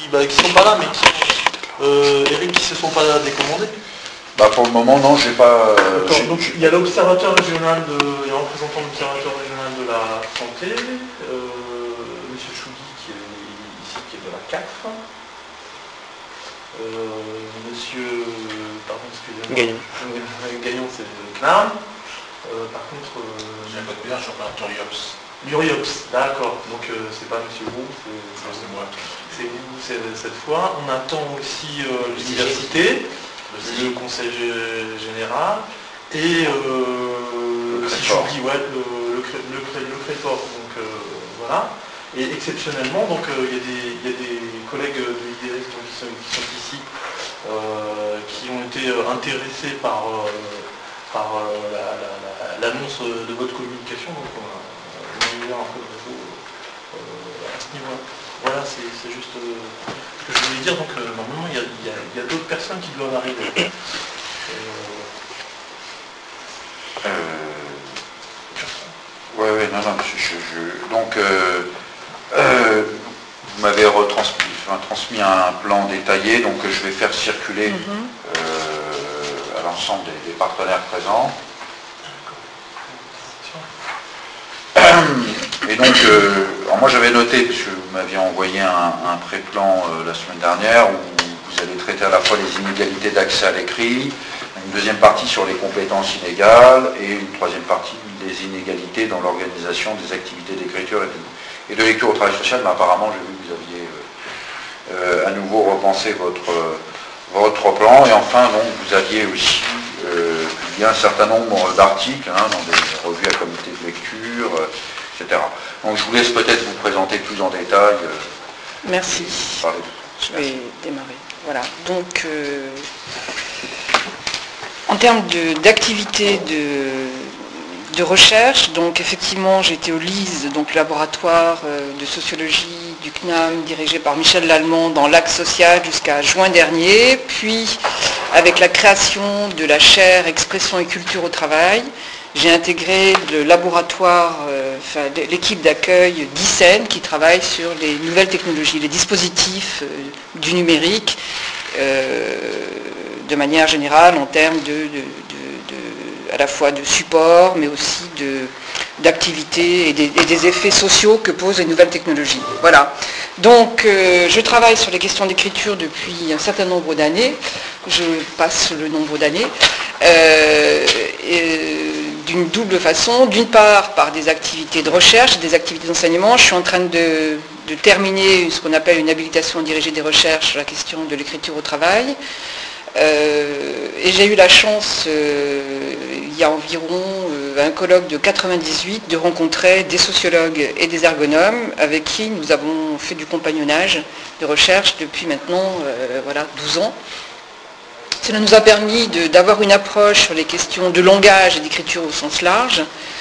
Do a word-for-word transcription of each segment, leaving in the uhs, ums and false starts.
bah, qui sont pas là, mais qui sont... Euh, Eric, qui se sont pas décommandés. Bah pour le moment, non, j'ai pas... Euh, donc il y a l'observateur régional, de, il y a un représentant de l'observateur régional de la santé, euh, M. Chougui, qui est ici, qui est de la quatre. Euh, Monsieur, pardon, excusez-moi. Gagnon. Gagnon, c'est le C N A M. Euh, par contre... Euh, j'ai un code P R, je suis en Uriops. L'Uriops, d'accord. Donc euh, c'est pas Monsieur Roux, c'est moi. C'est vous cette fois. On attend aussi euh, l'université, le conseil général, et euh, si j'oublie, ouais, le, le, le, le Créfort. Donc euh, voilà. Et exceptionnellement, donc il euh, y, y a des collègues de l'I D S qui sont, qui sont ici, euh, qui ont été intéressés par, euh, par euh, l'annonce la, la, de votre communication. Donc on a, on a eu un peu de réseau euh, à ce niveau-là. Voilà, c'est juste euh, ce que je voulais dire. Donc euh, normalement, il y a, y a, y a d'autres personnes qui doivent arriver. Euh... Euh... Ouais, ouais, non, non, je, je, je... donc euh, euh, vous m'avez retransmis, enfin, transmis un plan détaillé, donc je vais faire circuler mm-hmm. euh, à l'ensemble des, des partenaires présents. Et donc, euh, alors moi j'avais noté, puisque vous m'aviez envoyé un, un pré-plan euh, la semaine dernière, où vous allez traiter à la fois les inégalités d'accès à l'écrit, une deuxième partie sur les compétences inégales, et une troisième partie des inégalités dans l'organisation des activités d'écriture et de, et de lecture au travail social. Mais apparemment, j'ai vu que vous aviez euh, euh, à nouveau repensé votre, euh, votre plan, et enfin, donc, vous aviez aussi euh, publié un certain nombre d'articles hein, dans des revues à comité de lecture, euh, et cetera. Donc je vous laisse peut-être vous présenter plus en détail. Euh, Merci. Je vais démarrer. Voilà. Donc, euh, en termes d'activité de, de, de recherche, donc effectivement, j'étais au L I S, donc le laboratoire de sociologie du C N A M, dirigé par Michel Lallemand dans l'axe social jusqu'à juin dernier, puis avec la création de la chaire Expression et culture au travail, j'ai intégré le laboratoire, euh, enfin, l'équipe d'accueil d'I S E N qui travaille sur les nouvelles technologies, les dispositifs euh, du numérique euh, de manière générale en termes de, de, de, de, à la fois de support mais aussi d'activités et, et des effets sociaux que posent les nouvelles technologies. Voilà. Donc euh, je travaille sur les questions d'écriture depuis un certain nombre d'années. Je passe le nombre d'années. Euh, d'une double façon, d'une part par des activités de recherche, des activités d'enseignement. Je suis en train de, de terminer ce qu'on appelle une habilitation dirigée des recherches sur la question de l'écriture au travail. Euh, et j'ai eu la chance, euh, il y a environ euh, un colloque de quatre-vingt-dix-huit, de rencontrer des sociologues et des ergonomes avec qui nous avons fait du compagnonnage de recherche depuis maintenant euh, voilà, douze ans. Cela nous a permis d'avoir une approche sur les questions de langage et d'écriture au sens large,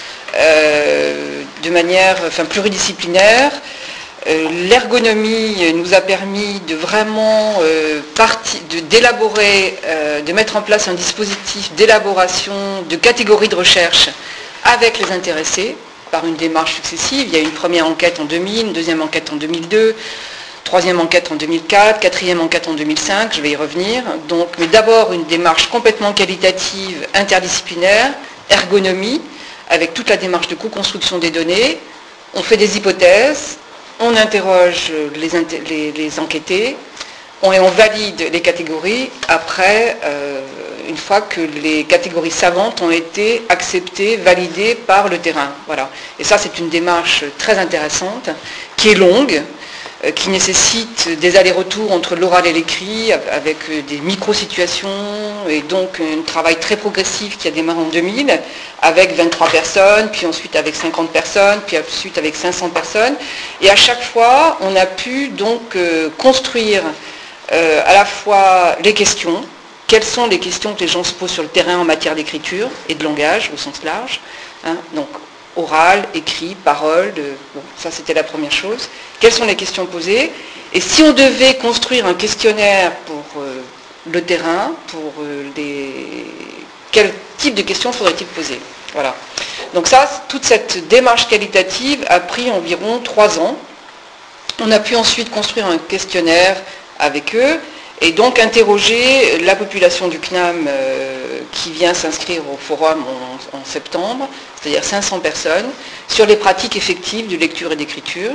euh, de manière enfin, pluridisciplinaire. Euh, L'ergonomie nous a permis de vraiment euh, d'élaborer, euh, de mettre en place un dispositif d'élaboration de catégories de recherche avec les intéressés, par une démarche successive. Il y a eu une première enquête en deux mille, une deuxième enquête en deux mille deux, troisième enquête en deux mille quatre, quatrième enquête en deux mille cinq, je vais y revenir. Donc, mais d'abord une démarche complètement qualitative, interdisciplinaire, ergonomie, avec toute la démarche de co-construction des données. On fait des hypothèses, on interroge les, les, les enquêtés, on, et on valide les catégories après, euh, une fois que les catégories savantes ont été acceptées, validées par le terrain. Voilà. Et ça, c'est une démarche très intéressante, qui est longue, qui nécessite des allers-retours entre l'oral et l'écrit, avec des micro-situations, et donc un travail très progressif qui a démarré en deux mille, avec vingt-trois personnes, puis ensuite avec cinquante personnes, puis ensuite avec cinq cents personnes. Et à chaque fois, on a pu donc euh, construire euh, à la fois les questions, quelles sont les questions que les gens se posent sur le terrain en matière d'écriture et de langage au sens large, hein, donc oral, écrit, parole, de, bon, ça c'était la première chose. Quelles sont les questions posées? Et si on devait construire un questionnaire pour euh, le terrain, pour euh, les... quel type de questions faudrait-il poser? Voilà. Donc ça, toute cette démarche qualitative a pris environ trois ans. On a pu ensuite construire un questionnaire avec eux et donc interroger la population du C N A M euh, qui vient s'inscrire au forum en, en septembre, c'est-à-dire cinq cents personnes, sur les pratiques effectives de lecture et d'écriture.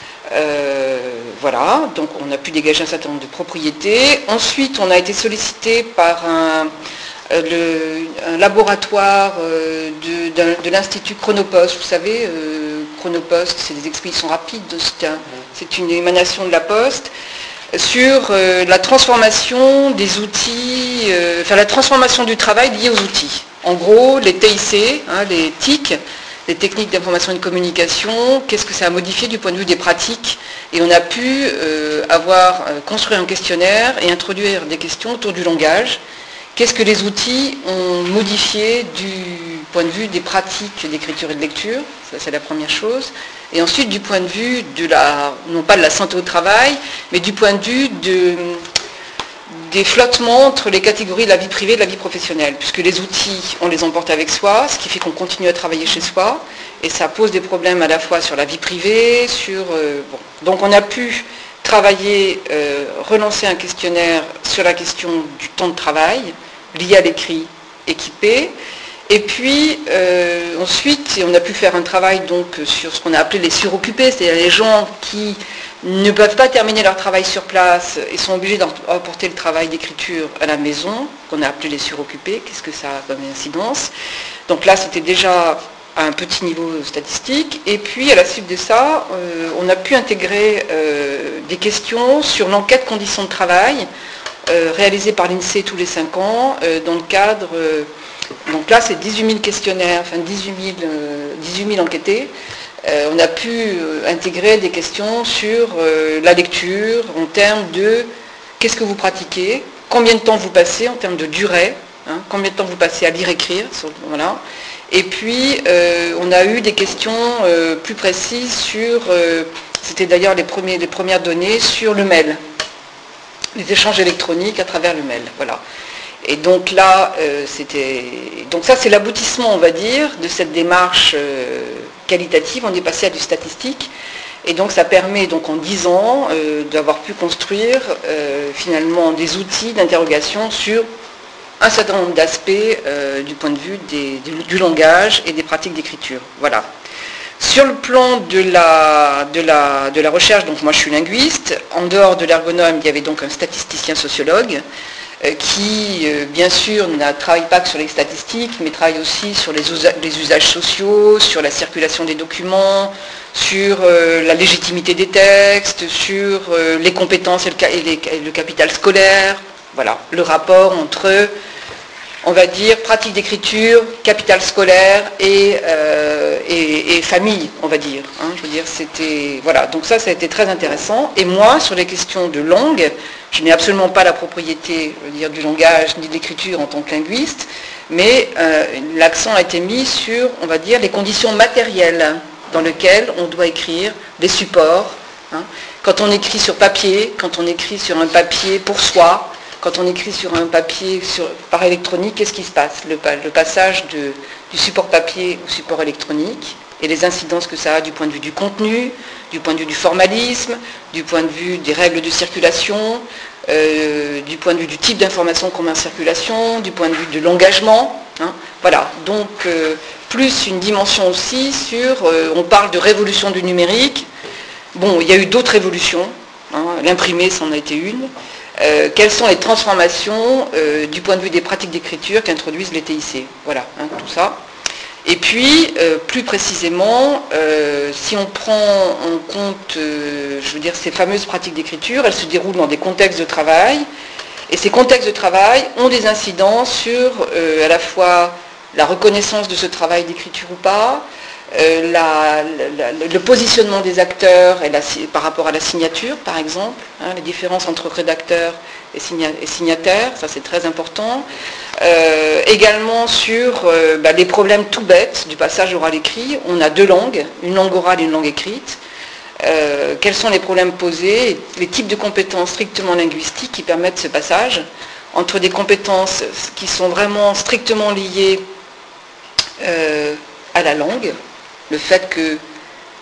Euh, voilà, donc on a pu dégager un certain nombre de propriétés. Ensuite, on a été sollicité par un, euh, le, un laboratoire euh, de, de, de l'Institut Chronopost. Vous savez, euh, Chronopost, c'est des expéditions rapides, c'est, un, c'est une émanation de la Poste, sur euh, la transformation des outils, euh, enfin la transformation du travail lié aux outils. En gros, les T I C, hein, les T I C, les techniques d'information et de communication, qu'est-ce que ça a modifié du point de vue des pratiques. Et on a pu euh, avoir euh, construit un questionnaire et introduire des questions autour du langage. Qu'est-ce que les outils ont modifié du point de vue des pratiques d'écriture et de lecture, ça c'est la première chose. Et ensuite du point de vue de la, non pas de la santé au travail, mais du point de vue de, des flottements entre les catégories de la vie privée et de la vie professionnelle, puisque les outils, on les emporte avec soi, ce qui fait qu'on continue à travailler chez soi, et ça pose des problèmes à la fois sur la vie privée, sur... Euh, bon. Donc on a pu travailler, euh, relancer un questionnaire sur la question du temps de travail, lié à l'écrit équipé, et puis euh, ensuite on a pu faire un travail donc sur ce qu'on a appelé les suroccupés, c'est-à-dire les gens qui ne peuvent pas terminer leur travail sur place et sont obligés d'emporter le travail d'écriture à la maison, qu'on a appelé les suroccupés. Qu'est-ce que ça a comme incidence? Donc là c'était déjà à un petit niveau statistique, et puis à la suite de ça euh, on a pu intégrer euh, des questions sur l'enquête conditions de travail euh, réalisée par l'INSEE tous les cinq ans euh, dans le cadre euh, donc là c'est dix-huit mille questionnaires, enfin dix-huit mille enquêtés. Euh, on a pu euh, intégrer des questions sur euh, la lecture en termes de qu'est-ce que vous pratiquez, combien de temps vous passez en termes de durée, hein, combien de temps vous passez à lire, écrire, voilà. Et puis euh, on a eu des questions euh, plus précises sur, euh, c'était d'ailleurs les, premiers, les premières données sur le mail, les échanges électroniques à travers le mail, voilà. Et donc là, euh, c'était, donc ça c'est l'aboutissement, on va dire, de cette démarche euh, qualitative. On est passé à du statistique, et donc ça permet donc en dix ans euh, d'avoir pu construire euh, finalement des outils d'interrogation sur un certain nombre d'aspects euh, du point de vue des, du, du langage et des pratiques d'écriture. Voilà. Sur le plan de la, de, la, de la recherche, donc moi je suis linguiste. En dehors de l'ergonome, il y avait donc un statisticien sociologue qui, bien sûr, ne travaille pas que sur les statistiques, mais travaille aussi sur les usages, les usages sociaux, sur la circulation des documents, sur euh, la légitimité des textes, sur euh, les compétences et le, et, les, et le capital scolaire. Voilà, le rapport entre, on va dire, pratique d'écriture, capital scolaire et, euh, et, et famille, on va dire. Hein, je veux dire, c'était... Voilà, donc ça, ça a été très intéressant. Et moi, sur les questions de langue, je n'ai absolument pas la propriété, je veux dire, du langage ni de l'écriture en tant que linguiste, mais euh, l'accent a été mis sur, on va dire, les conditions matérielles dans lesquelles on doit écrire, des supports. Hein. Quand on écrit sur papier, quand on écrit sur un papier pour soi, quand on écrit sur un papier sur, par électronique, qu'est-ce qui se passe? le, le passage de, du support papier au support électronique et les incidences que ça a du point de vue du contenu, du point de vue du formalisme, du point de vue des règles de circulation, euh, du point de vue du type d'information qu'on met en circulation, du point de vue de l'engagement. Hein. Voilà, donc euh, plus une dimension aussi sur, euh, on parle de révolution du numérique. Bon, il y a eu d'autres révolutions, hein, l'imprimé c'en a été une. Euh, quelles sont les transformations euh, du point de vue des pratiques d'écriture qu'introduisent les T I C. Voilà, hein, tout ça. Et puis, euh, plus précisément, euh, si on prend en compte, euh, je veux dire, ces fameuses pratiques d'écriture, elles se déroulent dans des contextes de travail, et ces contextes de travail ont des incidences sur euh, à la fois la reconnaissance de ce travail d'écriture ou pas, Euh, la, la, le positionnement des acteurs et la, par rapport à la signature, par exemple, hein, les différences entre rédacteurs et, signa, et signataires, ça c'est très important. Euh, également sur euh, bah, les problèmes tout bêtes du passage oral-écrit. On a deux langues, une langue orale et une langue écrite. Euh, quels sont les problèmes posés, les types de compétences strictement linguistiques qui permettent ce passage entre des compétences qui sont vraiment strictement liées euh, à la langue, le fait que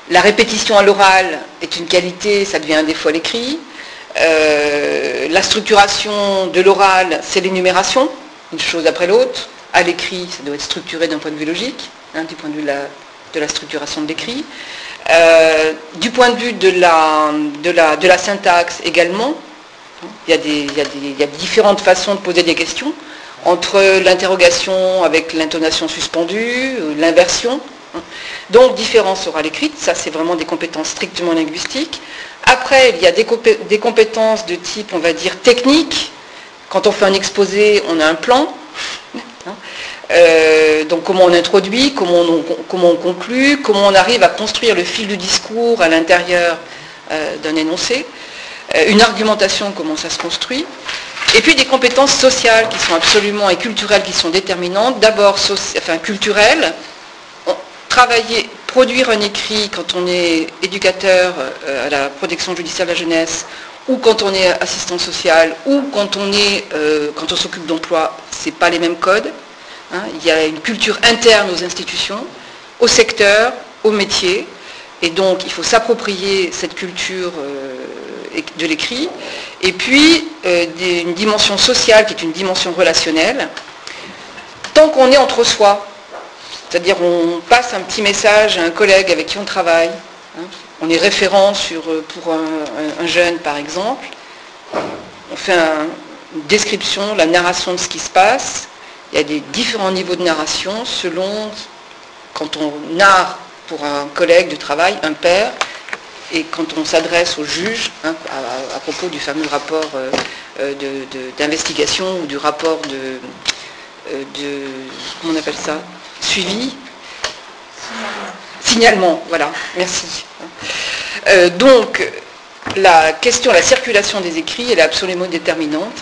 La répétition à l'oral est une qualité, ça devient un défaut à l'écrit. Euh, la structuration de l'oral, c'est l'énumération, une chose après l'autre. À l'écrit, ça doit être structuré d'un point de vue logique, hein, du point de vue de la, de la structuration de l'écrit. Euh, du point de vue de la, de la, de la syntaxe également, il y, a des, il, y a des, il y a différentes façons de poser des questions, entre l'interrogation avec l'intonation suspendue, l'inversion. Donc différence orale écrite, ça c'est vraiment des compétences strictement linguistiques. Après, il y a des, compé- des compétences de type, on va dire, technique. Quand on fait un exposé, on a un plan. Euh, donc comment on introduit, comment on, comment on conclut, comment on arrive à construire le fil du discours à l'intérieur euh, d'un énoncé. Euh, une argumentation, comment ça se construit. Et puis des compétences sociales qui sont absolument et culturelles qui sont déterminantes. D'abord soci- enfin, culturelles. Travailler, produire un écrit quand on est éducateur euh, à la protection judiciaire de la jeunesse, ou quand on est assistant social, ou quand on, est, euh, quand on s'occupe d'emploi, ce n'est pas les mêmes codes. Hein. Il y a une culture interne aux institutions, au secteur, au métier, et donc il faut s'approprier cette culture euh, de l'écrit. Et puis euh, des, une dimension sociale qui est une dimension relationnelle, tant qu'on est entre soi. C'est-à-dire on passe un petit message à un collègue avec qui on travaille, hein, on est référent sur, pour un, un, un jeune par exemple, on fait un, une description, la narration de ce qui se passe, il y a des différents niveaux de narration selon quand on narre pour un collègue de travail, un père, et quand on s'adresse au juge, hein, à, à propos du fameux rapport euh, de, de, d'investigation ou du rapport de, de, comment on appelle ça, suivi, signalement, voilà, merci. Euh, donc, la question, la circulation des écrits, elle est absolument déterminante.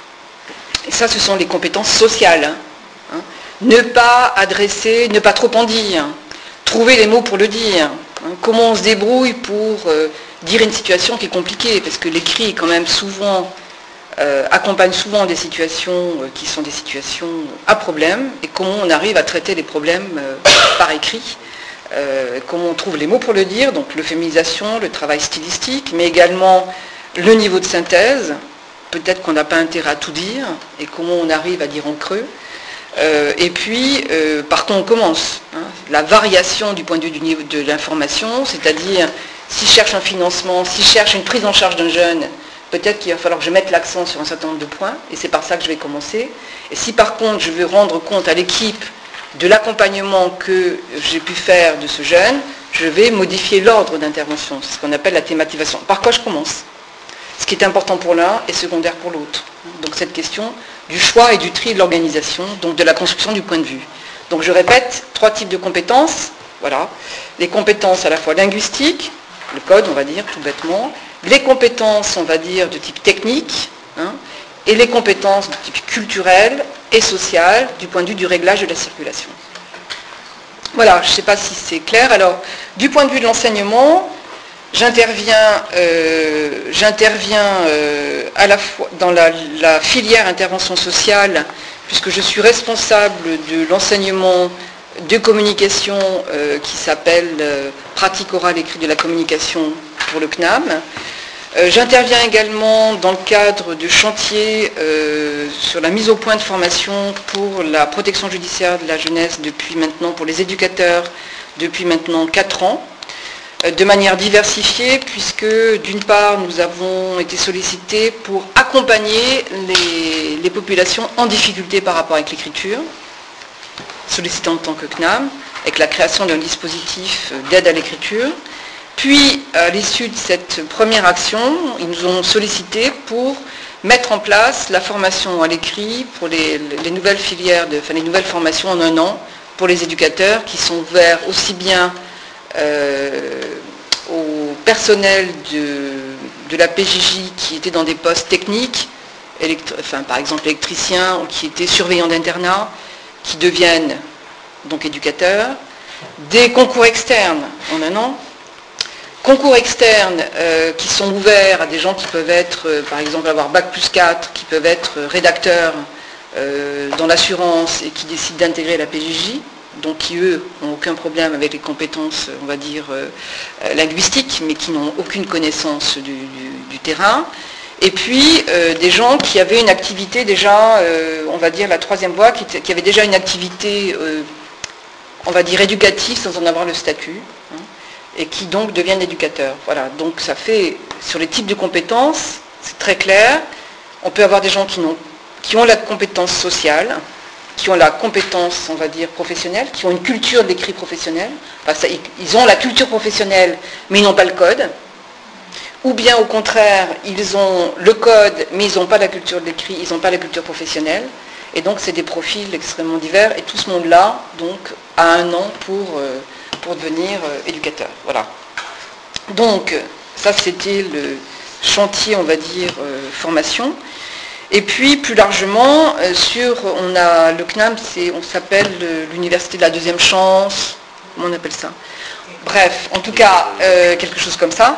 Et ça, ce sont les compétences sociales. Hein. Ne pas adresser, ne pas trop en dire, trouver les mots pour le dire. Hein. Comment on se débrouille pour euh, dire une situation qui est compliquée, parce que l'écrit est quand même souvent... Euh, accompagne souvent des situations euh, qui sont des situations à problème, et comment on arrive à traiter les problèmes euh, par écrit, euh, comment on trouve les mots pour le dire, donc l'euphémisation, le travail stylistique, mais également le niveau de synthèse, peut-être qu'on n'a pas intérêt à tout dire, et comment on arrive à dire en creux, euh, et puis euh, par quoi on commence, hein, la variation du point de vue du niveau de l'information, c'est-à-dire si je cherche un financement, si je cherche une prise en charge d'un jeune, peut-être qu'il va falloir que je mette l'accent sur un certain nombre de points, et c'est par ça que je vais commencer. Et si par contre je veux rendre compte à l'équipe de l'accompagnement que j'ai pu faire de ce jeune, je vais modifier l'ordre d'intervention, c'est ce qu'on appelle la thématisation. Par quoi je commence ? Ce qui est important pour l'un est secondaire pour l'autre. Donc cette question du choix et du tri de l'organisation, donc de la construction du point de vue. Donc je répète, trois types de compétences, voilà. Les compétences à la fois linguistiques, le code on va dire tout bêtement, les compétences, on va dire, de type technique, hein, et les compétences de type culturel et social, du point de vue du réglage de la circulation. Voilà, je ne sais pas si c'est clair. Alors, du point de vue de l'enseignement, j'interviens, euh, j'interviens euh, à la fois dans la, la filière intervention sociale, puisque je suis responsable de l'enseignement de communication euh, qui s'appelle euh, pratique orale écrite de la communication pour le C N A M. Euh, j'interviens également dans le cadre de chantiers euh, sur la mise au point de formation pour la protection judiciaire de la jeunesse depuis maintenant, pour les éducateurs, depuis maintenant quatre ans, euh, de manière diversifiée, puisque d'une part nous avons été sollicités pour accompagner les, les populations en difficulté par rapport avec l'écriture, sollicité en tant que C N A M, avec la création d'un dispositif d'aide à l'écriture. Puis, à l'issue de cette première action, ils nous ont sollicité pour mettre en place la formation à l'écrit pour les, les nouvelles filières, de, enfin les nouvelles formations en un an pour les éducateurs qui sont ouverts aussi bien euh, au personnel de, de la P J J qui étaient dans des postes techniques, électri- enfin, par exemple électriciens ou qui étaient surveillants d'internat, qui deviennent donc éducateurs, des concours externes en un an, concours externes euh, qui sont ouverts à des gens qui peuvent être, euh, par exemple, avoir bac plus quatre, qui peuvent être rédacteurs euh, dans l'assurance et qui décident d'intégrer la P J J, donc qui eux n'ont aucun problème avec les compétences, on va dire, euh, linguistiques, mais qui n'ont aucune connaissance du, du, du terrain. Et puis euh, des gens qui avaient une activité déjà, euh, on va dire la troisième voie, qui, qui avait déjà une activité, euh, on va dire éducative sans en avoir le statut, hein, et qui donc deviennent éducateurs. Voilà, donc ça fait, sur les types de compétences, c'est très clair, on peut avoir des gens qui, n'ont, qui ont la compétence sociale, qui ont la compétence, on va dire, professionnelle, qui ont une culture d'écrit professionnel, enfin, ça, ils ont la culture professionnelle, mais ils n'ont pas le code. Ou bien au contraire, ils ont le code, mais ils n'ont pas la culture de l'écrit, ils n'ont pas la culture professionnelle. Et donc c'est des profils extrêmement divers. Et tout ce monde-là, donc, a un an pour, euh, pour devenir euh, éducateur. Voilà. Donc, ça c'était le chantier, on va dire, euh, formation. Et puis, plus largement, euh, sur, on a le C N A M, c'est, on s'appelle euh, l'université de la deuxième chance. Comment on appelle ça ? Bref, en tout cas, euh, quelque chose comme ça.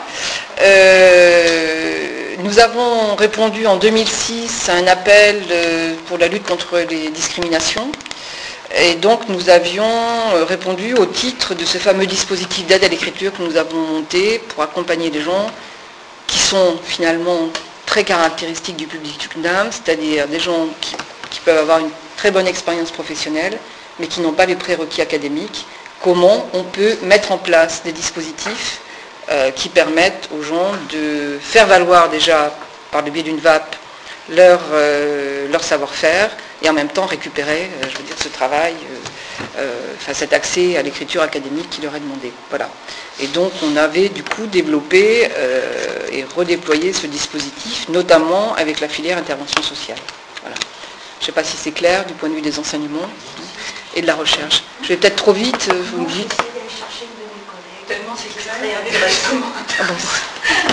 Euh, nous avons répondu en deux mille six à un appel euh, pour la lutte contre les discriminations. Et donc, nous avions répondu au titre de ce fameux dispositif d'aide à l'écriture que nous avons monté pour accompagner les gens qui sont finalement très caractéristiques du public du C N A M, c'est-à-dire des gens qui, qui peuvent avoir une très bonne expérience professionnelle, mais qui n'ont pas les prérequis académiques. Comment on peut mettre en place des dispositifs euh, qui permettent aux gens de faire valoir déjà, par le biais d'une V A P, leur, euh, leur savoir-faire, et en même temps récupérer, euh, je veux dire, ce travail, euh, euh, enfin, cet accès à l'écriture académique qui leur est demandé. Voilà. Et donc on avait du coup développé euh, et redéployé ce dispositif, notamment avec la filière intervention sociale. Voilà. Je ne sais pas si c'est clair du point de vue des enseignements et de la recherche. Je vais peut-être trop vite, vous me dites. Tellement c'est clair. Ah bon.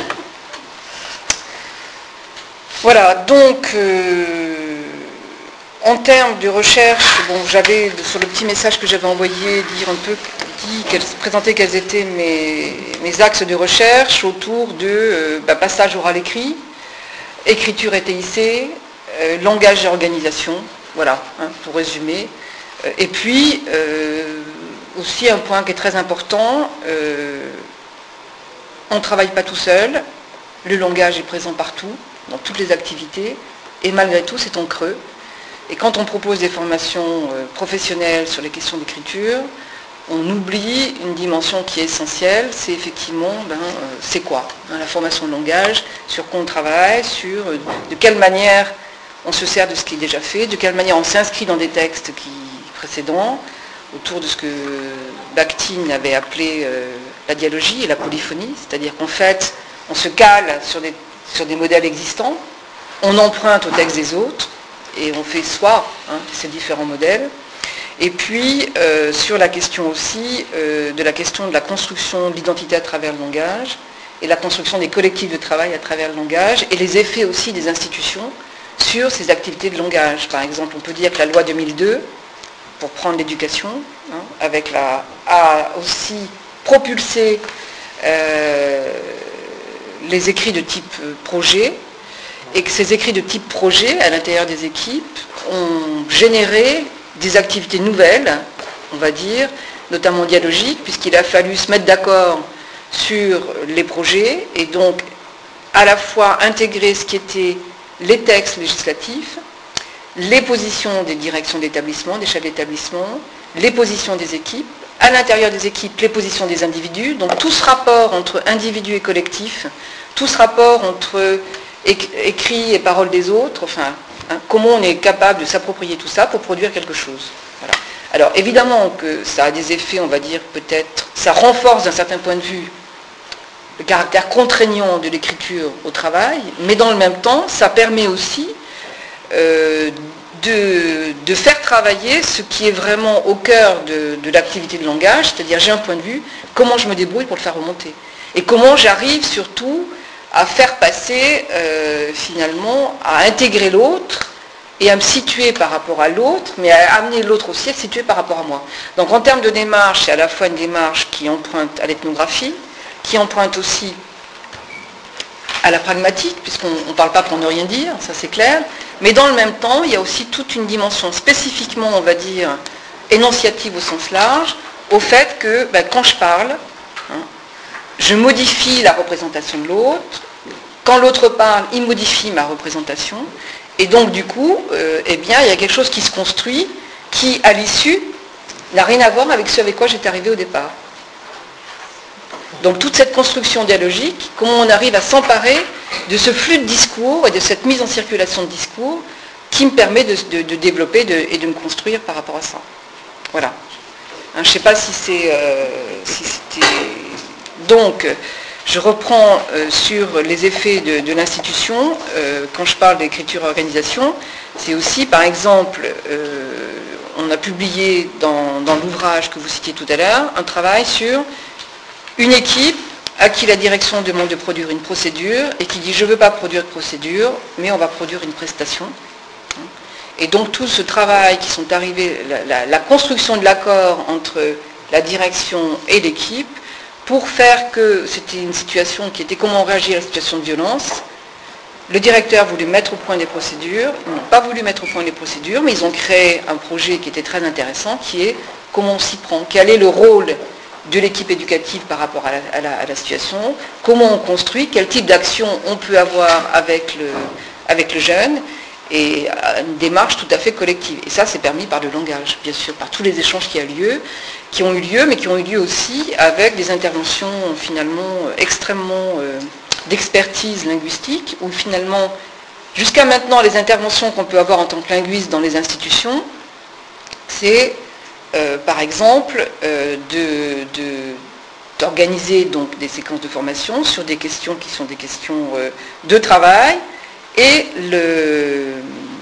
Voilà, donc euh, en termes de recherche, bon, j'avais sur le petit message que j'avais envoyé dire un peu, dit, quels, présenter quels étaient mes, mes axes de recherche autour de euh, bah, passage oral-écrit, écriture et T I C, euh, langage et organisation, voilà, hein, pour résumer. Et puis, euh, aussi un point qui est très important, euh, on ne travaille pas tout seul, le langage est présent partout, dans toutes les activités, et malgré tout, c'est en creux. Et quand on propose des formations euh, professionnelles sur les questions d'écriture, on oublie une dimension qui est essentielle, c'est effectivement, ben, euh, c'est quoi hein, la formation de langage, sur quoi on travaille, sur euh, de quelle manière on se sert de ce qui est déjà fait, de quelle manière on s'inscrit dans des textes qui précédents, autour de ce que Bakhtin avait appelé euh, la dialogie et la polyphonie, c'est-à-dire qu'en fait, on se cale sur des, sur des modèles existants, on emprunte au texte des autres, et on fait soi hein, ces différents modèles. Et puis, euh, sur la question aussi euh, de la question de la construction de l'identité à travers le langage, et la construction des collectifs de travail à travers le langage, et les effets aussi des institutions sur ces activités de langage. Par exemple, on peut dire que la loi deux mille deux, pour prendre l'éducation, hein, avec la, a aussi propulsé euh, les écrits de type projet, et que ces écrits de type projet, à l'intérieur des équipes, ont généré des activités nouvelles, on va dire, notamment dialogiques, puisqu'il a fallu se mettre d'accord sur les projets, et donc à la fois intégrer ce qui était les textes législatifs, les positions des directions d'établissement, des chefs d'établissement, les positions des équipes, à l'intérieur des équipes, les positions des individus, donc tout ce rapport entre individus et collectifs, tout ce rapport entre écrit et paroles des autres, enfin, hein, comment on est capable de s'approprier tout ça pour produire quelque chose. Voilà. Alors évidemment que ça a des effets, on va dire peut-être, ça renforce d'un certain point de vue le caractère contraignant de l'écriture au travail, mais dans le même temps, ça permet aussi euh, de, de faire travailler ce qui est vraiment au cœur de, de l'activité de langage, c'est-à-dire j'ai un point de vue, comment je me débrouille pour le faire remonter. Et comment j'arrive surtout à faire passer euh, finalement, à intégrer l'autre et à me situer par rapport à l'autre, mais à amener l'autre aussi à se situer par rapport à moi. Donc en termes de démarche, c'est à la fois une démarche qui emprunte à l'ethnographie, qui emprunte aussi à la pragmatique, puisqu'on ne parle pas pour ne rien dire, ça c'est clair, mais dans le même temps, il y a aussi toute une dimension spécifiquement, on va dire, énonciative au sens large, au fait que ben, quand je parle, hein, je modifie la représentation de l'autre, quand l'autre parle, il modifie ma représentation, et donc du coup, euh, eh bien, il y a quelque chose qui se construit, qui, à l'issue, n'a rien à voir avec ce avec quoi j'étais arrivé au départ. Donc toute cette construction dialogique, comment on arrive à s'emparer de ce flux de discours et de cette mise en circulation de discours qui me permet de, de, de développer de, et de me construire par rapport à ça. Voilà. Hein, je ne sais pas si c'est... Euh, si c'était... Donc, je reprends euh, sur les effets de, de l'institution. Euh, quand je parle d'écriture-organisation, c'est aussi, par exemple, euh, on a publié dans, dans l'ouvrage que vous citiez tout à l'heure, un travail sur une équipe à qui la direction demande de produire une procédure et qui dit « je ne veux pas produire de procédure, mais on va produire une prestation ». Et donc tout ce travail qui sont arrivés, la, la, la construction de l'accord entre la direction et l'équipe, pour faire que c'était une situation qui était comment réagir à la situation de violence. Le directeur voulait mettre au point des procédures, ils n'ont pas voulu mettre au point des procédures, mais ils ont créé un projet qui était très intéressant, qui est comment on s'y prend, quel est le rôle de l'équipe éducative par rapport à la, à, la, à la situation, comment on construit, quel type d'action on peut avoir avec le, avec le jeune, et une démarche tout à fait collective. Et ça, c'est permis par le langage, bien sûr, par tous les échanges qui, a lieu, qui ont eu lieu, mais qui ont eu lieu aussi avec des interventions finalement extrêmement euh, d'expertise linguistique, où finalement, jusqu'à maintenant, les interventions qu'on peut avoir en tant que linguiste dans les institutions, c'est, euh, par exemple, euh, de, de, d'organiser donc des séquences de formation sur des questions qui sont des questions euh, de travail, et le,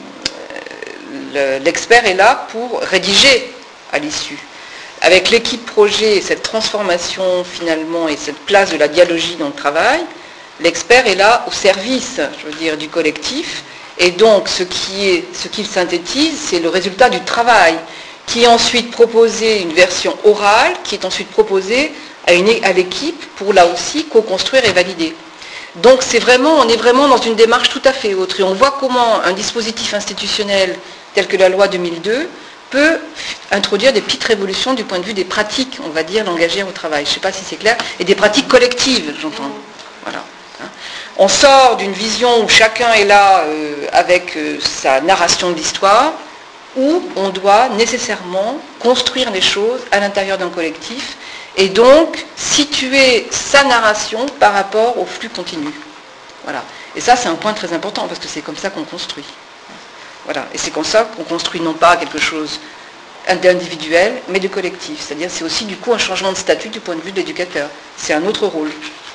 le, l'expert est là pour rédiger à l'issue. Avec l'équipe projet et cette transformation finalement et cette place de la dialogie dans le travail, l'expert est là au service, je veux dire, du collectif. Et donc ce qui est, ce qu'il synthétise, c'est le résultat du travail, qui est ensuite proposé, une version orale, qui est ensuite proposée à, une, à l'équipe pour là aussi co-construire et valider. Donc c'est vraiment, on est vraiment dans une démarche tout à fait autre. Et on voit comment un dispositif institutionnel tel que la loi deux mille deux peut introduire des petites révolutions du point de vue des pratiques, on va dire, langagières au travail. Je ne sais pas si c'est clair. Et des pratiques collectives, j'entends. Voilà. On sort d'une vision où chacun est là euh, avec euh, sa narration de l'histoire, où on doit nécessairement construire les choses à l'intérieur d'un collectif, et donc situer sa narration par rapport au flux continu. Voilà. Et ça, c'est un point très important, parce que c'est comme ça qu'on construit. Voilà. Et c'est comme ça qu'on construit non pas quelque chose d'individuel, mais de collectif. C'est-à-dire c'est aussi du coup un changement de statut du point de vue de l'éducateur. C'est un autre rôle.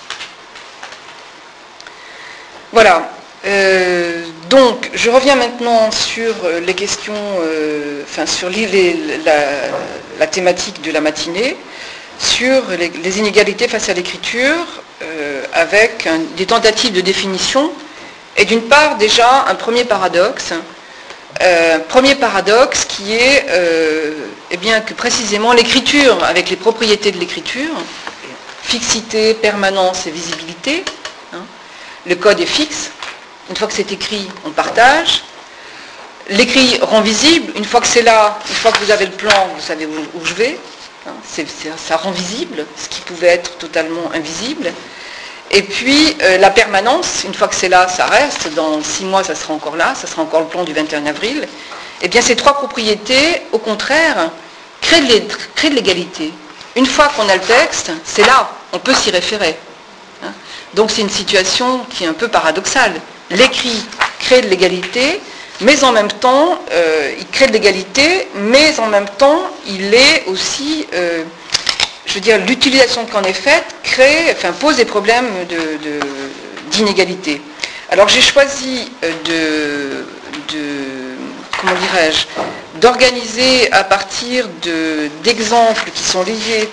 Voilà. Euh, donc, je reviens maintenant sur les questions, euh, enfin sur les, les, la, la thématique de la matinée, sur les, les inégalités face à l'écriture, euh, avec un, des tentatives de définition, et d'une part déjà un premier paradoxe, euh, premier paradoxe qui est, euh, eh bien que précisément l'écriture, avec les propriétés de l'écriture, fixité, permanence et visibilité, hein, le code est fixe. Une fois que c'est écrit, on partage. L'écrit rend visible. Une fois que c'est là, une fois que vous avez le plan, vous savez où, où je vais. Hein, c'est, c'est, ça rend visible ce qui pouvait être totalement invisible. Et puis, euh, la permanence, une fois que c'est là, ça reste. Dans six mois, ça sera encore là. Ça sera encore le plan du vingt et un avril. Eh bien, ces trois propriétés, au contraire, créent de, créent de l'égalité. Une fois qu'on a le texte, c'est là. On peut s'y référer. Hein. Donc, c'est une situation qui est un peu paradoxale. L'écrit crée de l'égalité, mais en même temps, euh, il crée de l'égalité, mais en même temps, il est aussi, euh, je veux dire, l'utilisation qu'en est faite crée, enfin, pose des problèmes de, de, d'inégalité. Alors j'ai choisi de, de comment dirais-je, d'organiser à partir de, d'exemples qui sont liés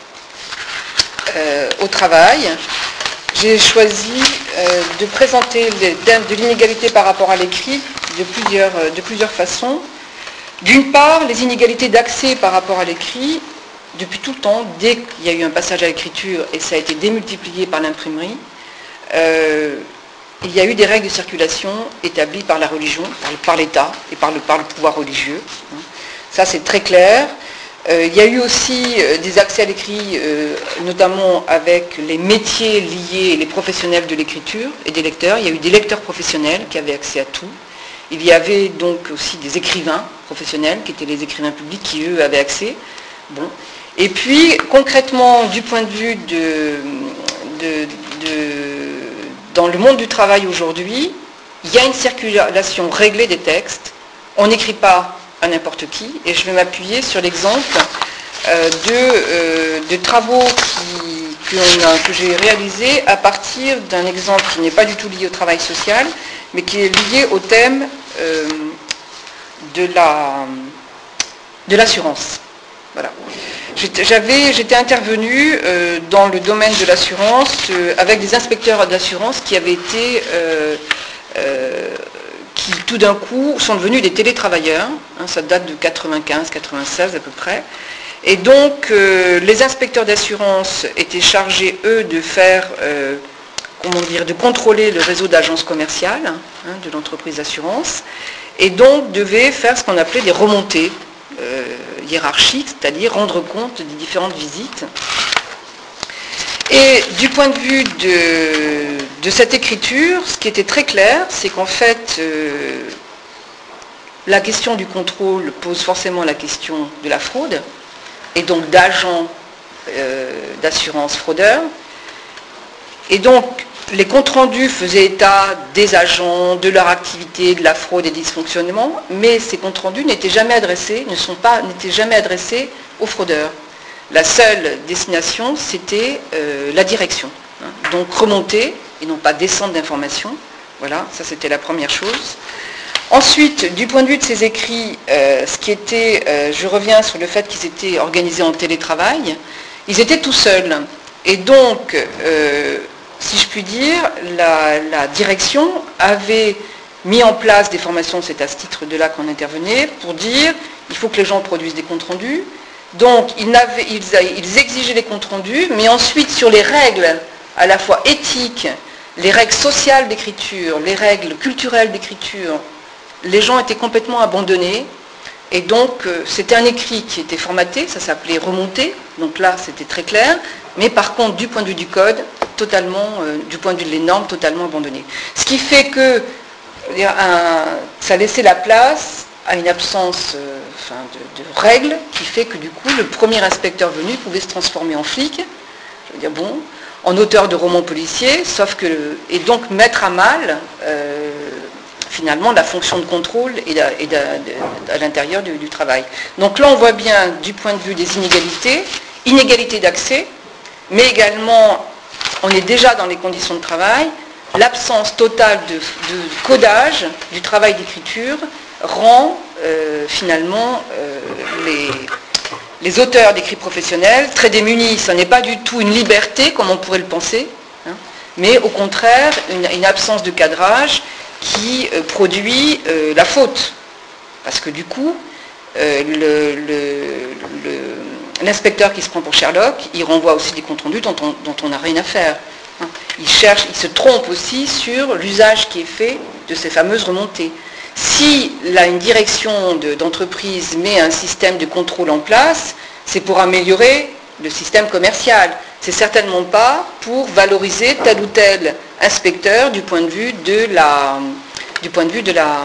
euh, au travail. J'ai choisi euh, de présenter les, de l'inégalité par rapport à l'écrit de plusieurs, de plusieurs façons. D'une part, les inégalités d'accès par rapport à l'écrit, depuis tout le temps, dès qu'il y a eu un passage à l'écriture, et ça a été démultiplié par l'imprimerie, euh, il y a eu des règles de circulation établies par la religion, par, par l'État et par le, par le pouvoir religieux. Ça, c'est très clair. Euh, il y a eu aussi euh, des accès à l'écrit, euh, notamment avec les métiers liés, les professionnels de l'écriture et des lecteurs. Il y a eu des lecteurs professionnels qui avaient accès à tout. Il y avait donc aussi des écrivains professionnels, qui étaient les écrivains publics, qui eux avaient accès. Bon. Et puis, concrètement, du point de vue de, de, de dans le monde du travail aujourd'hui, il y a une circulation réglée des textes. On n'écrit pas à n'importe qui, et je vais m'appuyer sur l'exemple euh, de, euh, de travaux qui, que, a, que j'ai réalisés à partir d'un exemple qui n'est pas du tout lié au travail social, mais qui est lié au thème euh, de la, de l'assurance. Voilà. J'avais, j'étais intervenue euh, dans le domaine de l'assurance euh, avec des inspecteurs d'assurance qui avaient été euh, euh, qui tout d'un coup sont devenus des télétravailleurs, hein, ça date de quatre-vingt-quinze quatre-vingt-seize à peu près, et donc euh, les inspecteurs d'assurance étaient chargés, eux, de faire, euh, comment dire, de contrôler le réseau d'agences commerciales hein, de l'entreprise d'assurance, et donc devaient faire ce qu'on appelait des remontées euh, hiérarchiques, c'est-à-dire rendre compte des différentes visites. Et du point de vue de, de cette écriture, ce qui était très clair, c'est qu'en fait, euh, la question du contrôle pose forcément la question de la fraude, et donc d'agents euh, d'assurance fraudeurs. Et donc, les comptes rendus faisaient état des agents, de leur activité, de la fraude et des dysfonctionnements, mais ces comptes rendus n'étaient jamais adressés, ne sont pas, n'étaient jamais adressés aux fraudeurs. La seule destination, c'était euh, la direction. Hein. Donc remonter, et non pas descendre d'informations. Voilà, ça c'était la première chose. Ensuite, du point de vue de ces écrits, euh, ce qui était, euh, je reviens sur le fait qu'ils étaient organisés en télétravail, ils étaient tout seuls. Et donc, euh, si je puis dire, la, la direction avait mis en place des formations, c'est à ce titre de là qu'on intervenait, pour dire, il faut que les gens produisent des comptes rendus. Donc, ils, avaient, ils, ils exigeaient les comptes rendus, mais ensuite, sur les règles à la fois éthiques, les règles sociales d'écriture, les règles culturelles d'écriture, les gens étaient complètement abandonnés. Et donc, euh, c'était un écrit qui était formaté, ça s'appelait remonter, donc là, c'était très clair. Mais par contre, du point de vue du code, totalement, euh, du point de vue des normes, totalement abandonné. Ce qui fait que un, ça laissait la place à une absence euh, enfin, de, de règles qui fait que du coup, le premier inspecteur venu pouvait se transformer en flic, je veux dire, bon, en auteur de romans policiers, sauf que, et donc mettre à mal, euh, finalement, la fonction de contrôle et, la, et de, de, à l'intérieur du, du travail. Donc là, on voit bien, du point de vue des inégalités, inégalité d'accès, mais également, on est déjà dans les conditions de travail, l'absence totale de, de codage du travail d'écriture rend euh, finalement euh, les, les auteurs d'écrits professionnels très démunis. Ce n'est pas du tout une liberté comme on pourrait le penser, hein, mais au contraire une, une absence de cadrage qui euh, produit euh, la faute. Parce que du coup, euh, le, le, le, l'inspecteur qui se prend pour Sherlock, il renvoie aussi des comptes rendus dont on dont on n'a rien à faire. Hein. Il cherche, il se trompe aussi sur l'usage qui est fait de ces fameuses remontées. Si là, une direction de, d'entreprise met un système de contrôle en place, c'est pour améliorer le système commercial. C'est certainement pas pour valoriser tel ou tel inspecteur du point de vue de la, du point de vue de la,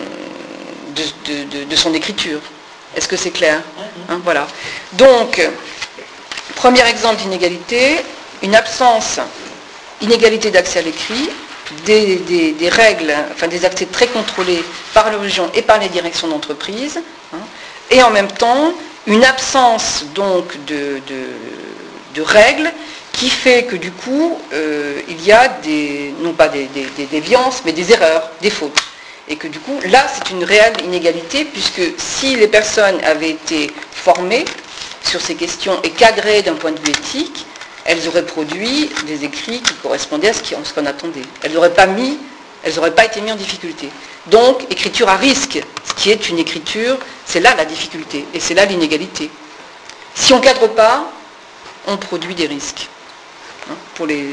de, de, de, de son écriture. Est-ce que c'est clair, hein, voilà. Donc, premier exemple d'inégalité, une absence, inégalité d'accès à l'écrit, des, des, des règles, enfin des accès très contrôlés par la région et par les directions d'entreprise, hein, et en même temps, une absence donc de, de, de règles qui fait que du coup, euh, il y a des, non pas des, des, des déviances, mais des erreurs, des fautes. Et que du coup, là, c'est une réelle inégalité, puisque si les personnes avaient été formées sur ces questions et cadrées d'un point de vue éthique, elles auraient produit des écrits qui correspondaient à ce qu'on attendait. Elles n'auraient pas mis, elles n'auraient pas été mises en difficulté. Donc, écriture à risque, ce qui est une écriture, c'est là la difficulté, et c'est là l'inégalité. Si on ne cadre pas, on produit des risques. Hein, pour les...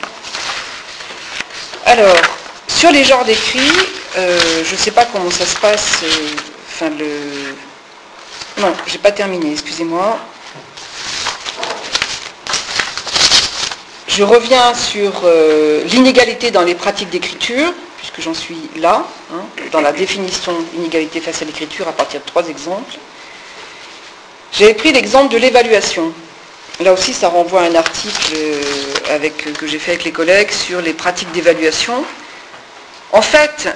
Alors, sur les genres d'écrits, euh, je ne sais pas comment ça se passe, euh, enfin le... Non, j'ai pas terminé, excusez-moi. Je reviens sur euh, l'inégalité dans les pratiques d'écriture, puisque j'en suis là, hein, dans la définition d'inégalité face à l'écriture à partir de trois exemples. J'avais pris l'exemple de l'évaluation. Là aussi, ça renvoie à un article avec, que j'ai fait avec les collègues sur les pratiques d'évaluation. En fait,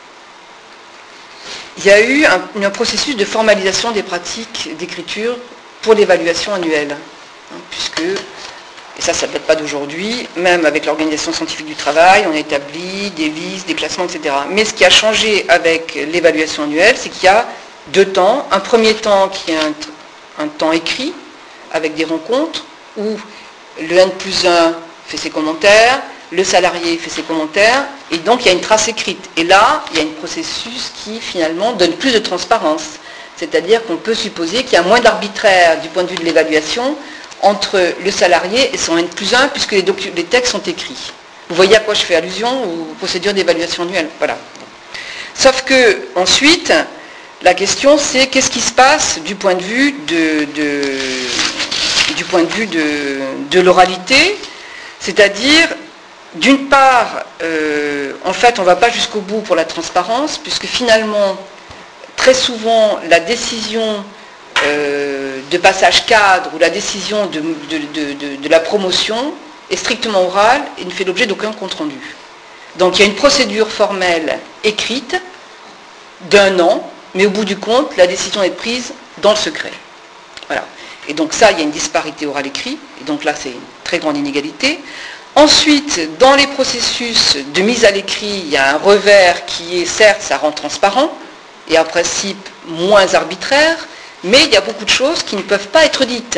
il y a eu un, un processus de formalisation des pratiques d'écriture pour l'évaluation annuelle, hein, puisque, et ça, ça ne date pas d'aujourd'hui, même avec l'Organisation scientifique du travail, on établit des listes, des classements, et cetera. Mais ce qui a changé avec l'évaluation annuelle, c'est qu'il y a deux temps. Un premier temps qui est un, un temps écrit, avec des rencontres, où le N plus un fait ses commentaires, le salarié fait ses commentaires, et donc il y a une trace écrite. Et là, il y a un processus qui finalement donne plus de transparence. C'est-à-dire qu'on peut supposer qu'il y a moins d'arbitraire du point de vue de l'évaluation entre le salarié et son N plus un, puisque les, docu- les textes sont écrits. Vous voyez à quoi je fais allusion aux procédures d'évaluation annuelle. Voilà. Sauf que, ensuite, la question c'est qu'est-ce qui se passe du point de vue de, de, du point de, vue de, de l'oralité, c'est-à-dire, d'une part, euh, en fait, on ne va pas jusqu'au bout pour la transparence, puisque finalement, très souvent, la décision euh, de passage cadre ou la décision de, de, de, de, de la promotion est strictement orale et ne fait l'objet d'aucun compte-rendu. Donc, il y a une procédure formelle écrite d'un an, mais au bout du compte, la décision est prise dans le secret. Voilà. Et donc ça, il y a une disparité orale-écrit, et donc là, c'est une très grande inégalité. Ensuite, dans les processus de mise à l'écrit, il y a un revers qui est, certes, ça rend transparent, et en principe moins arbitraire, mais il y a beaucoup de choses qui ne peuvent pas être dites.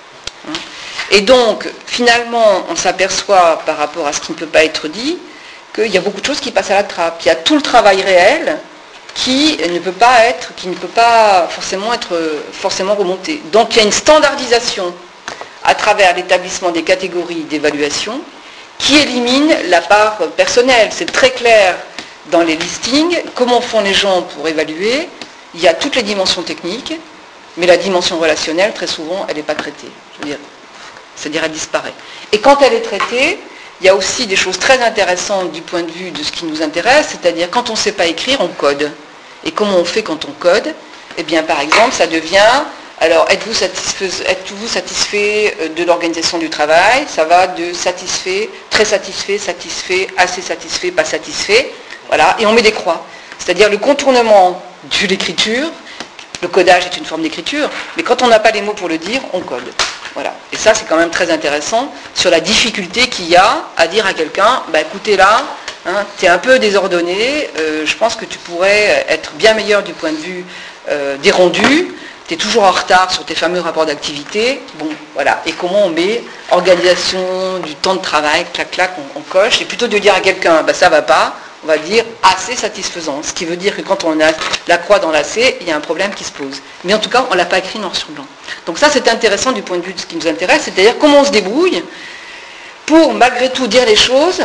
Et donc, finalement, on s'aperçoit, par rapport à ce qui ne peut pas être dit, qu'il y a beaucoup de choses qui passent à la trappe. Il y a tout le travail réel qui ne peut pas être, qui ne peut pas forcément être forcément remonté. Donc il y a une standardisation à travers l'établissement des catégories d'évaluation qui élimine la part personnelle. C'est très clair dans les listings, comment font les gens pour évaluer. Il y a toutes les dimensions techniques, mais la dimension relationnelle, très souvent, elle n'est pas traitée. Je veux dire, c'est-à-dire elle disparaît. Et quand elle est traitée, il y a aussi des choses très intéressantes du point de vue de ce qui nous intéresse, c'est-à-dire quand on ne sait pas écrire, on code. Et comment on fait quand on code ? Eh bien, par exemple, ça devient, alors, êtes-vous satisfait, êtes-vous satisfait de l'organisation du travail ? Ça va de satisfait, très satisfait, satisfait, assez satisfait, pas satisfait. Voilà, et on met des croix. C'est-à-dire le contournement de l'écriture, le codage est une forme d'écriture, mais quand on n'a pas les mots pour le dire, on code. Voilà. Et ça, c'est quand même très intéressant sur la difficulté qu'il y a à dire à quelqu'un, bah écoutez là, hein, tu es un peu désordonné, euh, je pense que tu pourrais être bien meilleur du point de vue euh, des rendus, tu es toujours en retard sur tes fameux rapports d'activité, bon, voilà. Et comment on met organisation du temps de travail, clac, clac, on, on coche, et plutôt de dire à quelqu'un, bah ça va pas, on va dire assez satisfaisant, ce qui veut dire que quand on a la croix dans l'A-C, il y a un problème qui se pose. Mais en tout cas, on ne l'a pas écrit noir sur blanc. Donc ça, c'est intéressant du point de vue de ce qui nous intéresse, c'est-à-dire comment on se débrouille pour, malgré tout, dire les choses,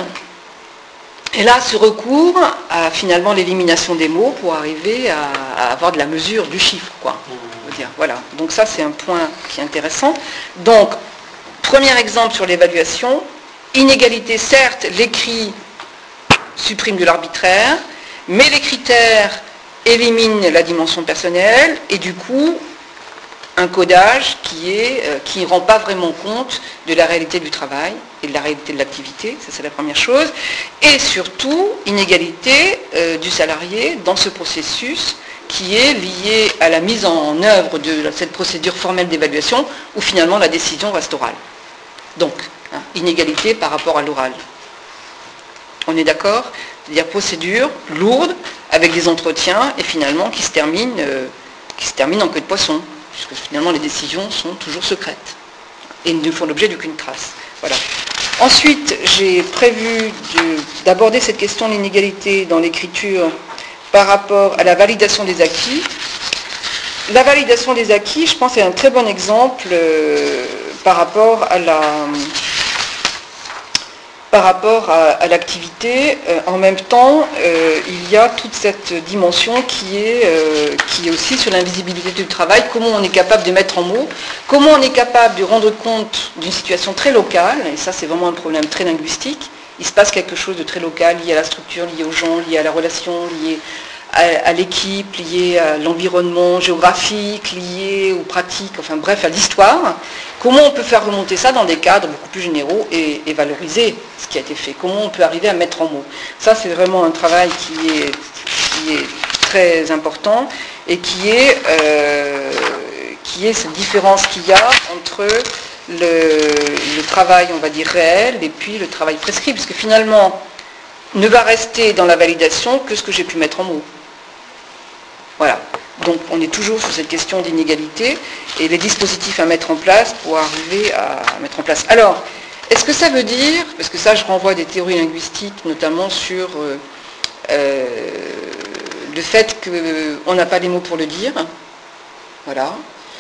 et là, ce recours à finalement l'élimination des mots pour arriver à, à avoir de la mesure du chiffre, quoi. On veut dire, voilà. Donc ça, c'est un point qui est intéressant. Donc, premier exemple sur l'évaluation, inégalité, certes, l'écrit supprime de l'arbitraire, mais les critères éliminent la dimension personnelle, et du coup, un codage qui est, euh, qui ne rend pas vraiment compte de la réalité du travail et de la réalité de l'activité, ça c'est la première chose, et surtout, inégalité euh, du salarié dans ce processus qui est lié à la mise en œuvre de cette procédure formelle d'évaluation où finalement la décision reste orale. Donc, hein, inégalité par rapport à l'oral. On est d'accord ? C'est-à-dire procédure lourde, avec des entretiens, et finalement qui se termine, euh, qui se termine en queue de poisson, puisque finalement les décisions sont toujours secrètes, et ne font l'objet d'aucune trace. Voilà. Ensuite, j'ai prévu de, d'aborder cette question de l'inégalité dans l'écriture par rapport à la validation des acquis. La validation des acquis, je pense, est un très bon exemple euh, par rapport à la... par rapport à, à l'activité. Euh, en même temps, euh, il y a toute cette dimension qui est, euh, qui est aussi sur l'invisibilité du travail, comment on est capable de mettre en mots, comment on est capable de rendre compte d'une situation très locale, et ça c'est vraiment un problème très linguistique. Il se passe quelque chose de très local, lié à la structure, lié aux gens, lié à la relation, lié à, à l'équipe, lié à l'environnement géographique, lié aux pratiques, enfin bref, à l'histoire. Comment on peut faire remonter ça dans des cadres beaucoup plus généraux et, et valoriser ce qui a été fait? Comment on peut arriver à mettre en mots? Ça, c'est vraiment un travail qui est, qui est très important et qui est, euh, qui est cette différence qu'il y a entre le, le travail, on va dire, réel et puis le travail prescrit, parce que finalement, ne va rester dans la validation que ce que j'ai pu mettre en mots. Voilà. Donc on est toujours sur cette question d'inégalité et les dispositifs à mettre en place pour arriver à mettre en place. Alors, est-ce que ça veut dire, parce que ça je renvoie à des théories linguistiques, notamment sur euh, euh, le fait qu'on n'a pas les mots pour le dire, voilà.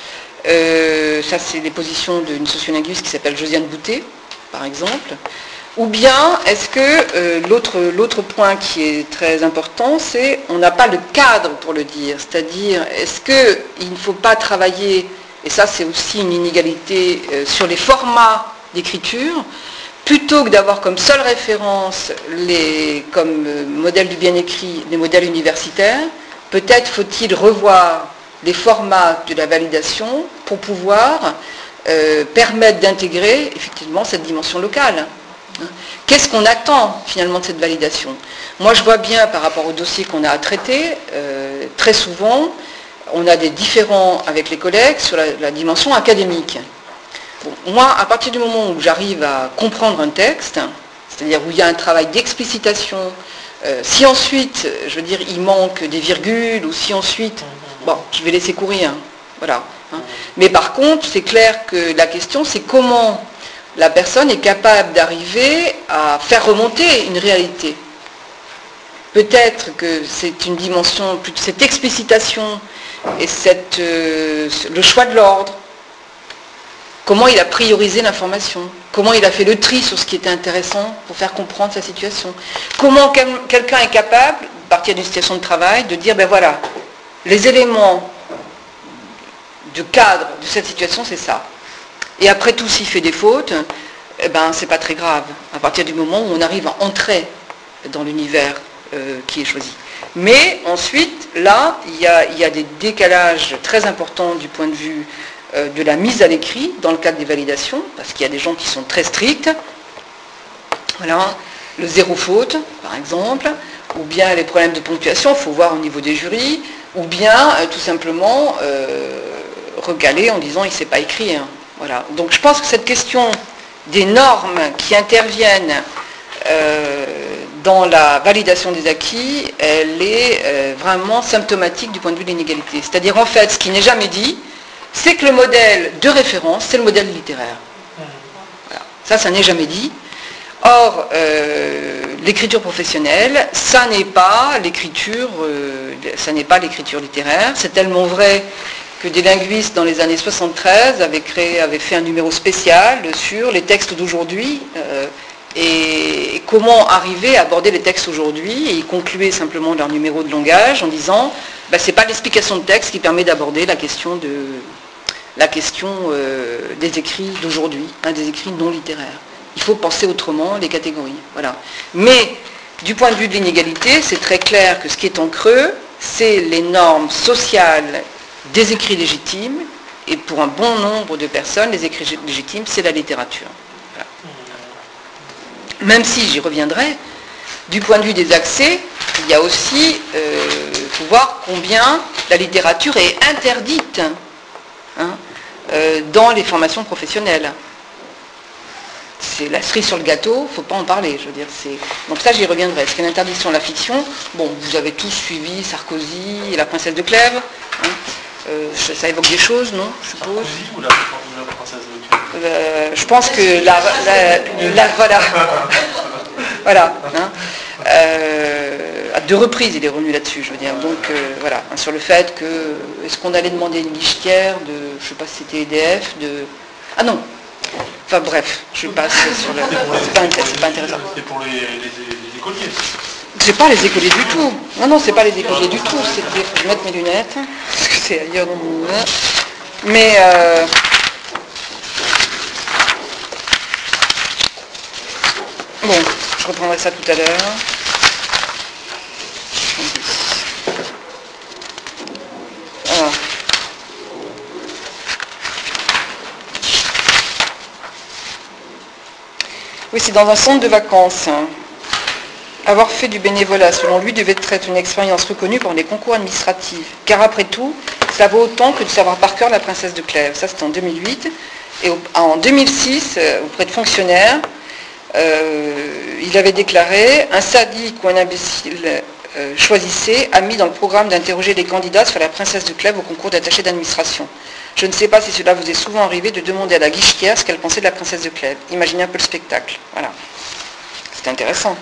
Euh, ça c'est les positions d'une sociolinguiste qui s'appelle Josiane Boutet, par exemple. Ou bien, est-ce que euh, l'autre, l'autre point qui est très important, c'est on n'a pas le cadre pour le dire. C'est-à-dire, est-ce qu'il ne faut pas travailler, et ça c'est aussi une inégalité euh, sur les formats d'écriture, plutôt que d'avoir comme seule référence les, comme euh, modèle du bien écrit les modèles universitaires, peut-être faut-il revoir les formats de la validation pour pouvoir euh, permettre d'intégrer effectivement cette dimension locale. Qu'est-ce qu'on attend finalement de cette validation? Moi je vois bien par rapport au dossier qu'on a à traiter, euh, très souvent on a des différends avec les collègues sur la, la dimension académique. Bon, moi à partir du moment où j'arrive à comprendre un texte, c'est-à-dire où il y a un travail d'explicitation, euh, si ensuite je veux dire il manque des virgules ou si ensuite, bon je vais laisser courir, hein, voilà. Hein. Mais par contre c'est clair que la question c'est comment la personne est capable d'arriver à faire remonter une réalité. Peut-être que c'est une dimension, cette explicitation et cette, euh, le choix de l'ordre, comment il a priorisé l'information, comment il a fait le tri sur ce qui était intéressant pour faire comprendre sa situation, comment quel, quelqu'un est capable, à partir d'une situation de travail, de dire, ben voilà, les éléments de cadre de cette situation, c'est ça. Et après tout, s'il fait des fautes, eh ben, c'est pas très grave, à partir du moment où on arrive à entrer dans l'univers euh, qui est choisi. Mais ensuite, là, il y a, il y a des décalages très importants du point de vue euh, de la mise à l'écrit, dans le cadre des validations, parce qu'il y a des gens qui sont très stricts. Voilà, le zéro faute, par exemple, ou bien les problèmes de ponctuation, il faut voir au niveau des jurys, ou bien euh, tout simplement euh, recaler en disant il ne sait pas écrire. Voilà. Donc je pense que cette question des normes qui interviennent euh, dans la validation des acquis, elle est euh, vraiment symptomatique du point de vue de l'inégalité. C'est-à-dire en fait, ce qui n'est jamais dit, c'est que le modèle de référence, c'est le modèle littéraire. Voilà. Ça, ça n'est jamais dit. Or, euh, l'écriture professionnelle, ça n'est pas l'écriture, euh, ça n'est pas l'écriture littéraire. C'est tellement vrai que des linguistes dans les années soixante-treize avaient, créé, avaient fait un numéro spécial sur les textes d'aujourd'hui euh, et comment arriver à aborder les textes aujourd'hui, et ils concluaient simplement leur numéro de langage en disant bah, c'est pas l'explication de texte qui permet d'aborder la question, de, la question euh, des écrits d'aujourd'hui, hein, des écrits non littéraires. Il faut penser autrement les catégories. Voilà. Mais du point de vue de l'inégalité, c'est très clair que ce qui est en creux, c'est les normes sociales des écrits légitimes, et pour un bon nombre de personnes, les écrits légitimes, c'est la littérature. Voilà. Même si, j'y reviendrai, du point de vue des accès, il y a aussi, il euh, faut voir combien la littérature est interdite hein, euh, dans les formations professionnelles. C'est la cerise sur le gâteau, il ne faut pas en parler, je veux dire. C'est... Donc ça, j'y reviendrai. Est-ce qu'il y a une interdiction de la fiction? Bon, vous avez tous suivi Sarkozy et la princesse de Clèves. Hein. Euh, ça évoque des choses, non? Je suppose. Sarkozy ou la, ou la princesse de Clèves euh, Je pense que la... la, la voilà. Voilà. Hein. Euh, à deux reprises, il est revenu là-dessus, je veux dire. Donc, euh, voilà. Hein, sur le fait que... Est-ce qu'on allait demander une guichetière de... Je ne sais pas si c'était E D F, de... Ah non. Enfin bref, je passe sur le... C'est pas, c'est pas intéressant. C'est pour les, les, les écoliers. C'est pas les écoliers du tout. Non, non, c'est pas les écoliers du tout. C'était... Je vais mettre mes lunettes, parce que c'est ailleurs dans mon... Mais... Euh... Bon, je reprendrai ça tout à l'heure. Voilà. Oui, c'est dans un centre de vacances. Avoir fait du bénévolat, selon lui, devait être une expérience reconnue par les concours administratifs. Car après tout, ça vaut autant que de savoir par cœur La Princesse de Clèves. Ça, c'était en deux mille huit. Et en deux mille six, auprès de fonctionnaires, euh, il avait déclaré « Un sadique ou un imbécile euh, choisissez, a mis dans le programme d'interroger les candidats sur La Princesse de Clèves au concours d'attaché d'administration. Je ne sais pas si cela vous est souvent arrivé de demander à la guichetière ce qu'elle pensait de La Princesse de Clèves. Imaginez un peu le spectacle. » Voilà. C'est intéressant.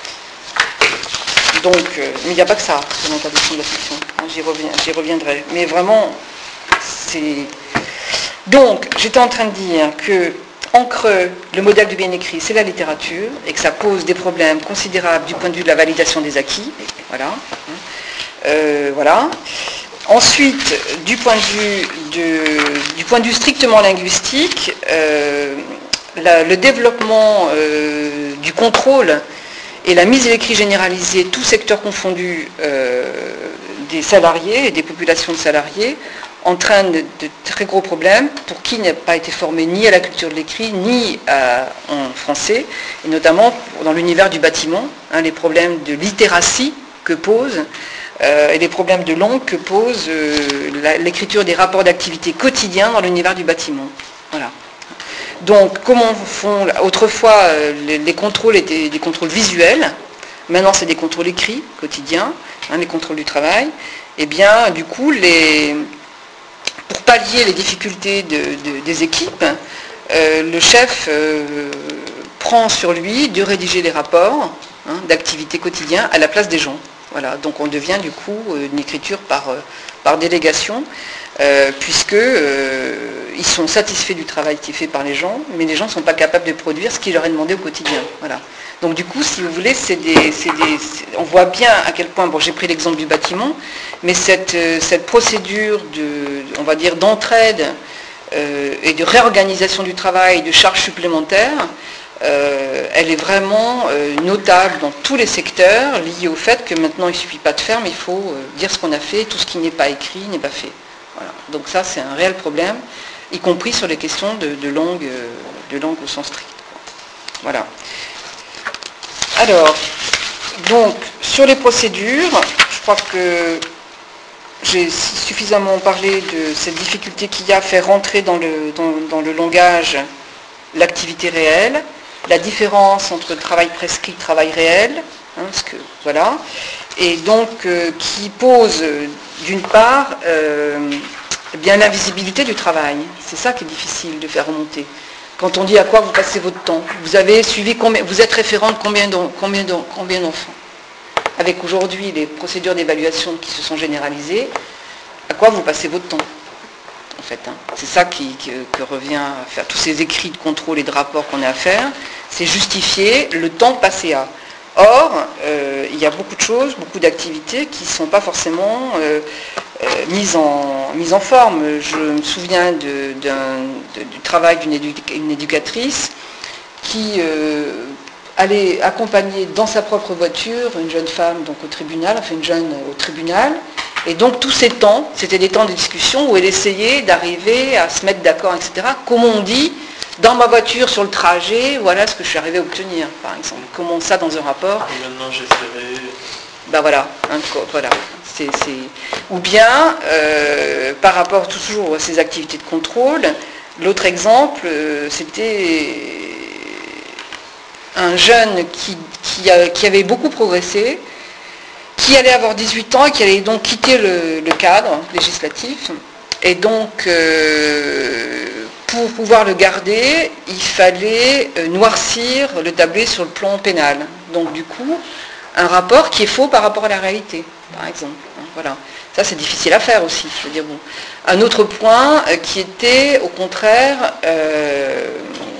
Donc, euh, mais il n'y a pas que ça sur l'interdiction de la fiction. J'y reviens, j'y reviendrai. Mais vraiment, c'est... Donc, j'étais en train de dire que, en creux, le modèle du bien écrit, c'est la littérature, et que ça pose des problèmes considérables du point de vue de la validation des acquis. Voilà. Euh, voilà. Ensuite, du point de vue, de, du point de vue strictement linguistique, euh, la, le développement euh, du contrôle et la mise à l'écrit généralisée, tout secteur confondu, euh, des salariés et des populations de salariés, entraîne de, de très gros problèmes pour qui n'a pas été formé ni à la culture de l'écrit, ni à, en français, et notamment dans l'univers du bâtiment, hein, les problèmes de littératie que pose, euh, et les problèmes de langue que pose euh, la, l'écriture des rapports d'activité quotidiens dans l'univers du bâtiment. Voilà. Donc, comment font... Autrefois, les, les contrôles étaient des contrôles visuels. Maintenant, c'est des contrôles écrits, quotidiens, hein, les contrôles du travail. Et bien, du coup, les, pour pallier les difficultés de, de, des équipes, euh, le chef euh, prend sur lui de rédiger les rapports hein, d'activité quotidien à la place des gens. Voilà. Donc, on devient, du coup, une écriture par, par délégation. Euh, puisque euh, ils sont satisfaits du travail qui est fait par les gens, mais les gens ne sont pas capables de produire ce qui leur est demandé au quotidien. Voilà. Donc du coup, si vous voulez, c'est des, c'est des, c'est, on voit bien à quel point, bon, j'ai pris l'exemple du bâtiment, mais cette, euh, cette procédure de, on va dire, d'entraide euh, et de réorganisation du travail, de charges supplémentaires, euh, elle est vraiment euh, notable dans tous les secteurs, liée au fait que maintenant il ne suffit pas de faire, mais il faut euh, dire ce qu'on a fait, tout ce qui n'est pas écrit n'est pas fait. Voilà. Donc ça, c'est un réel problème, y compris sur les questions de, de, langue, de langue au sens strict. Voilà. Alors, donc, sur les procédures, je crois que j'ai suffisamment parlé de cette difficulté qu'il y a à faire rentrer dans le, dans, dans le langage l'activité réelle, la différence entre travail prescrit et travail réel, hein, parce que, voilà, et donc euh, qui pose... D'une part, euh, eh bien l'invisibilité du travail. C'est ça qui est difficile de faire remonter. Quand on dit à quoi vous passez votre temps, vous avez suivi combien, vous êtes référent de combien, combien, combien d'enfants? Avec aujourd'hui les procédures d'évaluation qui se sont généralisées, à quoi vous passez votre temps? En fait, hein. C'est ça qui, qui que revient à faire tous ces écrits de contrôle et de rapport qu'on a à faire, c'est justifier le temps passé à. Or, euh, il y a beaucoup de choses, beaucoup d'activités qui ne sont pas forcément euh, euh, mises, en, mises en forme. Je me souviens de, d'un, de, du travail d'une éduc- une éducatrice qui euh, allait accompagner dans sa propre voiture une jeune femme donc, au tribunal, enfin une jeune au tribunal. Et donc tous ces temps, c'était des temps de discussion où elle essayait d'arriver à se mettre d'accord, et cetera. Comment on dit dans ma voiture, sur le trajet, voilà ce que je suis arrivé à obtenir, par exemple. Comment ça dans un rapport? Et maintenant, j'essaierai... Ben voilà, hein, voilà. C'est, c'est... Ou bien, euh, par rapport toujours à ces activités de contrôle, l'autre exemple, euh, c'était un jeune qui, qui, a, qui avait beaucoup progressé, qui allait avoir dix-huit ans et qui allait donc quitter le, le cadre législatif. Et donc... Euh, pour pouvoir le garder, il fallait noircir le tablé sur le plan pénal. Donc du coup, un rapport qui est faux par rapport à la réalité, par exemple. Voilà. Ça, c'est difficile à faire aussi. Je veux dire, bon. Un autre point qui était, au contraire, euh,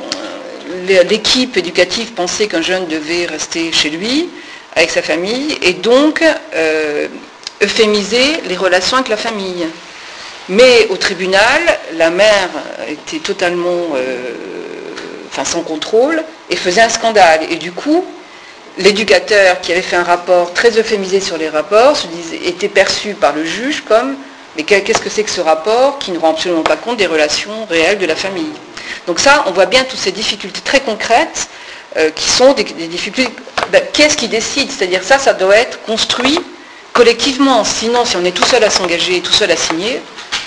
l'équipe éducative pensait qu'un jeune devait rester chez lui, avec sa famille, et donc euh, euphémiser les relations avec la famille. Mais au tribunal, la mère était totalement euh, enfin, sans contrôle et faisait un scandale. Et du coup, l'éducateur qui avait fait un rapport très euphémisé sur les rapports se disait, était perçu par le juge comme mais qu'est-ce que c'est que ce rapport qui ne rend absolument pas compte des relations réelles de la famille. Donc ça, on voit bien toutes ces difficultés très concrètes euh, qui sont des, des difficultés. Ben, qu'est-ce qui décide? C'est-à-dire ça, ça doit être construit collectivement. Sinon, si on est tout seul à s'engager, tout seul à signer,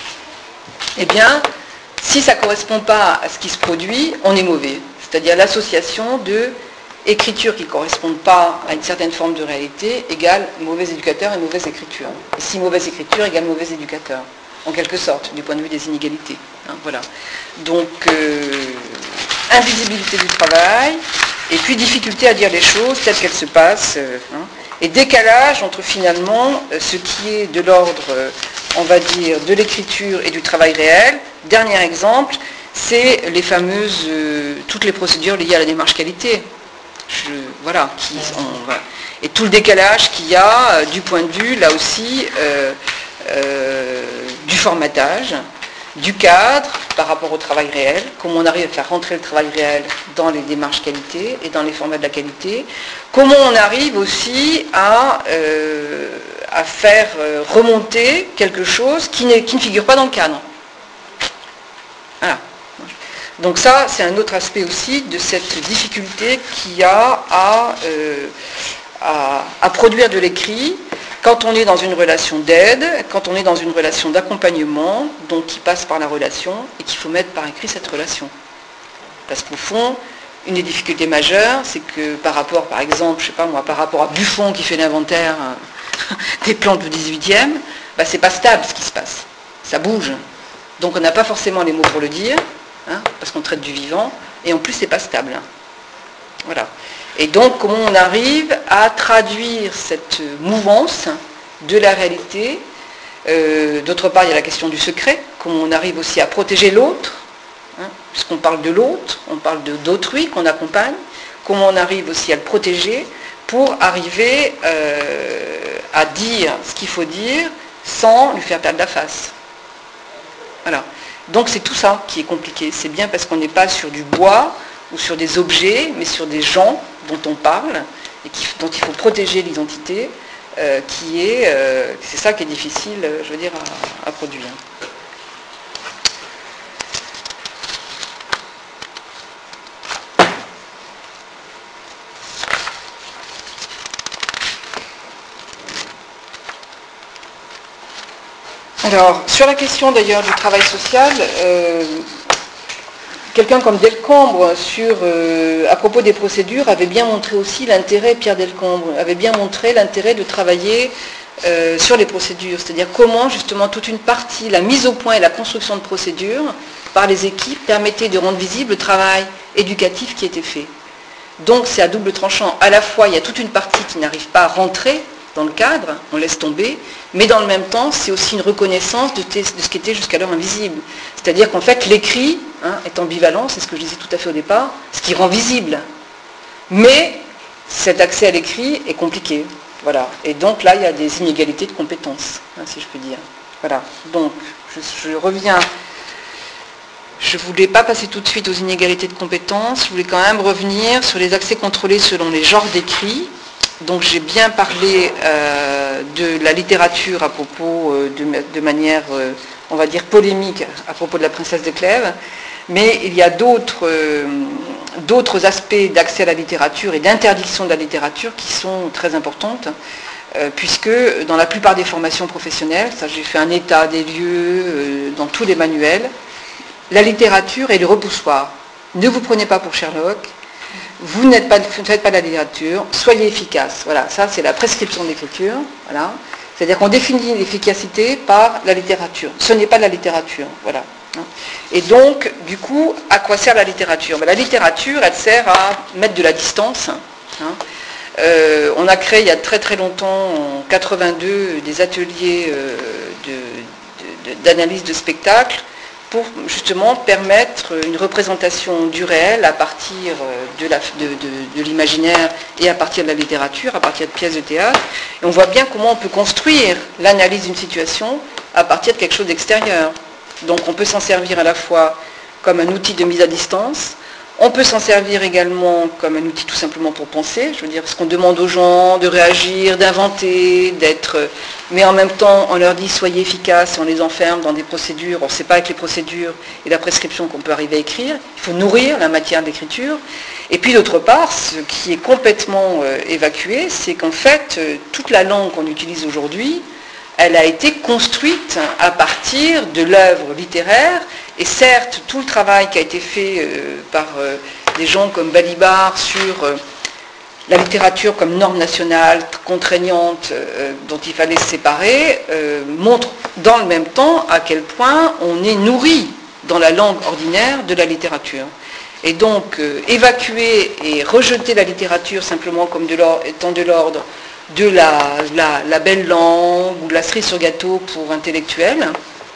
eh bien, si ça ne correspond pas à ce qui se produit, on est mauvais. C'est-à-dire l'association de écriture qui ne correspondent pas à une certaine forme de réalité égale mauvais éducateur et mauvaise écriture. Et si mauvaise écriture égale mauvais éducateur, en quelque sorte, du point de vue des inégalités. Hein, voilà. Donc, euh, invisibilité du travail, et puis difficulté à dire les choses telles qu'elles se passent, euh, hein, et décalage entre finalement euh, ce qui est de l'ordre, euh, on va dire, de l'écriture et du travail réel. Dernier exemple, c'est les fameuses, euh, toutes les procédures liées à la démarche qualité. Je, voilà, qui ont, voilà. Et tout le décalage qu'il y a euh, du point de vue, là aussi, euh, euh, du formatage, du cadre par rapport au travail réel, comment on arrive à faire rentrer le travail réel dans les démarches qualité et dans les formats de la qualité, comment on arrive aussi à, euh, à faire remonter quelque chose qui, n'est, qui ne figure pas dans le cadre. Voilà. Donc ça, c'est un autre aspect aussi de cette difficulté qu'il y a à, euh, à, à produire de l'écrit quand on est dans une relation d'aide, quand on est dans une relation d'accompagnement, donc qui passe par la relation, et qu'il faut mettre par écrit cette relation. Parce qu'au fond, une des difficultés majeures, c'est que par rapport, par exemple, je sais pas moi, par rapport à Buffon qui fait l'inventaire des plantes du dix-huitième, bah, c'est pas stable ce qui se passe. Ça bouge. Donc on n'a pas forcément les mots pour le dire. Hein, parce qu'on traite du vivant, et en plus c'est pas stable. Hein. Voilà. Et donc comment on arrive à traduire cette mouvance de la réalité. Euh, d'autre part, il y a la question du secret, comment on arrive aussi à protéger l'autre, hein, puisqu'on parle de l'autre, on parle de, d'autrui qu'on accompagne, comment on arrive aussi à le protéger pour arriver euh, à dire ce qu'il faut dire sans lui faire perdre la face. Voilà. Donc c'est tout ça qui est compliqué. C'est bien parce qu'on n'est pas sur du bois ou sur des objets, mais sur des gens dont on parle et qui, dont il faut protéger l'identité, euh, qui est, euh, c'est ça qui est difficile, je veux dire, à, à produire. Alors, sur la question d'ailleurs du travail social, euh, quelqu'un comme Delcambre, sur, euh, à propos des procédures, avait bien montré aussi l'intérêt, Pierre Delcambre, avait bien montré l'intérêt de travailler euh, sur les procédures, c'est-à-dire comment justement toute une partie, la mise au point et la construction de procédures par les équipes permettait de rendre visible le travail éducatif qui était fait. Donc c'est à double tranchant. À la fois, il y a toute une partie qui n'arrive pas à rentrer dans le cadre, on laisse tomber, mais dans le même temps, c'est aussi une reconnaissance de, de ce qui était jusqu'alors invisible. C'est-à-dire qu'en fait, l'écrit hein, est ambivalent, c'est ce que je disais tout à fait au départ, ce qui rend visible. Mais cet accès à l'écrit est compliqué. Voilà. Et donc là, il y a des inégalités de compétences, hein, si je peux dire. Voilà. Donc, je, je reviens. Je ne voulais pas passer tout de suite aux inégalités de compétences, je voulais quand même revenir sur les accès contrôlés selon les genres d'écrits. Donc j'ai bien parlé euh, de la littérature à propos euh, de, de manière, euh, on va dire, polémique à propos de la princesse de Clèves, mais il y a d'autres, euh, d'autres aspects d'accès à la littérature et d'interdiction de la littérature qui sont très importantes, euh, puisque dans la plupart des formations professionnelles, ça j'ai fait un état des lieux euh, dans tous les manuels, la littérature est le repoussoir. Ne vous prenez pas pour Sherlock. Vous n'êtes pas, ne faites pas de la littérature, soyez efficace. Voilà, ça c'est la prescription d'écriture. Voilà. C'est-à-dire qu'on définit l'efficacité par la littérature. Ce n'est pas de la littérature. Voilà. Et donc, du coup, à quoi sert la littérature ? Ben, la littérature, elle sert à mettre de la distance. Hein. Euh, on a créé il y a très très longtemps, en quatre-vingt-deux, des ateliers euh, de, de, de, d'analyse de spectacle pour justement permettre une représentation du réel à partir de, la, de, de, de l'imaginaire et à partir de la littérature, à partir de pièces de théâtre. Et on voit bien comment on peut construire l'analyse d'une situation à partir de quelque chose d'extérieur. Donc on peut s'en servir à la fois comme un outil de mise à distance, on peut s'en servir également comme un outil tout simplement pour penser, je veux dire, parce qu'on demande aux gens de réagir, d'inventer, d'être... Mais en même temps, on leur dit soyez efficaces et on les enferme dans des procédures. On ne sait pas avec les procédures et la prescription qu'on peut arriver à écrire. Il faut nourrir la matière d'écriture. Et puis d'autre part, ce qui est complètement euh, évacué, c'est qu'en fait, euh, toute la langue qu'on utilise aujourd'hui, elle a été construite à partir de l'œuvre littéraire. Et certes, tout le travail qui a été fait euh, par euh, des gens comme Balibar sur euh, la littérature comme norme nationale contraignante euh, dont il fallait se séparer, euh, montre dans le même temps à quel point on est nourri dans la langue ordinaire de la littérature. Et donc, euh, évacuer et rejeter la littérature simplement comme de étant de l'ordre de la, la, la belle langue ou de la cerise sur gâteau pour intellectuels,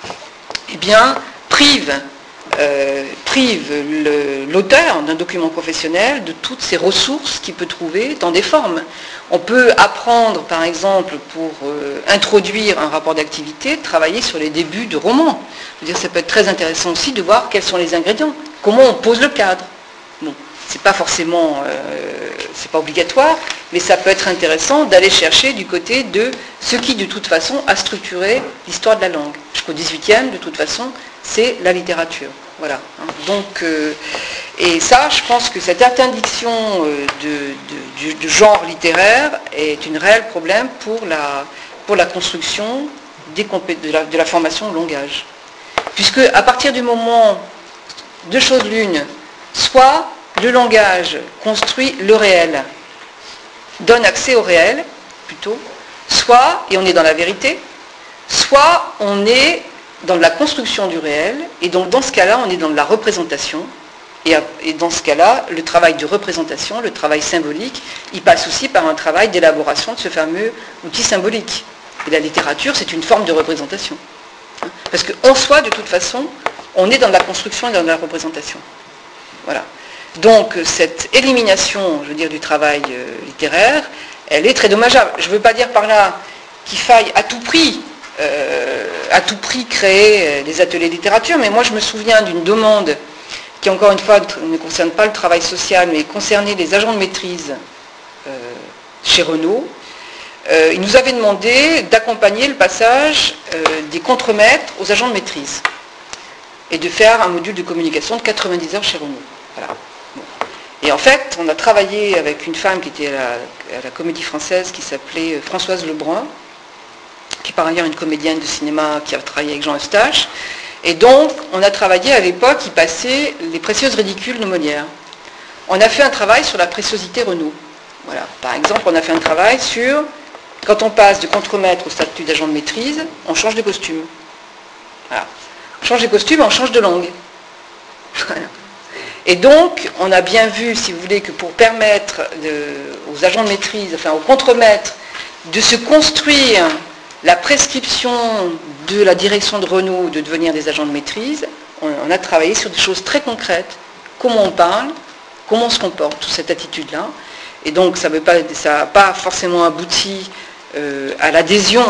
eh bien, prive, euh, prive le, l'auteur d'un document professionnel de toutes ces ressources qu'il peut trouver dans des formes. On peut apprendre, par exemple, pour euh, introduire un rapport d'activité, travailler sur les débuts de romans. Je veux dire, ça peut être très intéressant aussi de voir quels sont les ingrédients, comment on pose le cadre. Bon, c'est pas forcément, euh, c'est pas obligatoire, mais ça peut être intéressant d'aller chercher du côté de ce qui, de toute façon, a structuré l'histoire de la langue. Jusqu'au dix-huitième, de toute façon, c'est la littérature. Voilà. Donc, euh, et ça, je pense que cette interdiction euh, de, de, de, de genre littéraire est un réel problème pour la, pour la construction des compé- de, la, de la formation au langage. Puisque, à partir du moment, deux choses l'une, soit le langage construit le réel, donne accès au réel, plutôt, soit, et on est dans la vérité, soit on est dans la construction du réel, et donc dans ce cas-là, on est dans la représentation, et, et dans ce cas-là, le travail de représentation, le travail symbolique, il passe aussi par un travail d'élaboration de ce fameux outil symbolique. Et la littérature, c'est une forme de représentation. Parce qu'en soi, de toute façon, on est dans la construction et dans la représentation. Voilà. Donc, cette élimination, je veux dire, du travail euh, littéraire, elle est très dommageable. Je ne veux pas dire par là qu'il faille à tout prix Euh, à tout prix créer des ateliers de littérature, mais moi je me souviens d'une demande qui encore une fois ne concerne pas le travail social, mais concernait les agents de maîtrise euh, chez Renault. Euh, ils nous avaient demandé d'accompagner le passage euh, des contremaîtres aux agents de maîtrise et de faire un module de communication de quatre-vingt-dix heures chez Renault. Voilà. Bon. Et en fait, on a travaillé avec une femme qui était à la, à la Comédie Française qui s'appelait Françoise Lebrun, qui est par ailleurs une comédienne de cinéma qui a travaillé avec Jean Eustache. Et donc, on a travaillé à l'époque, il passait Les Précieuses Ridicules de Molière. On a fait un travail sur la préciosité Renault. Voilà. Par exemple, on a fait un travail sur, quand on passe de contremaître au statut d'agent de maîtrise, on change de costume. Voilà. On change de costume, on change de langue. Voilà. Et donc, on a bien vu, si vous voulez, que pour permettre de, aux agents de maîtrise, enfin aux contremaîtres, de se construire la prescription de la direction de Renault de devenir des agents de maîtrise, on, on a travaillé sur des choses très concrètes. Comment on parle, comment on se comporte, toute cette attitude-là. Et donc, ça n'a pas forcément abouti euh, à l'adhésion,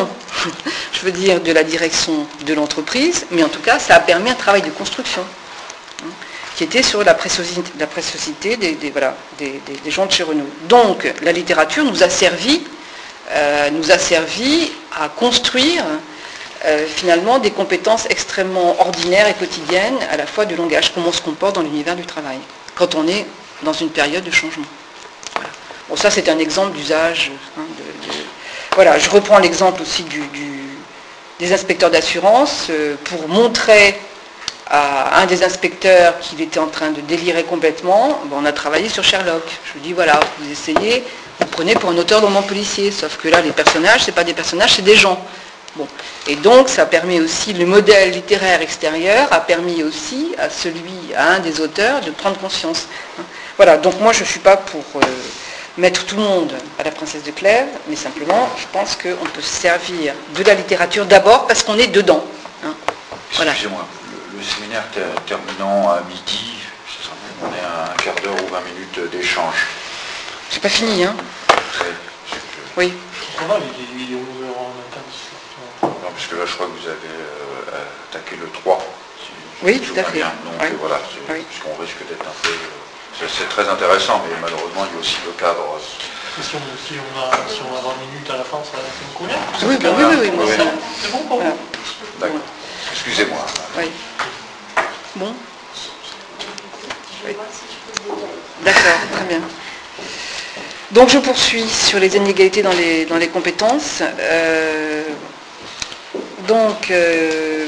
je veux dire, de la direction de l'entreprise, mais en tout cas, ça a permis un travail de construction, hein, qui était sur la préciosité, la préciosité des, des, voilà, des, des, des gens de chez Renault. Donc, la littérature nous a servi Euh, nous a servi à construire euh, finalement des compétences extrêmement ordinaires et quotidiennes à la fois du langage, comment on se comporte dans l'univers du travail, quand on est dans une période de changement. Voilà. Bon, ça c'est un exemple d'usage. Hein, de, de... Voilà, je reprends l'exemple aussi du, du, des inspecteurs d'assurance euh, pour montrer à un des inspecteurs qu'il était en train de délirer complètement. Bon, on a travaillé sur Sherlock. Je lui dis voilà, vous essayez, vous prenez pour un auteur de roman policier, sauf que là les personnages, c'est pas des personnages, c'est des gens. Bon. Et donc ça permet aussi, le modèle littéraire extérieur a permis aussi à celui, à un des auteurs de prendre conscience. Voilà, donc moi je ne suis pas pour euh, mettre tout le monde à la princesse de Clèves, mais simplement je pense qu'on peut se servir de la littérature d'abord parce qu'on est dedans. Hein. Voilà. Excusez-moi. Le le séminaire ter terminant à midi, on est à un quart d'heure ou vingt minutes d'échange. C'est pas fini, hein? Oui. Oui. On a, il est onze heures en matin. Non, parce que là, je crois que vous avez euh, attaqué le trois. Si oui, tout à à fait. Bien. Donc oui. euh, voilà, oui. puisqu'on risque d'être un peu... Euh, c'est très intéressant, mais malheureusement, il y a aussi le cadre... Et si on, si on, a, si on a vingt minutes à la fin, ça, ça nous convient? Oui, bah, oui, oui, oui, oui. C'est bon pour vous? Voilà. D'accord. Excusez-moi. Oui. Bon. Oui. D'accord, très bien. Donc je poursuis sur les inégalités dans les, dans les compétences. Euh, donc, euh,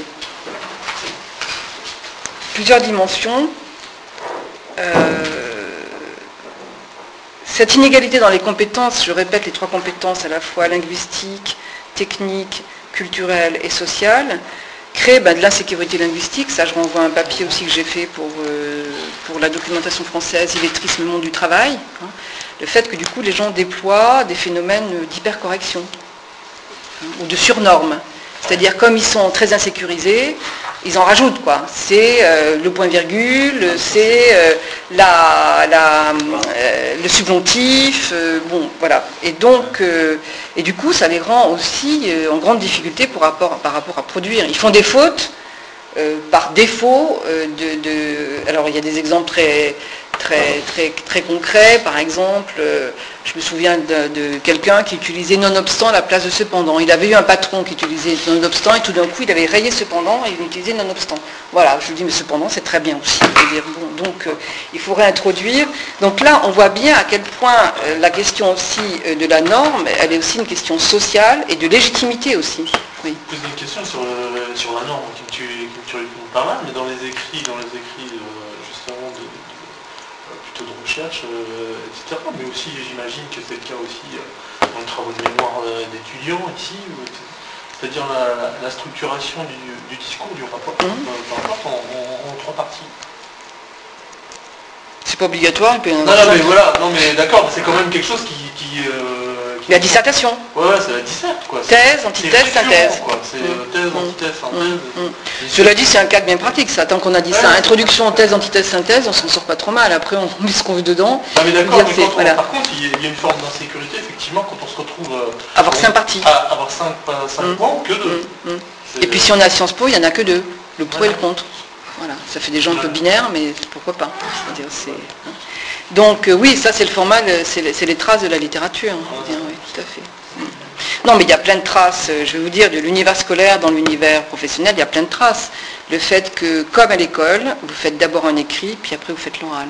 plusieurs dimensions. Euh, cette inégalité dans les compétences, je répète les trois compétences à la fois linguistique, technique, culturelle et sociale, crée ben, de l'insécurité linguistique. Ça, je renvoie à un papier aussi que j'ai fait pour, euh, pour la documentation française, illettrisme, monde du travail. Hein. Le fait que du coup les gens déploient des phénomènes d'hypercorrection hein, ou de surnormes. C'est-à-dire comme ils sont très insécurisés, ils en rajoutent quoi. C'est euh, le point-virgule, c'est euh, la, la, euh, le subjonctif, euh, bon voilà. Et donc, euh, et du coup, ça les rend aussi euh, en grande difficulté pour rapport, par rapport à produire. Ils font des fautes euh, par défaut euh, de, de. Alors il y a des exemples très très très très concrets. Par exemple, euh, je me souviens de, de quelqu'un qui utilisait nonobstant à la place de cependant. Il avait eu un patron qui utilisait nonobstant et tout d'un coup il avait rayé cependant et il utilisait nonobstant. Voilà, je lui dis mais cependant c'est très bien aussi. Je veux dire, bon, donc euh, il faut réintroduire. Donc là on voit bien à quel point euh, la question aussi euh, de la norme, elle est aussi une question sociale et de légitimité aussi. Oui. Je pose une question sur, le, sur la norme qui me tue, qui me tue pas mal, mais dans les écrits, dans les écrits euh, justement de, de, plutôt de recherche, euh, et cetera. Mais aussi j'imagine que c'est le cas aussi euh, dans le travail de mémoire euh, d'étudiants ici, euh, c'est-à-dire la, la, la structuration du, du discours, du rapport, mmh. euh, par rapport en, en, en trois parties. C'est pas obligatoire, il peut y en avoir. Non, non, mais voilà, non mais d'accord, c'est quand même quelque chose qui... qui, euh, qui la dissertation. Ouais, ouais, c'est la disserte, quoi. Thèse, antithèse, synthèse. C'est mmh. thèse, antithèse, synthèse. Mmh. Mmh. Cela dit, c'est un cadre bien pratique, ça. Tant qu'on a dit ouais, ça, introduction, thèse, antithèse, synthèse, on s'en sort pas trop mal. Après, on met ce qu'on veut dedans. Ah, mais d'accord, mais quand on, voilà. Par contre, il y a une forme d'insécurité, effectivement, quand on se retrouve... Euh, avoir cinq parties. À avoir cinq, cinq mmh. points, que deux. Mmh. Et puis si on est à Sciences Po, il n'y en a que deux. Le pro ouais. et le contre. Voilà, ça fait des gens un peu binaires, mais pourquoi pas. C'est-à-dire, c'est... Donc euh, oui, ça c'est le format, c'est les, les traces de la littérature. Hein, dire, oui, tout à fait. Non, mais il y a plein de traces, je vais vous dire, de l'univers scolaire dans l'univers professionnel, il y a plein de traces. Le fait que, comme à l'école, vous faites d'abord un écrit, puis après vous faites l'oral.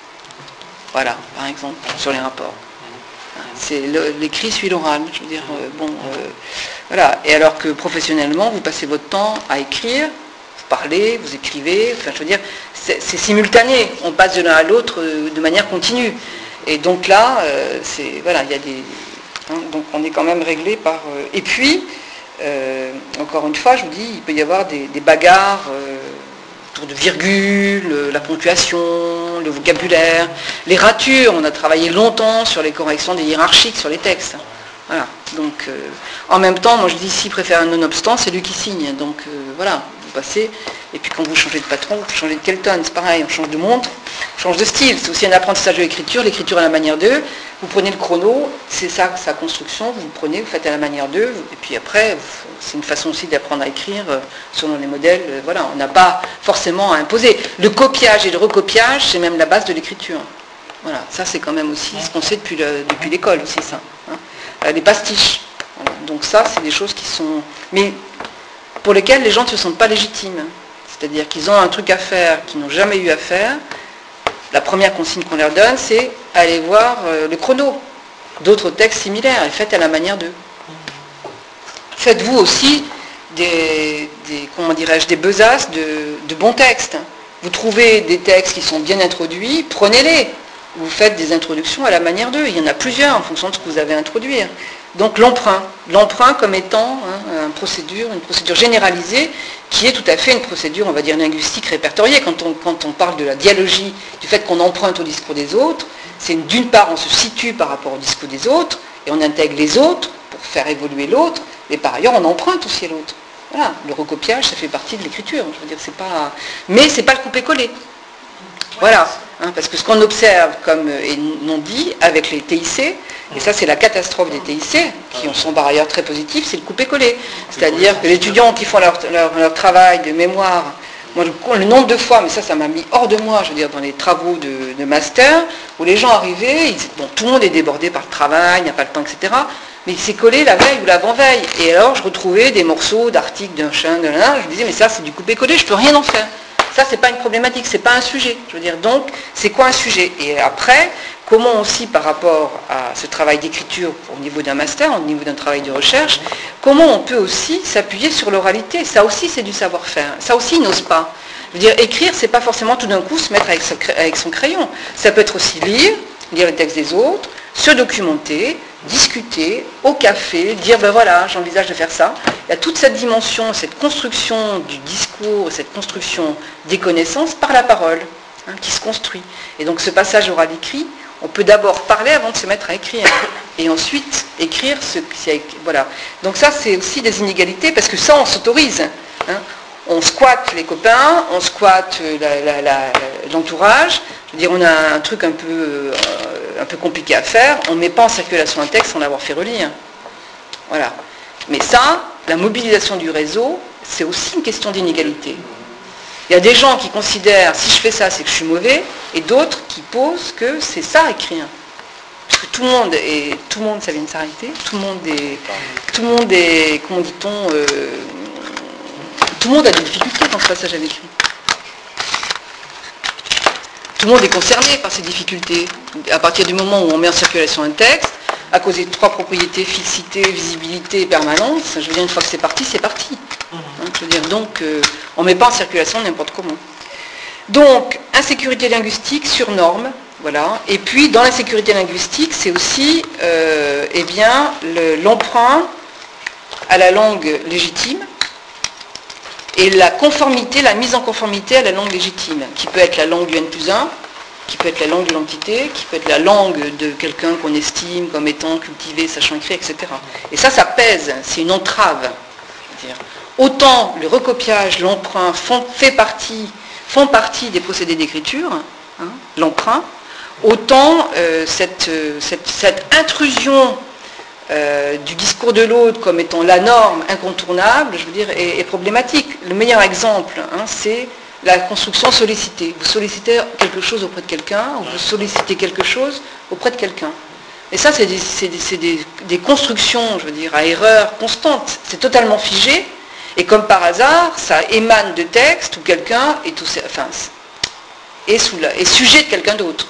Voilà, par exemple, sur les rapports. C'est l'écrit suit l'oral, je veux dire, euh, bon, euh, voilà. Et alors que professionnellement, vous passez votre temps à écrire, vous parlez, vous écrivez, enfin je veux dire, c'est simultané, on passe de l'un à l'autre euh, de manière continue. Et donc là, euh, c'est, voilà, il y a des... Hein, donc on est quand même réglé par... Euh, et puis, euh, encore une fois, je vous dis, il peut y avoir des, des bagarres euh, autour de virgule, euh, la ponctuation, le vocabulaire, les ratures. On a travaillé longtemps sur les corrections des hiérarchiques sur les textes. Voilà. Donc, euh, en même temps, moi je dis, s'il préfère un nonobstant, c'est lui qui signe. Donc, euh, voilà, vous passez. Et puis quand vous changez de patron, vous changez de Kelton, c'est pareil, on change de montre, on change de style. C'est aussi un apprentissage de l'écriture, l'écriture à la manière d'eux. Vous prenez le chrono, c'est ça sa construction, vous le prenez, vous faites à la manière d'eux. Et puis après, c'est une façon aussi d'apprendre à écrire euh, selon les modèles. Euh, voilà, on n'a pas forcément à imposer. Le copiage et le recopiage, c'est même la base de l'écriture. Voilà, ça c'est quand même aussi ce qu'on sait depuis le, depuis l'école aussi, ça. Hein. Euh, les pastiches. Voilà. Donc ça, c'est des choses qui sont... Mais pour lesquelles les gens ne se sentent pas légitimes. C'est-à-dire qu'ils ont un truc à faire qu'ils n'ont jamais eu à faire. La première consigne qu'on leur donne, c'est aller voir euh, le chrono. D'autres textes similaires, et faites à la manière d'eux. Faites-vous aussi des, des comment dirais-je, des besaces de, de bons textes. Vous trouvez des textes qui sont bien introduits, prenez-les. Vous faites des introductions à la manière d'eux. Il y en a plusieurs en fonction de ce que vous avez à introduire. Donc l'emprunt, l'emprunt comme étant hein, une procédure, une procédure généralisée qui est tout à fait une procédure, on va dire, linguistique répertoriée. Quand on, quand on parle de la dialogie, du fait qu'on emprunte au discours des autres, c'est d'une part on se situe par rapport au discours des autres et on intègre les autres pour faire évoluer l'autre, mais par ailleurs on emprunte aussi à l'autre. Voilà, le recopiage, ça fait partie de l'écriture. Je veux dire, c'est pas. Mais c'est pas le couper-coller. Voilà. Hein, parce que ce qu'on observe, comme est non dit, avec les T I C, et ça c'est la catastrophe des T I C, qui sont par ailleurs très positifs, c'est le couper-coller. C'est-à-dire que les étudiants qui font leur, leur, leur travail de mémoire, moi le, le nombre de fois, mais ça, ça m'a mis hors de moi, je veux dire, dans les travaux de, de master, où les gens arrivaient, ils, bon, tout le monde est débordé par le travail, il n'y a pas le temps, et cetera. Mais il s'est collé la veille ou l'avant-veille. Et alors je retrouvais des morceaux d'articles d'un chien, de là, je me disais, mais ça c'est du couper-coller, je ne peux rien en faire. Ça, c'est pas une problématique, c'est pas un sujet. Je veux dire, donc, c'est quoi un sujet? Et après, comment aussi, par rapport à ce travail d'écriture au niveau d'un master, au niveau d'un travail de recherche, comment on peut aussi s'appuyer sur l'oralité? Ça aussi, c'est du savoir-faire. Ça aussi, ils n'osent pas. Je veux dire, écrire, c'est pas forcément tout d'un coup se mettre avec, avec son crayon. Ça peut être aussi lire, lire les textes des autres, se documenter, discuter au café, dire ben voilà, j'envisage de faire ça. Il y a toute cette dimension, cette construction du discours, cette construction des connaissances par la parole, hein, qui se construit. Et donc ce passage oral-écrit, on peut d'abord parler avant de se mettre à écrire, et ensuite écrire ce qui a écrit. Voilà. Donc ça, c'est aussi des inégalités, parce que ça, on s'autorise. Hein. On squatte les copains, on squatte la, la, la, l'entourage. Je veux dire, on a un truc un peu, euh, un peu compliqué à faire, on ne met pas en circulation un texte sans l'avoir fait relire. Voilà. Mais ça, la mobilisation du réseau, c'est aussi une question d'inégalité. Il y a des gens qui considèrent, si je fais ça, c'est que je suis mauvais, et d'autres qui posent que c'est ça, écrire. Parce que tout le monde, est, tout le monde, ça vient de s'arrêter, tout le monde est, tout le monde est, comment dit-on, euh, tout le monde a des difficultés dans ce passage à l'écrit. Tout le monde est concerné par ces difficultés. À partir du moment où on met en circulation un texte, à cause des trois propriétés, fixité, visibilité et permanence, je veux dire, une fois que c'est parti, c'est parti. Hein, je veux dire, donc, euh, on ne met pas en circulation n'importe comment. Donc, insécurité linguistique sur norme, voilà. Et puis, dans l'insécurité linguistique, c'est aussi, euh, eh bien, le, l'emprunt à la langue légitime, et la conformité, la mise en conformité à la langue légitime, qui peut être la langue du N plus un, qui peut être la langue de l'entité, qui peut être la langue de quelqu'un qu'on estime comme étant cultivé, sachant écrire, et cetera. Et ça, ça pèse, c'est une entrave. Je veux dire. Autant le recopiage, l'emprunt font, fait partie, font partie des procédés d'écriture, hein, l'emprunt, autant euh, cette, cette, cette intrusion Euh, du discours de l'autre comme étant la norme incontournable, je veux dire, est, est problématique. Le meilleur exemple, hein, c'est la construction sollicitée. Vous sollicitez quelque chose auprès de quelqu'un, ou vous sollicitez quelque chose auprès de quelqu'un. Et ça, c'est, des, c'est, des, c'est des, des constructions, je veux dire, à erreur constante. C'est totalement figé, et comme par hasard, ça émane de texte où quelqu'un est, tout, enfin, est, sous la, est sujet de quelqu'un d'autre.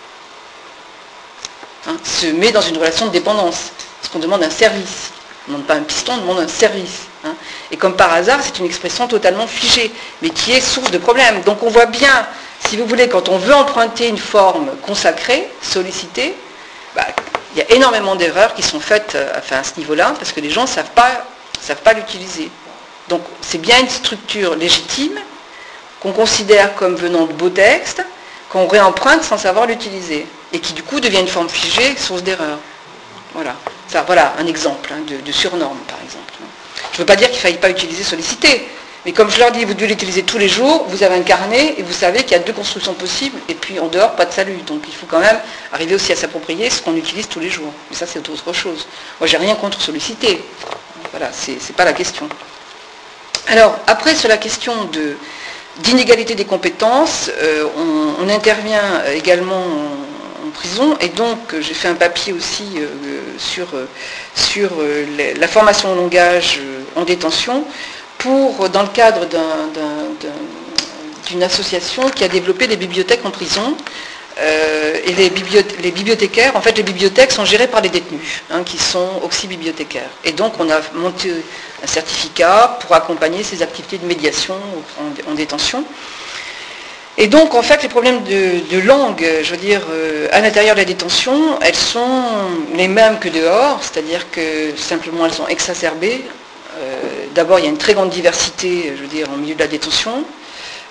Hein, se met dans une relation de dépendance. Parce qu'on demande un service. On ne demande pas un piston, on demande un service. Hein. Et comme par hasard, c'est une expression totalement figée, mais qui est source de problèmes. Donc on voit bien, si vous voulez, quand on veut emprunter une forme consacrée, sollicitée, bah, il y a énormément d'erreurs qui sont faites enfin, à ce niveau-là, parce que les gens ne savent pas, savent pas l'utiliser. Donc c'est bien une structure légitime, qu'on considère comme venant de beaux textes, qu'on réemprunte sans savoir l'utiliser, et qui du coup devient une forme figée, source d'erreur. Voilà. Ça, voilà un exemple hein, de, de surnorme, par exemple. Je ne veux pas dire qu'il ne faille pas utiliser solliciter, mais comme je leur dis, vous devez l'utiliser tous les jours, vous avez un carnet et vous savez qu'il y a deux constructions possibles, et puis en dehors, pas de salut. Donc il faut quand même arriver aussi à s'approprier ce qu'on utilise tous les jours. Mais ça, c'est autre chose. Moi, j'ai rien contre solliciter. Voilà, c'est, c'est pas la question. Alors, après, sur la question de, d'inégalité des compétences, euh, on, on intervient également en prison, et donc j'ai fait un papier aussi euh, sur, euh, sur euh, la formation au langage euh, en détention, pour, dans le cadre d'un, d'un, d'un, d'une association qui a développé des bibliothèques en prison, euh, et les, biblioth- les bibliothécaires, en fait les bibliothèques sont gérées par les détenus, hein, qui sont auxi-bibliothécaires. Et donc on a monté un certificat pour accompagner ces activités de médiation en, en détention. Et donc, en fait, les problèmes de, de langue, je veux dire, euh, à l'intérieur de la détention, elles sont les mêmes que dehors, c'est-à-dire que simplement elles sont exacerbées. Euh, d'abord, il y a une très grande diversité, je veux dire, en milieu de la détention.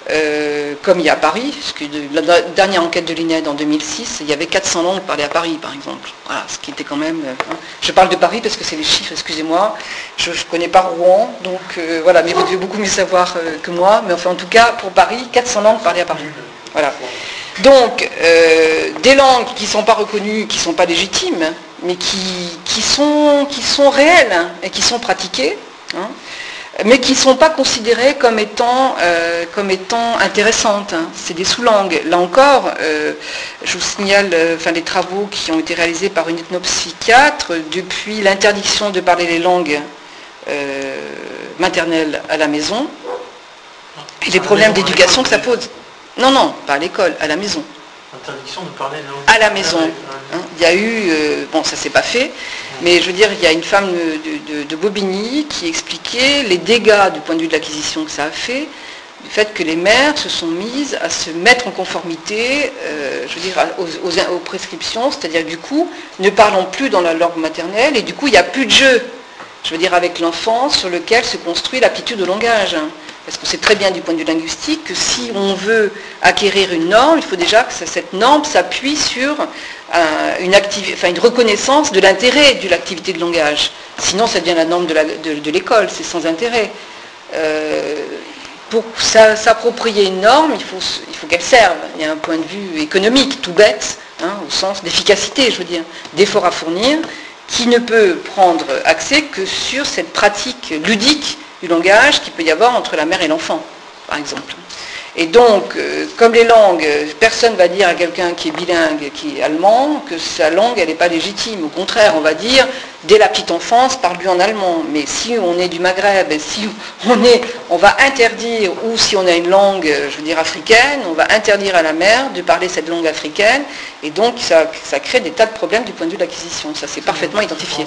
euh, comme il y a à Paris, parce que de, la dernière enquête de l'I N E D en deux mille six, il y avait quatre cents langues parlées à Paris, par exemple. Voilà, ce qui était quand même... Euh, hein. Je parle de Paris parce que c'est les chiffres, excusez-moi. Je ne connais pas Rouen, donc euh, voilà, mais vous devez beaucoup mieux savoir euh, que moi. Mais enfin, en tout cas, pour Paris, quatre cents langues parlées à Paris. Voilà. Donc, euh, des langues qui ne sont pas reconnues, qui ne sont pas légitimes, mais qui, qui, sont, qui sont réelles hein, et qui sont pratiquées, hein, mais qui ne sont pas considérées comme étant, euh, comme étant intéressantes. Hein. C'est des sous-langues. Là encore, euh, je vous signale euh, enfin, les travaux qui ont été réalisés par une ethnopsychiatre depuis l'interdiction de parler les langues euh, maternelles à la maison et les problèmes d'éducation que ça pose. Non, non, pas à l'école, à la maison. Interdiction de parler langue. À la maison. Hein, il y a eu, euh, bon ça s'est pas fait, mais je veux dire, il y a une femme de, de, de Bobigny qui expliquait les dégâts du point de vue de l'acquisition que ça a fait, du fait que les mères se sont mises à se mettre en conformité, euh, je veux dire, aux, aux, aux prescriptions, c'est-à-dire du coup, ne parlons plus dans la langue maternelle, et du coup, il n'y a plus de jeu, je veux dire, avec l'enfant sur lequel se construit l'aptitude au langage. Hein. Parce qu'on sait très bien du point de vue linguistique que si on veut acquérir une norme, il faut déjà que cette norme s'appuie sur un, une, activi- enfin, une reconnaissance de l'intérêt de l'activité de langage. Sinon, ça devient la norme de, la, de, de l'école, c'est sans intérêt. Euh, pour s'approprier une norme, il faut, il faut qu'elle serve. Il y a un point de vue économique, tout bête, hein, au sens d'efficacité, je veux dire, d'effort à fournir, qui ne peut prendre accès que sur cette pratique ludique du langage qu'il peut y avoir entre la mère et l'enfant, par exemple. Et donc, euh, comme les langues, personne ne va dire à quelqu'un qui est bilingue, qui est allemand, que sa langue, elle n'est pas légitime. Au contraire, on va dire, dès la petite enfance, parle-lui en allemand. Mais si on est du Maghreb, si on, est, on va interdire, ou si on a une langue, je veux dire, africaine, on va interdire à la mère de parler cette langue africaine, et donc ça, ça crée des tas de problèmes du point de vue de l'acquisition. Ça, c'est parfaitement identifié.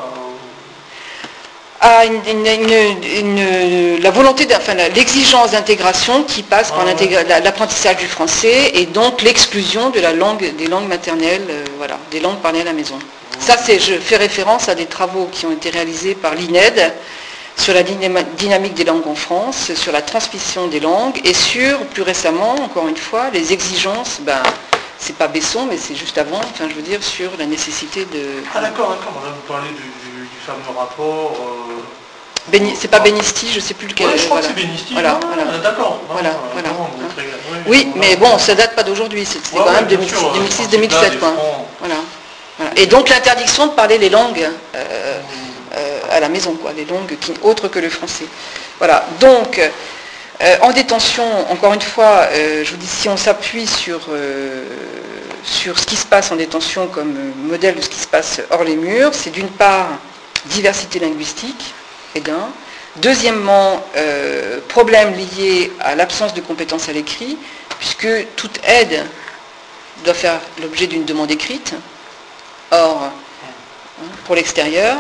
À une, une, une, une, la volonté, enfin, l'exigence d'intégration qui passe par l'apprentissage du français et donc l'exclusion de la langue, des langues maternelles, euh, voilà, des langues parlées à la maison. Ça, c'est, je fais référence à des travaux qui ont été réalisés par l'I N E D sur la dynamique des langues en France, sur la transmission des langues et sur, plus récemment, encore une fois, les exigences, ben, c'est pas Besson, mais c'est juste avant, enfin, je veux dire, sur la nécessité de... Ah d'accord, d'accord, on va vous parler du... fameux rapport. Euh... Béni, c'est pas Benisti, je ne sais plus lequel. Ouais, je crois voilà. que c'est Benisti. Voilà, ah, voilà. D'accord. Voilà, ah, voilà. Non, hein. très... oui, oui, mais bon, ça date pas d'aujourd'hui, c'était ouais, quand même deux mille six deux mille sept. Quoi. Voilà. Voilà. Et donc l'interdiction de parler les langues euh, euh, à la maison, quoi, les langues qui, autres que le français. Voilà. Donc, euh, en détention, encore une fois, euh, je vous dis, si on s'appuie sur, euh, sur ce qui se passe en détention comme modèle de ce qui se passe hors les murs, c'est d'une part diversité linguistique, et d'un. Deuxièmement, euh, problème lié à l'absence de compétences à l'écrit, puisque toute aide doit faire l'objet d'une demande écrite. Or, hein, pour l'extérieur,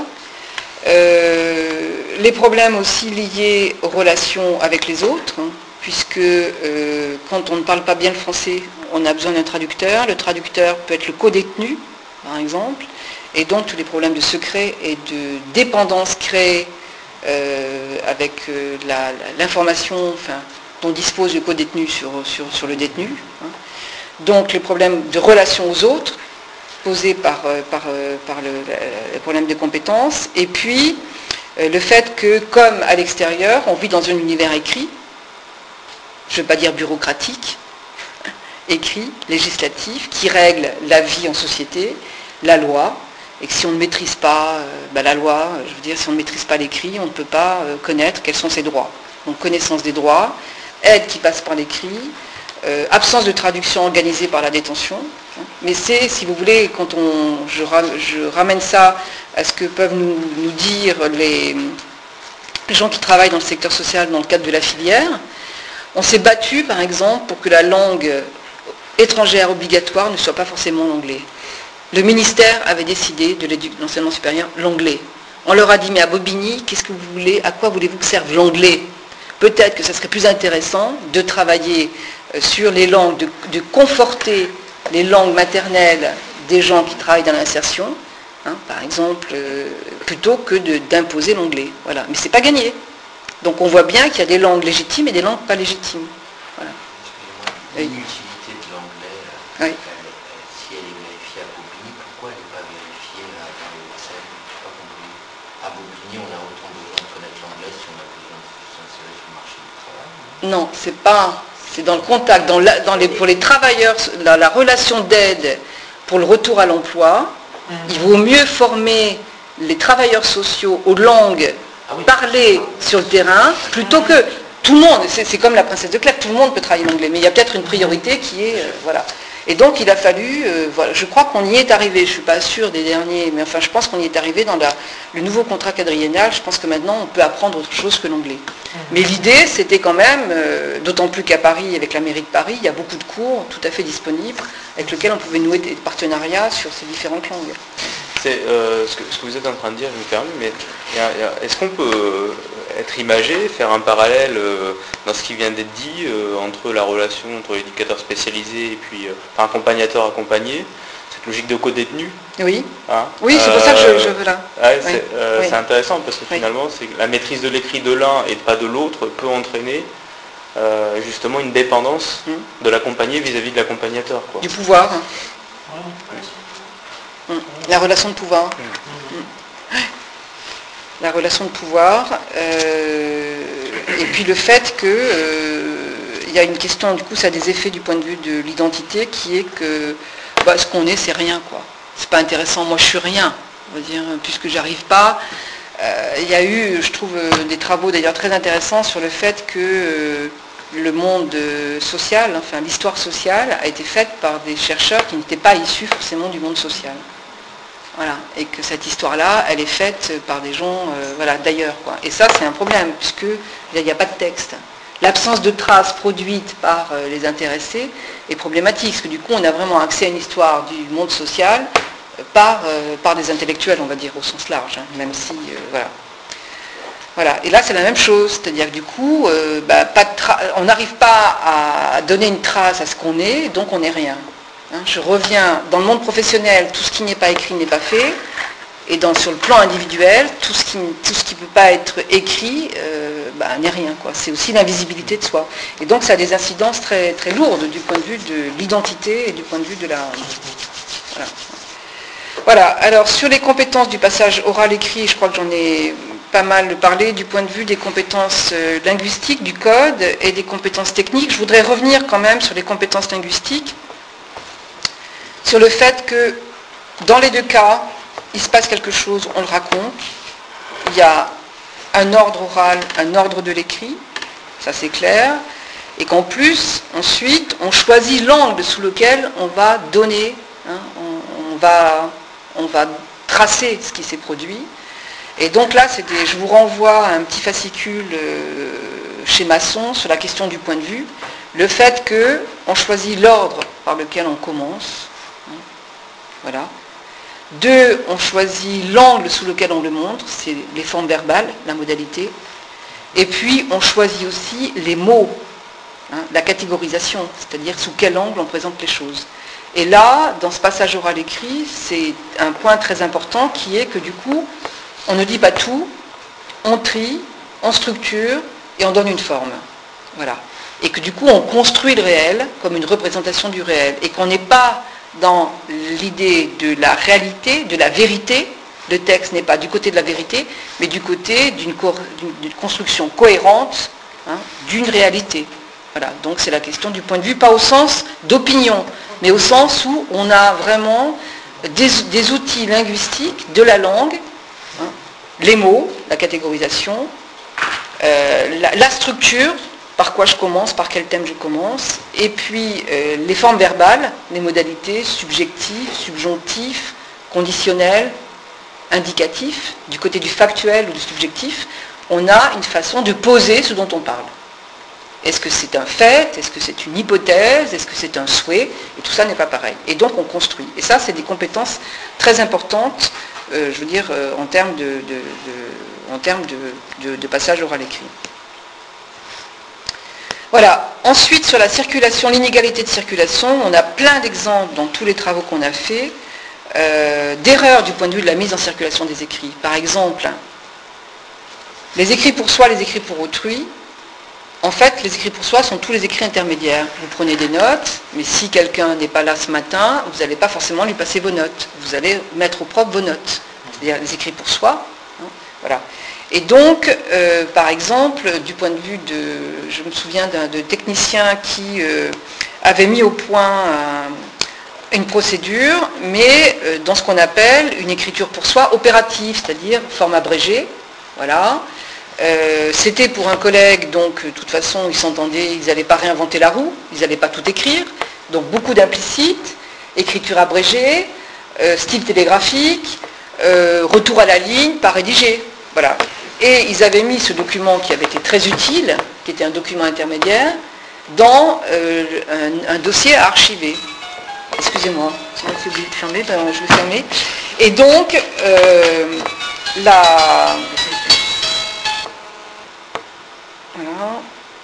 euh, les problèmes aussi liés aux relations avec les autres, hein, puisque euh, quand on ne parle pas bien le français, on a besoin d'un traducteur. Le traducteur peut être le co-détenu, par exemple. Et donc tous les problèmes de secret et de dépendance créés euh, avec euh, la, la, l'information enfin, dont dispose le co-détenu sur, sur, sur le détenu. Hein. Donc les problèmes de relation aux autres posés par, par, par le, le problème de compétences. Et puis euh, le fait que, comme à l'extérieur, on vit dans un univers écrit, je ne veux pas dire bureaucratique, écrit, législatif, qui règle la vie en société, la loi, et que si on ne maîtrise pas euh, bah, la loi, je veux dire, si on ne maîtrise pas l'écrit, on ne peut pas euh, connaître quels sont ses droits. Donc connaissance des droits, aide qui passe par l'écrit, euh, absence de traduction organisée par la détention. Hein. Mais c'est, si vous voulez, quand on, je, je ramène ça à ce que peuvent nous, nous dire les, les gens qui travaillent dans le secteur social dans le cadre de la filière, on s'est battu, par exemple, pour que la langue étrangère obligatoire ne soit pas forcément l'anglais. Le ministère avait décidé de l'enseignement supérieur l'anglais. On leur a dit, mais à Bobigny, qu'est-ce que vous voulez, à quoi voulez-vous que serve l'anglais? Peut-être que ça serait plus intéressant de travailler sur les langues, de, de conforter les langues maternelles des gens qui travaillent dans l'insertion, hein, par exemple, euh, plutôt que de, d'imposer l'anglais. Voilà. Mais c'est pas gagné. Donc on voit bien qu'il y a des langues légitimes et des langues pas légitimes. Voilà. Excusez-moi, Oui. l'inutilité de l'anglais, Oui. elle- elle- si elle est vérifiée à Bobigny, pourquoi elle n'est pas vérifiée là, dans les Hauts-de-Seine? Je n'ai pas compris. À Bobigny, on a autant besoin de connaître l'anglais si on a besoin de s'insérer sur le marché du travail. Non, c'est pas. C'est dans le contact, dans la- dans les, pour les travailleurs, la, la relation d'aide pour le retour à l'emploi, il vaut mieux former les travailleurs sociaux aux langues Ah oui. parlées sur le terrain, plutôt que tout le monde, c'est c'est comme la princesse de Clèves, tout le monde peut travailler l'anglais, mais il y a peut-être une priorité qui est, euh, voilà. Et donc il a fallu, euh, voilà, je crois qu'on y est arrivé, je ne suis pas sûre des derniers, mais enfin je pense qu'on y est arrivé dans la- le nouveau contrat quadriennal, je pense que maintenant on peut apprendre autre chose que l'anglais. Mais l'idée c'était quand même, euh, d'autant plus qu'à Paris, avec la mairie de Paris, il y a beaucoup de cours tout à fait disponibles, avec lesquels on pouvait nouer des partenariats sur ces différentes langues. C'est euh, ce, que, ce que vous êtes en train de dire, je me permets, mais il y a- il y a- est-ce qu'on peut euh, être imagé, faire un parallèle euh, dans ce qui vient d'être dit euh, entre la relation entre l'éducateur spécialisé et puis euh, enfin, accompagnateur accompagné, cette logique de co-détenu, Oui, hein, oui, c'est pour ça que je, euh, je veux là. ouais, Oui, c'est euh, oui. c'est intéressant parce que Oui. finalement, c'est que la maîtrise de l'écrit de l'un et pas de l'autre peut entraîner euh, justement une dépendance Mm. de l'accompagné vis-à-vis de l'accompagnateur, quoi. Du pouvoir, hein. Ouais. Mm. La relation de pouvoir. Mm. La relation de pouvoir. euh, et puis le fait que euh, il y a une question, du coup, ça a des effets du point de vue de l'identité, qui est que bah, ce qu'on est, c'est rien, quoi. C'est pas intéressant. Moi, je suis rien. On va dire, puisque j'arrive pas. Euh, il y a eu, je trouve, euh, des travaux d'ailleurs très intéressants sur le fait que euh, le monde euh, social, enfin l'histoire sociale, a été faite par des chercheurs qui n'étaient pas issus forcément du monde social. Voilà. Et que cette histoire-là, elle est faite par des gens euh, voilà, d'ailleurs, quoi. Et ça, c'est un problème, puisqu'il n'y a pas de texte. L'absence de traces produites par euh, les intéressés est problématique, parce que du coup, on a vraiment accès à une histoire du monde social euh, par, euh, par des intellectuels, on va dire, au sens large, hein, même si, euh, voilà. Voilà. Et là, c'est la même chose, c'est-à-dire que du coup, euh, bah, pas de tra- on n'arrive pas à donner une trace à ce qu'on est, donc on n'est rien. Hein, je reviens dans le monde professionnel, tout ce qui n'est pas écrit n'est pas fait, et dans, sur le plan individuel, tout ce qui tout ce qui ne peut pas être écrit euh, bah, n'est rien, quoi. C'est aussi l'invisibilité de soi. Et donc ça a des incidences très, très lourdes du point de vue de l'identité et du point de vue de la... Voilà. Voilà, alors sur les compétences du passage oral-écrit, je crois que j'en ai pas mal parlé du point de vue des compétences euh, linguistiques, du code et des compétences techniques. Je voudrais revenir quand même sur les compétences linguistiques, sur le fait que dans les deux cas, il se passe quelque chose, on le raconte, il y a un ordre oral, un ordre de l'écrit, ça c'est clair, et qu'en plus, ensuite, on choisit l'angle sous lequel on va donner, hein, on, on, va, on va tracer ce qui s'est produit. Et donc là, c'était, je vous renvoie à un petit fascicule euh, chez Masson sur la question du point de vue, le fait qu'on choisit l'ordre par lequel on commence, hein, voilà. Deux, on choisit l'angle sous lequel on le montre, c'est les formes verbales, la modalité. Et puis, on choisit aussi les mots, hein, la catégorisation, c'est-à-dire sous quel angle on présente les choses. Et là, dans ce passage oral-écrit, c'est un point très important qui est que du coup, on ne dit pas tout, on trie, on structure et on donne une forme. Voilà. Et que du coup, on construit le réel comme une représentation du réel. Et qu'on n'est pas dans l'idée de la réalité, de la vérité. Le texte n'est pas du côté de la vérité, mais du côté d'une, co- d'une construction cohérente, hein, d'une réalité. Voilà. Donc c'est la question du point de vue, pas au sens d'opinion, mais au sens où on a vraiment des, des outils linguistiques de la langue, hein, les mots, la catégorisation, euh, la, la structure, par quoi je commence, par quel thème je commence, et puis euh, les formes verbales, les modalités subjectives, subjonctifs, conditionnels, indicatifs, du côté du factuel ou du subjectif, on a une façon de poser ce dont on parle. Est-ce que c'est un fait? Est-ce que c'est une hypothèse? Est-ce que c'est un souhait? Et tout ça n'est pas pareil. Et donc on construit. Et ça, c'est des compétences très importantes, euh, je veux dire, euh, en termes de, de, de, en termes de, de, de passage oral-écrit. Voilà. Ensuite, sur la circulation, l'inégalité de circulation, on a plein d'exemples dans tous les travaux qu'on a faits, euh, d'erreurs du point de vue de la mise en circulation des écrits. Par exemple, les écrits pour soi, les écrits pour autrui, En fait, les écrits pour soi sont tous les écrits intermédiaires. Vous prenez des notes, mais si quelqu'un n'est pas là ce matin, vous n'allez pas forcément lui passer vos notes. Vous allez mettre au propre vos notes. C'est-à-dire les écrits pour soi. Hein, voilà. Et donc, euh, par exemple, du point de vue de... Je me souviens d'un de technicien qui euh, avait mis au point un, une procédure, mais euh, dans ce qu'on appelle une écriture pour soi opérative, c'est-à-dire forme abrégée. Voilà. Euh, c'était pour un collègue, donc de toute façon ils s'entendaient, ils n'allaient pas réinventer la roue, ils n'allaient pas tout écrire, donc beaucoup d'implicites, écriture abrégée, euh, style télégraphique, euh, retour à la ligne, pas rédigé, voilà. Et ils avaient mis ce document qui avait été très utile, qui était un document intermédiaire, dans euh, un, un dossier à archiver. Excusez-moi, si on a oublié de fermer, ben, je vais fermer. Et donc, euh, la... Voilà.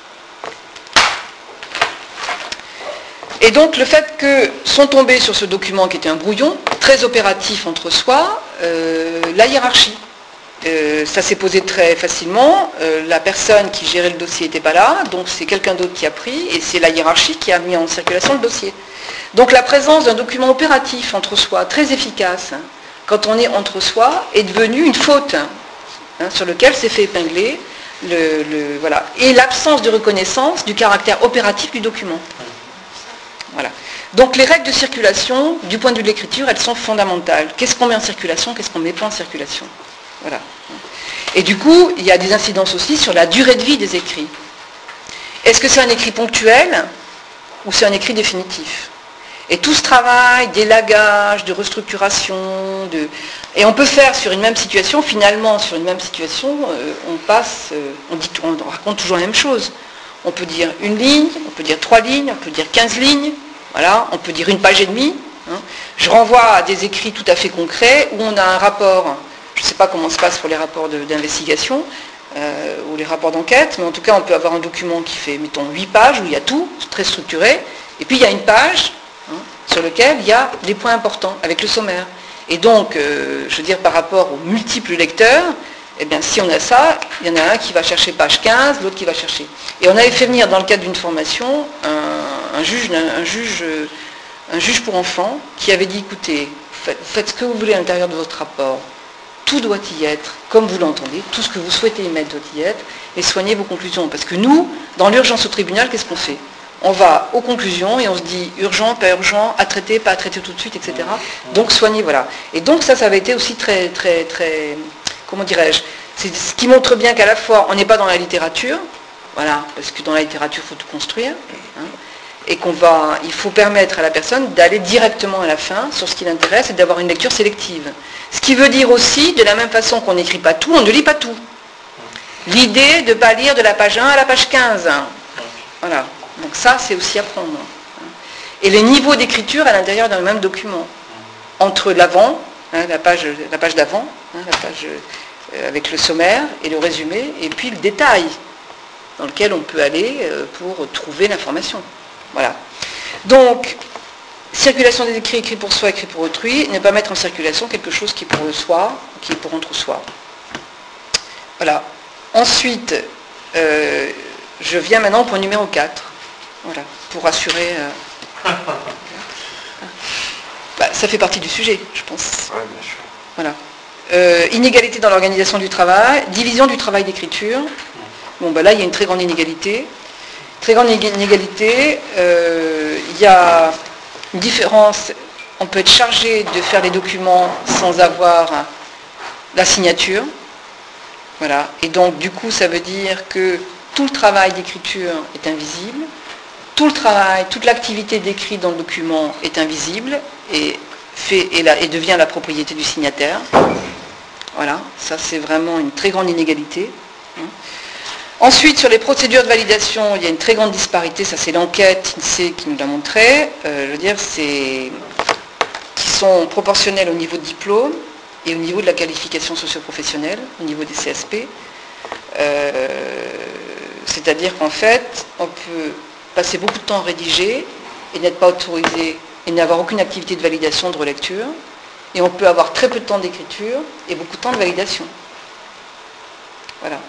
Et donc le fait que sont tombés sur ce document qui était un brouillon, très opératif entre soi, euh, la hiérarchie. Euh, ça s'est posé très facilement, euh, la personne qui gérait le dossier n'était pas là, donc c'est quelqu'un d'autre qui a pris, et c'est la hiérarchie qui a mis en circulation le dossier. Donc la présence d'un document opératif entre soi, très efficace, hein, quand on est entre soi, est devenue une faute, hein, sur lequel s'est fait épingler. Le, le, voilà. Et l'absence de reconnaissance du caractère opératif du document. Voilà. Donc les règles de circulation, du point de vue de l'écriture, elles sont fondamentales. Qu'est-ce qu'on met en circulation, qu'est-ce qu'on ne met pas en circulation. Voilà. Et du coup, il y a des incidences aussi sur la durée de vie des écrits. Est-ce que c'est un écrit ponctuel ou c'est un écrit définitif ? Et tout ce travail d'élagage, de restructuration, de... et on peut faire sur une même situation, finalement, sur une même situation, euh, on passe, euh, on, dit, on raconte toujours la même chose. On peut dire une ligne, on peut dire trois lignes, on peut dire quinze lignes, voilà, on peut dire une page et demie. Hein. Je renvoie à des écrits tout à fait concrets où on a un rapport, je ne sais pas comment se passe pour les rapports de, d'investigation euh, ou les rapports d'enquête, mais en tout cas on peut avoir un document qui fait, mettons, huit pages, où il y a tout, très structuré, et puis il y a une page, hein, sur lequel il y a les points importants, avec le sommaire. Et donc, euh, je veux dire, par rapport aux multiples lecteurs, eh bien, si on a ça, il y en a un qui va chercher page quinze, l'autre qui va chercher. Et on avait fait venir, dans le cadre d'une formation, un, un, juge, un, juge, un juge pour enfants, qui avait dit, écoutez, faites, faites ce que vous voulez à l'intérieur de votre rapport, tout doit y être, comme vous l'entendez, tout ce que vous souhaitez y mettre doit y être, et soignez vos conclusions. Parce que nous, dans l'urgence au tribunal, qu'est-ce qu'on fait ? On va aux conclusions et on se dit urgent, pas urgent, à traiter, pas à traiter tout de suite, et cetera. Donc soignez, voilà. Et donc ça, ça avait été aussi très, très, très, comment dirais-je, c'est ce qui montre bien qu'à la fois, on n'est pas dans la littérature, voilà, parce que dans la littérature, il faut tout construire, hein, et qu'on va, il faut permettre à la personne d'aller directement à la fin sur ce qui l'intéresse et d'avoir une lecture sélective. Ce qui veut dire aussi, de la même façon qu'on n'écrit pas tout, on ne lit pas tout. L'idée de ne pas lire de la page un à la page quinze. Voilà. Donc ça, c'est aussi à prendre. Et les niveaux d'écriture à l'intérieur d'un même document. Entre l'avant, hein, la page, la page d'avant, hein, la page euh, avec le sommaire et le résumé, et puis le détail dans lequel on peut aller euh, pour trouver l'information. Voilà. Donc, circulation des écrits, écrits pour soi, écrits pour autrui, ne pas mettre en circulation quelque chose qui est pour le soi, qui est pour entre soi. Voilà. Ensuite, euh, je viens maintenant au point numéro quatre. Voilà, pour assurer... Euh... bah, ça fait partie du sujet, je pense. Oui, bien sûr. Voilà. Euh, inégalité dans l'organisation du travail, division du travail d'écriture. Bon, bah là, il y a une très grande inégalité. Très grande inégalité. Euh, il y a une différence. On peut être chargé de faire les documents sans avoir la signature. Voilà. Et donc, du coup, ça veut dire que tout le travail d'écriture est invisible. Tout le travail, toute l'activité décrite dans le document est invisible et, fait, et, la, et devient la propriété du signataire. Voilà, ça c'est vraiment une très grande inégalité. Ensuite, sur les procédures de validation, il y a une très grande disparité, ça c'est l'enquête I N S E E qui nous l'a montré. Euh, je veux dire, c'est qui sont proportionnelles au niveau de diplôme et au niveau de la qualification socio-professionnelle, au niveau des C S P. Euh, c'est-à-dire qu'en fait, on peut passer beaucoup de temps à rédiger et n'être pas autorisé et n'avoir aucune activité de validation, de relecture. Et on peut avoir très peu de temps d'écriture et beaucoup de temps de validation. Voilà.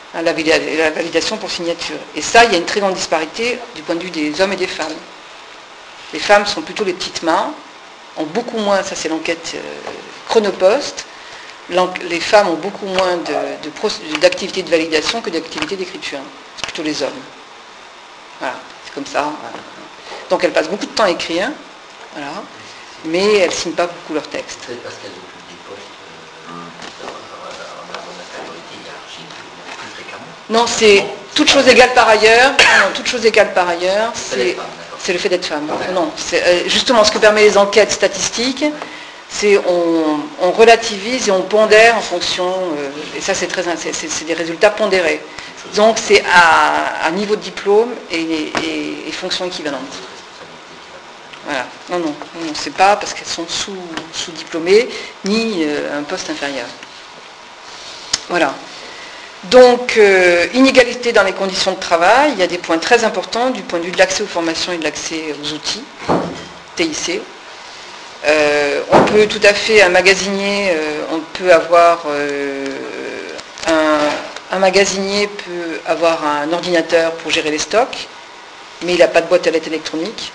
hein, la, la validation pour signature. Et ça, il y a une très grande disparité du point de vue des hommes et des femmes. Les femmes sont plutôt les petites mains, ont beaucoup moins, ça c'est l'enquête euh, Chronopost, les femmes ont beaucoup moins de, de, d'activités de validation que d'activités d'écriture. C'est plutôt les hommes. Voilà, c'est comme ça. Donc elles passent beaucoup de temps à écrire, voilà, mais elles ne signent pas beaucoup leurs textes. C'est parce qu'elles occupent des postes euh, en infériorité hiérarchique plus fréquemment. Non, c'est toute chose égale par ailleurs. Non, toute chose égale par ailleurs, c'est, c'est le fait d'être femme. Non, c'est, euh, justement, ce que permet les enquêtes statistiques, c'est on, on relativise et on pondère en fonction, euh, et ça c'est très, c'est, c'est, c'est des résultats pondérés. Donc c'est à, à niveau de diplôme et, et, et fonction équivalente. Voilà. Non, non, non, c'est pas parce qu'elles sont sous, sous-diplômées, ni euh, un poste inférieur. Voilà. Donc, euh, inégalité dans les conditions de travail, il y a des points très importants du point de vue de l'accès aux formations et de l'accès aux outils, T I C. Euh, on peut tout à fait, un magasinier, euh, on peut avoir, euh, un, un magasinier peut avoir un ordinateur pour gérer les stocks, mais il n'a pas de boîte à lettres électronique.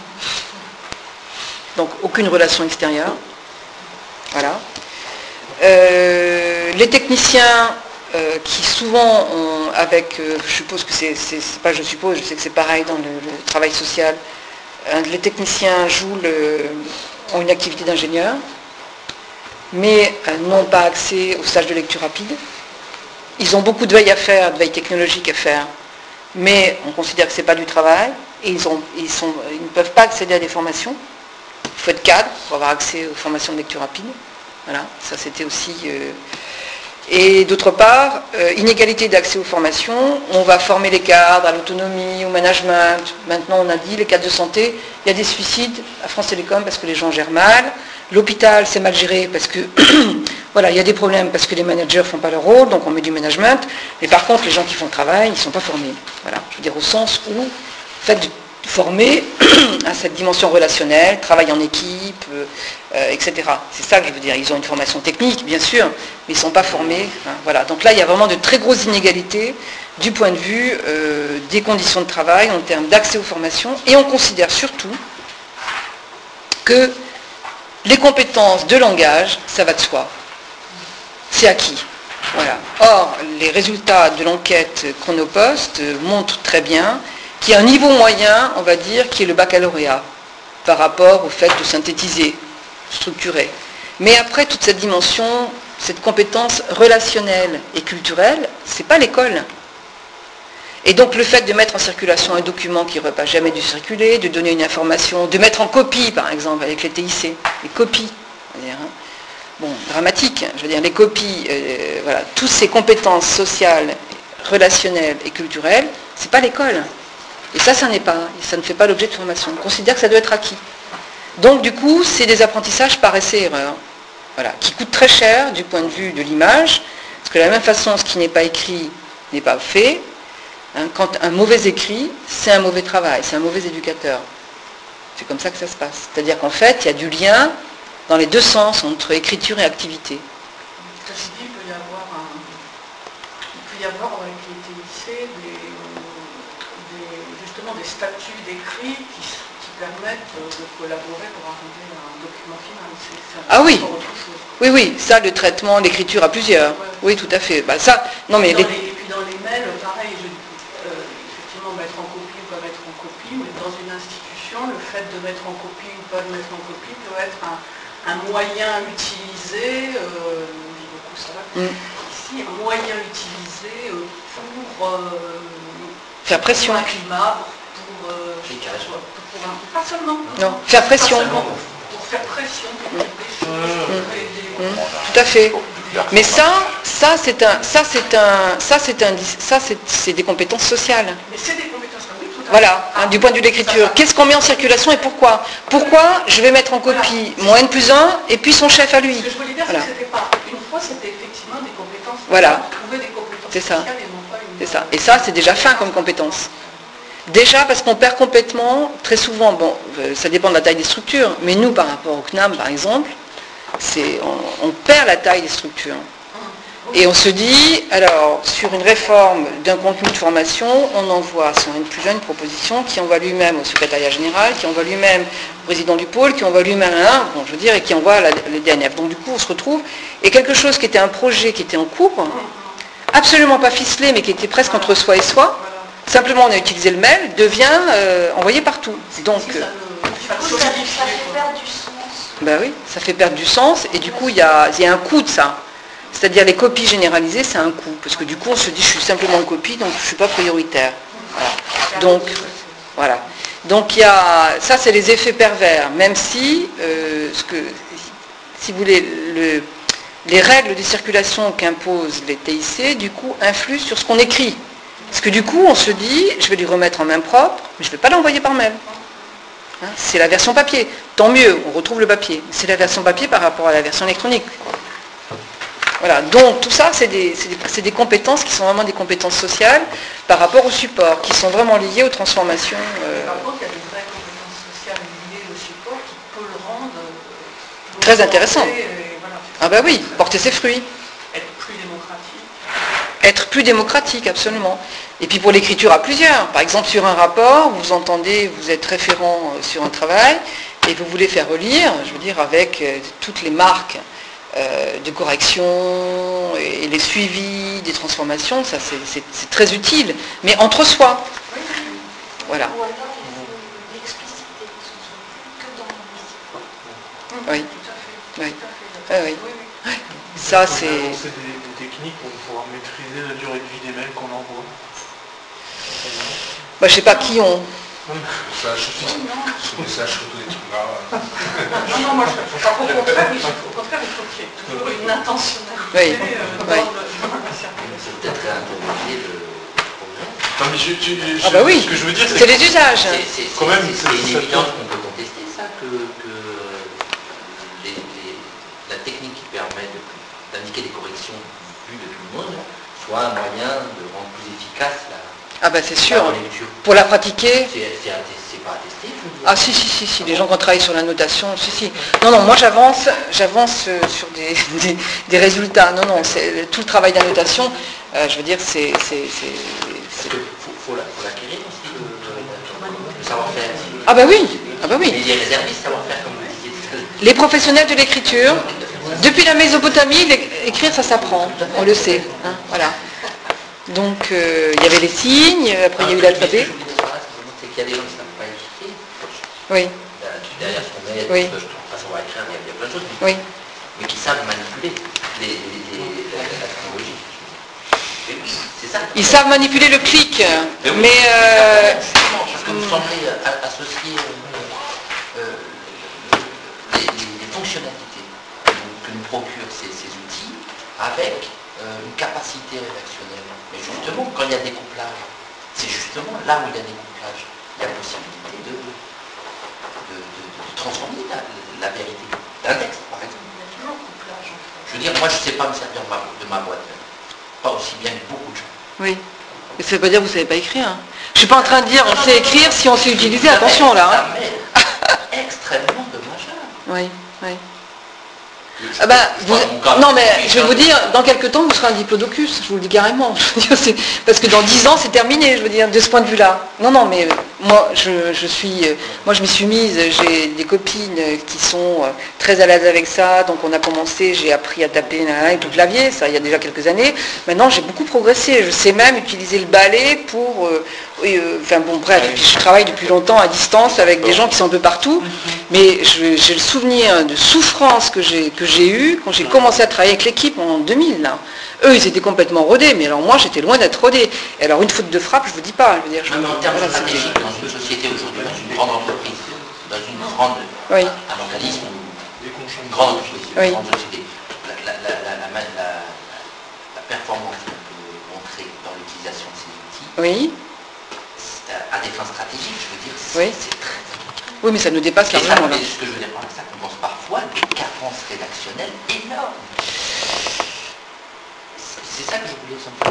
Donc, aucune relation extérieure. Voilà. Euh, les techniciens euh, qui souvent ont, avec, euh, je suppose que c'est, c'est, c'est pas je suppose, je sais que c'est pareil dans le, le travail social, euh, les techniciens jouent le, ont une activité d'ingénieur, mais euh, n'ont pas accès aux stages de lecture rapide. Ils ont beaucoup de veille à faire, de veille technologique à faire, mais on considère que ce n'est pas du travail, et ils, ont, ils, sont, ils ne peuvent pas accéder à des formations. Il faut être cadre pour avoir accès aux formations de lecture rapide. Voilà, ça c'était aussi... Euh... Et d'autre part, euh, inégalité d'accès aux formations. On va former les cadres à l'autonomie, au management. Maintenant, on a dit, les cadres de santé, il y a des suicides à France Télécom parce que les gens gèrent mal. L'hôpital, c'est mal géré parce que... voilà, il y a des problèmes parce que les managers ne font pas leur rôle, donc on met du management. Mais par contre, les gens qui font le travail, ils ne sont pas formés. Voilà, je veux dire au sens où, faites former à cette dimension relationnelle, travail en équipe, euh, et cetera. C'est ça que je veux dire. Ils ont une formation technique, bien sûr, mais ils ne sont pas formés. Hein, voilà. Donc là, il y a vraiment de très grosses inégalités du point de vue euh, des conditions de travail en termes d'accès aux formations. Et on considère surtout que les compétences de langage, ça va de soi. C'est acquis. Voilà. Or, les résultats de l'enquête Chronopost montrent très bien qu'il y a un niveau moyen, on va dire, qui est le baccalauréat, par rapport au fait de synthétiser, structurer. Mais après, toute cette dimension, cette compétence relationnelle et culturelle, c'est pas l'école. Et donc le fait de mettre en circulation un document qui n'aurait pas jamais dû circuler, de donner une information, de mettre en copie, par exemple, avec les T I C, les copies, on va dire, hein. Bon, dramatique, je veux dire, les copies, euh, voilà, toutes ces compétences sociales, relationnelles et culturelles, c'est pas l'école. Et ça, ça n'est pas, ça ne fait pas l'objet de formation. On considère que ça doit être acquis. Donc, du coup, c'est des apprentissages par essai-erreur, voilà, qui coûtent très cher du point de vue de l'image, parce que de la même façon, ce qui n'est pas écrit n'est pas fait. Hein, quand un mauvais écrit, c'est un mauvais travail, c'est un mauvais éducateur. C'est comme ça que ça se passe. C'est-à-dire qu'en fait, il y a du lien dans les deux sens entre écriture et activité. Ceci dit, il peut y avoir, un, il peut y avoir avec les T I C des, des, justement des statuts d'écrit qui, qui permettent de collaborer pour arriver à un document final. C'est, c'est ah oui, autre chose. Oui, oui, ça, le traitement, l'écriture à plusieurs. Ouais. Oui, tout à fait. Bah, ça, non, mais et, dans les... les, et puis dans les mails, pareil, je, euh, effectivement, mettre en copie ou pas mettre en copie, mais dans une institution, le fait de mettre en copie ou pas de mettre en copie peut être un, un moyen utilisé, euh, on dit beaucoup ça va, mm. ici, un moyen utilisé pour euh, faire pression. Pour un climat, pour, euh, pour, pour un, pas seulement. Non, faire pression. Pas seulement, pour faire pression, pour faire des choses, mm. des... Mm. Tout à fait. Mais ça, ça c'est un, ça c'est un, ça c'est un, ça c'est, c'est des compétences sociales. Mais c'est des compétences, oui, tout à fait. Voilà, hein, du point de vue de l'écriture. Qu'est-ce qu'on met en circulation et pourquoi ? Pourquoi je vais mettre en copie mon N plus un et puis son chef à lui ? Ce que je voulais dire, voilà. C'est que c'était pas une fois, c'était effectivement des compétences. Voilà. Trouver des compétences c'est ça. sociales et non pas une... C'est ça. Et ça, c'est déjà fin comme compétence. Déjà parce qu'on perd complètement, très souvent, bon, ça dépend de la taille des structures, mais nous, par rapport au C N A M, par exemple, c'est, on, on perd la taille des structures. Et on se dit, alors, sur une réforme d'un contenu de formation, on envoie, si on est plus jeune, une proposition qui envoie lui-même au secrétariat général, qui envoie lui-même au président du pôle, qui envoie lui-même à un, bon, je veux dire, et qui envoie la, le D N F. Donc du coup, on se retrouve, et quelque chose qui était un projet qui était en cours, absolument pas ficelé, mais qui était presque entre soi et soi, simplement on a utilisé le mail, devient euh, envoyé partout. Donc, Si, ça, euh, ne- ça Du coup, ça, ça fait perdre du sens. ben oui, ça fait perdre du sens, et du coup, il y a, il y a un coût de ça. C'est-à-dire les copies généralisées, c'est un coût. Parce que du coup, on se dit, je suis simplement en copie, donc je ne suis pas prioritaire. Voilà. Donc, voilà. Donc, il y a, ça, c'est les effets pervers. Même si, euh, ce que, si vous voulez, le, les règles de circulation qu'imposent les T I C, du coup, influent sur ce qu'on écrit. Parce que du coup, on se dit, je vais lui remettre en main propre, mais je ne vais pas l'envoyer par mail. Hein, c'est la version papier. Tant mieux, on retrouve le papier. C'est la version papier par rapport à la version électronique. Voilà, donc tout ça, c'est des, c'est des, c'est des compétences qui sont vraiment des compétences sociales par rapport au support, qui sont vraiment liées aux transformations. Euh... Par contre, il y a des vraies compétences sociales liées au support qui peut le rendre euh, très intéressant. Et, voilà, ah bah oui, porter ses fruits. être plus démocratique. Être plus démocratique, absolument. Et puis pour l'écriture à plusieurs. Par exemple, sur un rapport, vous entendez, vous êtes référent sur un travail, et vous voulez faire relire, je veux dire, avec euh, toutes les marques Euh, de correction et les suivis des transformations, ça c'est, c'est, c'est très utile, mais entre soi. Voilà. Ou alors il faut l'expliciter, que ce soit plus que dans le Oui. Tout à fait. Oui. Tout à fait. Ah oui. Oui, oui. Ça On a c'est. lancé des, des techniques pour pouvoir maîtriser la durée de vie des mails qu'on envoie. Bah, je sais pas qui ont. Ça, je suis ce message, surtout des trucs là. Non, non, moi, je, enfin, au contraire, il faut, au contraire, il faut qu'il y ait toujours une intentionnalité Oui. euh, dans, Oui. le, dans la circulation. C'est peut-être réinterroger le progrès. Non, mais je, je- je- Ah bah oui. ce que je veux dire, c'est C'est les usages. C'est c'est- Quand même, c'est- ça- c'est une ça- évidence qu'on peut contester, ça, que, que les- les- la technique qui permet de- d'indiquer des corrections vues de tout le monde soit un moyen de rendre plus efficace la, Ah bah c'est sûr. la relecture. Pour la pratiquer. C'est c'est atte- c'est pas attesté, je veux dire. Ah si si si si, les gens qui ont travaillé sur la notation, si si. Non non, moi j'avance, j'avance euh, sur des, des, des résultats. Non non, c'est tout le travail d'annotation. Euh, je veux dire, c'est c'est c'est. Parce c'est- qu'il faut, faut la- faut l'acquérir aussi, le, le- le savoir-faire. Ah bah oui, ah bah Mais oui. il y a réservistes savoir-faire, comme vous disiez tout à l'heure. Les professionnels de l'écriture, depuis la Mésopotamie, l'é- écrire ça s'apprend, on le sait. Hein, voilà. Donc euh, il y avait les signes, après il y a eu l'alphabet. Ce que je voulais savoir, c'est qu'il y a des gens qui ne savent pas écrire. Oui, Derrière ce qu'on met, Oui. je ne trouve pas savoir écrire, il y a- il y a plein de choses, oui. mais qui savent manipuler les, les- les- la, la technologie. Et oui, c'est ça. Ils savent manipuler le clic, Mais oui, mais euh, justement, parce que vous semblez a- associer euh, euh, les, les- les fonctionnalités que nous, que nous procurent ces, ces outils avec euh, une capacité rédactionnelle. Mais justement, quand il y a découplage, c'est justement là où il y a découplage, il y a possibilité de, de, de- de transformer la, la vérité d'un texte, par exemple. Il y a toujours couplage, en fait. Je veux dire, moi, je ne sais pas me servir de ma, de ma boîte. Pas aussi bien que beaucoup de gens. oui. Mais ça veut pas dire que vous savez pas écrire. Hein. Je suis pas en train de dire on sait écrire si on sait utiliser. Attention là. Hein. Ça m'est extrêmement dommageable. Oui, oui. Ah ben, vous- non mais je vais vous dire, dans quelques temps vous serez un diplodocus, je vous le dis carrément. Je veux dire, c'est- parce que dans dix ans c'est terminé, je veux dire, de ce point de vue-là. Non, non, mais euh, moi je, je suis, euh, moi je m'y suis mise, j'ai des copines euh, qui sont euh, très à l'aise avec ça, donc on a commencé, j'ai appris à taper avec le clavier, ça il y a déjà quelques années. Maintenant j'ai beaucoup progressé, je sais même utiliser le balai pour, euh, oui, euh, enfin bon bref, et puis je travaille depuis longtemps à distance avec des gens qui sont un peu partout, mais je- j'ai le souvenir de souffrance que j'ai que j'ai eu quand j'ai commencé à travailler avec l'équipe en deux mille. Là. Eux, ils étaient complètement rodés, mais alors moi, j'étais loin d'être rodé. Et alors, une faute de frappe, je vous dis pas. Je veux dire, je, Non, mais en termes voilà, c'était- stratégiques, dans une société aujourd'hui, dans une grande entreprise, dans une grande, Oui. un organisme, Des conjoints. une grande entreprise, une Oui. grande société, la, la, la, la, la, la- la- la performance qu'on peut montrer dans l'utilisation de ces outils, Oui, c'est à, à des fins stratégiques, je veux dire, c'est Oui. c'est très important. oui, mais ça nous dépasse Et ça, largement. Là. mais ce que je veux dire par là, ça compense parfois des carences rédactionnelles énormes. C'est ça que je voulais simplement.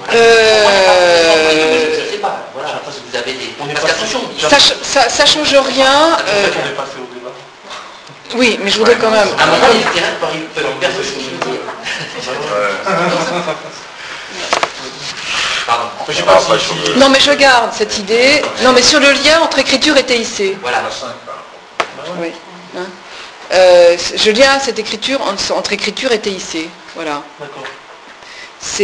Euh, Je ne sais pas, voilà, parce que vous avez des... On est Parce pas- qu'attention, Ça, ch- ça, ça change rien. En euh, fait, on est passé au débat. oui, mais je voudrais quand même. à un moment, les littéraires peuvent peuvent perdre ce qu'ils veulent dire. Pardon. Je sais pas si- si- Non mais je garde cette idée. Non mais sur le lien entre écriture et T I C. Voilà. Oui. Hein. Euh, je lien cette écriture entre, entre écriture et T I C. Voilà. D'accord. C'est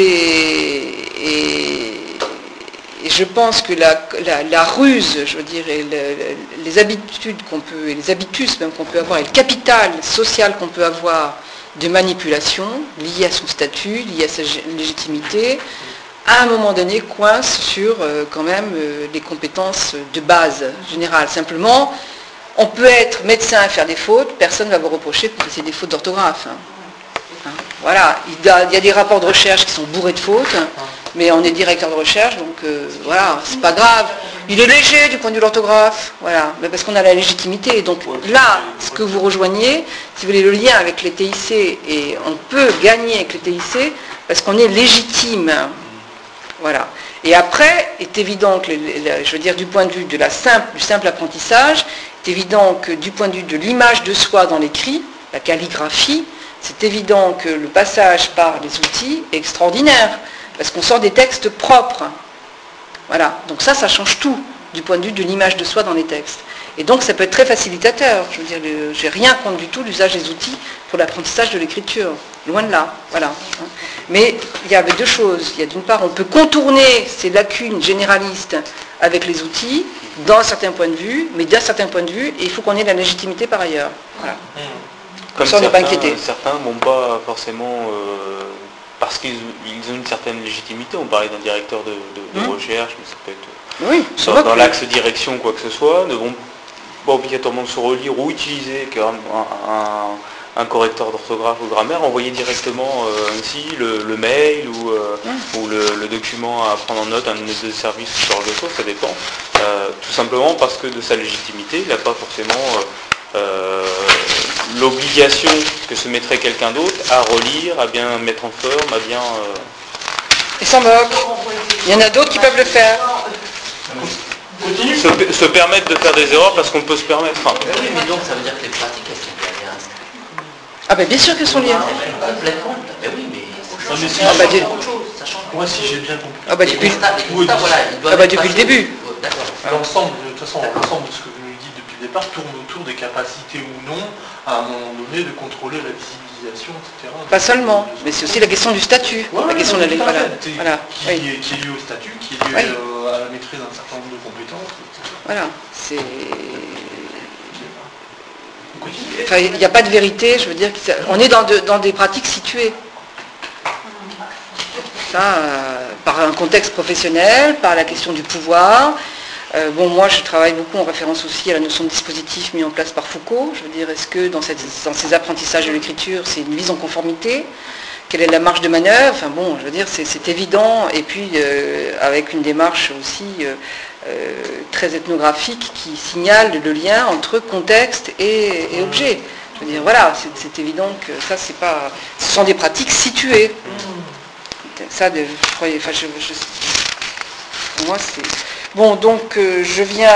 et, et je pense que la, la, la ruse, je veux dire, et le, les habitudes qu'on peut, et les habitus même qu'on peut avoir, et le capital social qu'on peut avoir de manipulation lié à son statut, lié à sa légitimité, à un moment donné coince sur euh, quand même euh, les compétences de base générale. Simplement, on peut être médecin et faire des fautes, personne ne va vous reprocher que c'est des fautes d'orthographe. Hein. Hein. Voilà, il y, a, il y a des rapports de recherche qui sont bourrés de fautes, mais on est directeur de recherche, donc euh, voilà, c'est pas grave. Il est léger du point de vue de l'orthographe, voilà, mais parce qu'on a la légitimité. Donc là, ce que vous rejoignez, si vous voulez, le lien avec les T I C, et on peut gagner avec les T I C parce qu'on est légitime. Voilà. Et après, est évident que, je veux dire, du point de vue de la simple, du simple apprentissage, c'est évident que du point de vue de l'image de soi dans l'écrit, la calligraphie, c'est évident que le passage par les outils est extraordinaire, parce qu'on sort des textes propres. Voilà. Donc ça, ça change tout, du point de vue de l'image de soi dans les textes. Et donc ça peut être très facilitateur. Je veux dire, le, j'ai rien contre du tout l'usage des outils pour l'apprentissage de l'écriture. Loin de là. Voilà. Mais il y avait deux choses. Il y a d'une part, on peut contourner ces lacunes généralistes avec les outils, d'un certain point de vue, mais d'un certain point de vue, et il faut qu'on ait la légitimité par ailleurs. Voilà. Comme ça, on n'est pas inquiété. Certains n'ont pas forcément, euh, parce qu'ils ils ont une certaine légitimité, on parlait d'un directeur de, de, de mmh. recherche, mais ça peut être oui, dans, dans l'axe direction, quoi que ce soit, ne vont pas obligatoirement se relire ou utiliser un, un, un correcteur d'orthographe ou de grammaire, envoyer directement euh, ainsi le, le mail ou, euh, mmh. ou le, le document à prendre en note, un de service, ce genre de choses, ça dépend. Euh, tout simplement parce que de sa légitimité, il n'a pas forcément euh, euh, l'obligation que se mettrait quelqu'un d'autre à relire, à bien mettre en forme, à bien... Euh... Ils s'en moquent. Il y en a d'autres qui peuvent le faire. Se, se permettre de faire des erreurs parce qu'on peut se permettre. Enfin, mais oui, mais donc ça veut dire que les pratiques, elles sont bien liées. Ah ben bien sûr qu'elles sont liées. Complètement. Mais oui, mais ça change ah bah, autre chose. Ça change. Moi, si j'ai bien compris. Ah bah depuis, constats, constats, voilà, ah bah, depuis le début. L'ensemble, de toute façon, l'ensemble de ce que vous nous dites depuis le départ tourne autour des capacités ou non, à un moment donné, de contrôler la visibilisation, et cetera. Pas seulement, mais c'est aussi la question du statut. Ouais, la question de la voilà. voilà. Qui, oui. est, qui est liée au statut, qui est liée oui. euh, à la maîtrise d'un certain nombre de compétences, et cetera. Voilà, c'est... Enfin, il n'y a pas de vérité, je veux dire, on est dans, de, dans des pratiques situées. Ça, euh, par un contexte professionnel, par la question du pouvoir. Euh, bon, moi, je travaille beaucoup en référence aussi à la notion de dispositif mis en place par Foucault. Je veux dire, est-ce que dans, cette, dans ces apprentissages de l'écriture, c'est une mise en conformité ? Quelle est la marge de manœuvre ? Enfin bon, je veux dire, c'est, c'est évident. Et puis, euh, avec une démarche aussi euh, euh, très ethnographique qui signale le lien entre contexte et, et objet. Je veux dire, voilà, c'est, c'est évident que ça, c'est pas... Ce sont des pratiques situées. Ça, de, je croyais... Enfin, je, je, pour moi, c'est... Bon, donc, euh, je viens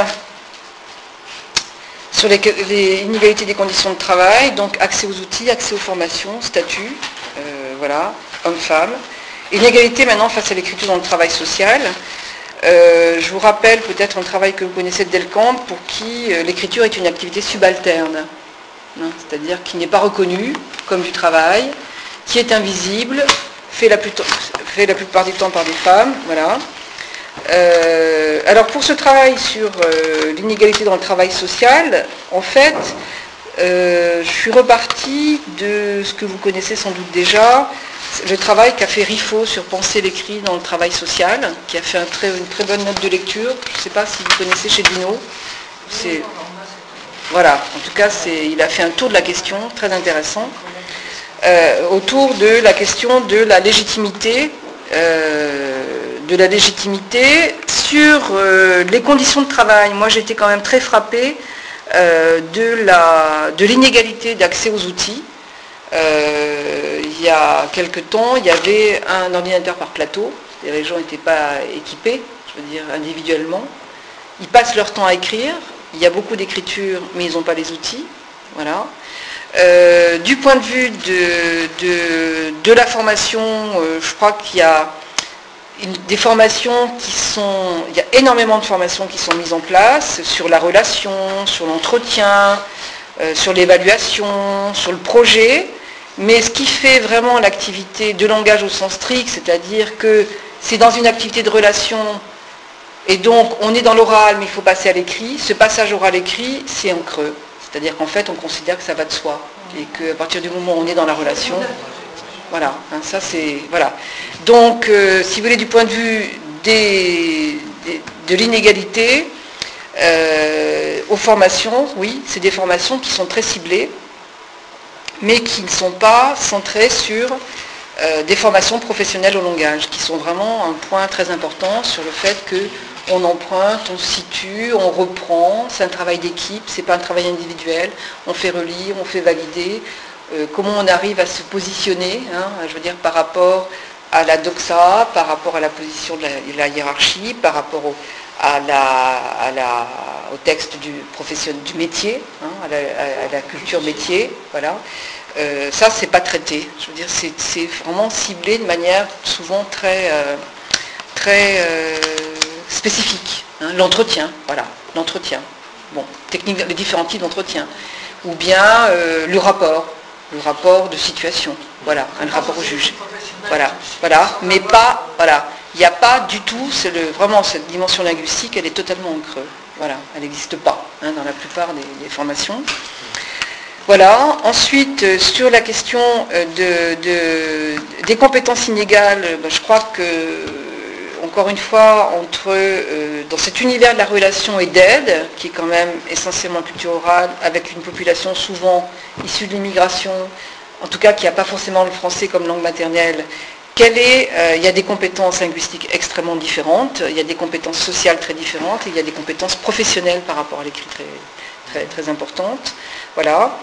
sur les, les inégalités des conditions de travail, donc accès aux outils, accès aux formations, statut, euh, voilà, hommes-femmes. Inégalité maintenant face à l'écriture dans le travail social. Euh, je vous rappelle peut-être un travail que vous connaissez de Delcamp, pour qui euh, l'écriture est une activité subalterne, hein, c'est-à-dire qui n'est pas reconnue comme du travail, qui est invisible, fait la, plus, fait la plupart du temps par des femmes, voilà. Euh, alors pour ce travail sur euh, l'inégalité dans le travail social, en fait, euh, je suis repartie de ce que vous connaissez sans doute déjà, le travail qu'a fait Riffaut sur penser l'écrit dans le travail social, qui a fait un très, une très bonne note de lecture. Je ne sais pas si vous connaissez chez Duno. C'est, voilà, en tout cas, c'est, il a fait un tour de la question, très intéressant, euh, autour de la question de la légitimité. Euh, de la légitimité sur euh, les conditions de travail. Moi, j'étais quand même très frappée euh, de, la, de l'inégalité d'accès aux outils. Euh, il y a quelque temps, il y avait un ordinateur par plateau. Les gens n'étaient pas équipés, je veux dire, individuellement. Ils passent leur temps à écrire. Il y a beaucoup d'écriture, mais ils n'ont pas les outils. Voilà. Euh, du point de vue de, de, de la formation, euh, je crois qu'il y a une, des formations qui sont... Il y a énormément de formations qui sont mises en place sur la relation, sur l'entretien, euh, sur l'évaluation, sur le projet. Mais ce qui fait vraiment l'activité de langage au sens strict, c'est-à-dire que c'est dans une activité de relation, et donc on est dans l'oral, mais il faut passer à l'écrit. Ce passage oral-écrit, c'est en creux. C'est-à-dire qu'en fait, on considère que ça va de soi. Et qu'à partir du moment où on est dans la relation, voilà, hein, ça c'est... Voilà. Donc, euh, si vous voulez, du point de vue des, des, de l'inégalité, euh, aux formations, oui, c'est des formations qui sont très ciblées, mais qui ne sont pas centrées sur euh, des formations professionnelles au langage, qui sont vraiment un point très important sur le fait qu'on emprunte, on situe, on reprend, c'est un travail d'équipe, c'est pas un travail individuel, on fait relire, on fait valider, euh, comment on arrive à se positionner, hein, je veux dire par rapport à la doxa, par rapport à la position de la, de la hiérarchie, par rapport au, à la, à la, au texte du, professionnel, du métier, hein, à, la, à la culture métier, voilà. Euh, ça, c'est pas traité. Je veux dire, c'est, c'est vraiment ciblé de manière souvent très, euh, très euh, spécifique. Hein, l'entretien, voilà, l'entretien. Bon, technique, les différents types d'entretien. Ou bien euh, le rapport, le rapport de situation. Voilà, un rapport au juge. Voilà, voilà, mais pas, voilà. Il n'y a pas du tout, c'est le, vraiment cette dimension linguistique, elle est totalement en creux. Voilà, elle n'existe pas hein, dans la plupart des, des formations. Voilà. Ensuite, euh, sur la question euh, de, de, des compétences inégales, ben, je crois que, encore une fois, entre, euh, dans cet univers de la relation et d'aide, qui est quand même essentiellement culture orale, avec une population souvent issue de l'immigration, en tout cas qui n'a pas forcément le français comme langue maternelle, Quelle est, euh, il y a des compétences linguistiques extrêmement différentes, il y a des compétences sociales très différentes, et il y a des compétences professionnelles par rapport à l'écrit très, très, très importantes. Voilà.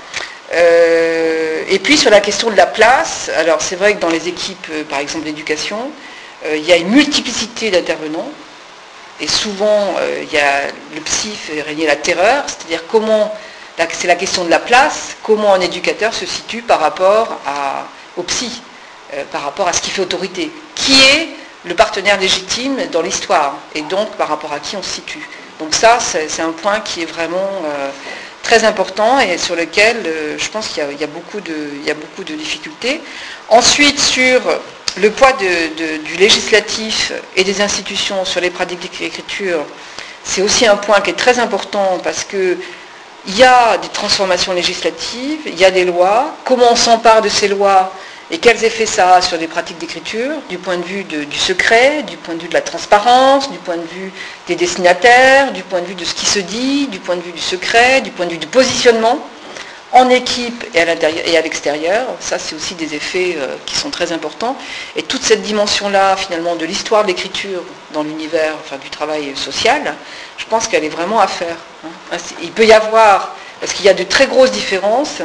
Euh, et puis sur la question de la place, alors c'est vrai que dans les équipes, euh, par exemple d'éducation, euh, il y a une multiplicité d'intervenants, et souvent euh, il y a le psy fait régner la terreur, c'est-à-dire comment, là, c'est la question de la place, comment un éducateur se situe par rapport à, au psy. Par rapport à ce qui fait autorité, qui est le partenaire légitime dans l'histoire, et donc par rapport à qui on se situe. Donc ça, c'est, c'est un point qui est vraiment euh, très important et sur lequel euh, je pense qu'il y a, il y a beaucoup de, il y a beaucoup de difficultés. Ensuite, sur le poids de, de, du législatif et des institutions sur les pratiques d'écriture, c'est aussi un point qui est très important parce que il y a des transformations législatives, il y a des lois, comment on s'empare de ces lois et quels effets ça a sur les pratiques d'écriture, du point de vue de, du secret, du point de vue de la transparence, du point de vue des destinataires, du point de vue de ce qui se dit, du point de vue du secret, du point de vue du positionnement, en équipe et à l'intérieur et à l'extérieur. Ça, c'est aussi des effets euh, qui sont très importants. Et toute cette dimension-là, finalement, de l'histoire de l'écriture dans l'univers, enfin, du travail social, je pense qu'elle est vraiment à faire. Hein. Il peut y avoir, parce qu'il y a de très grosses différences.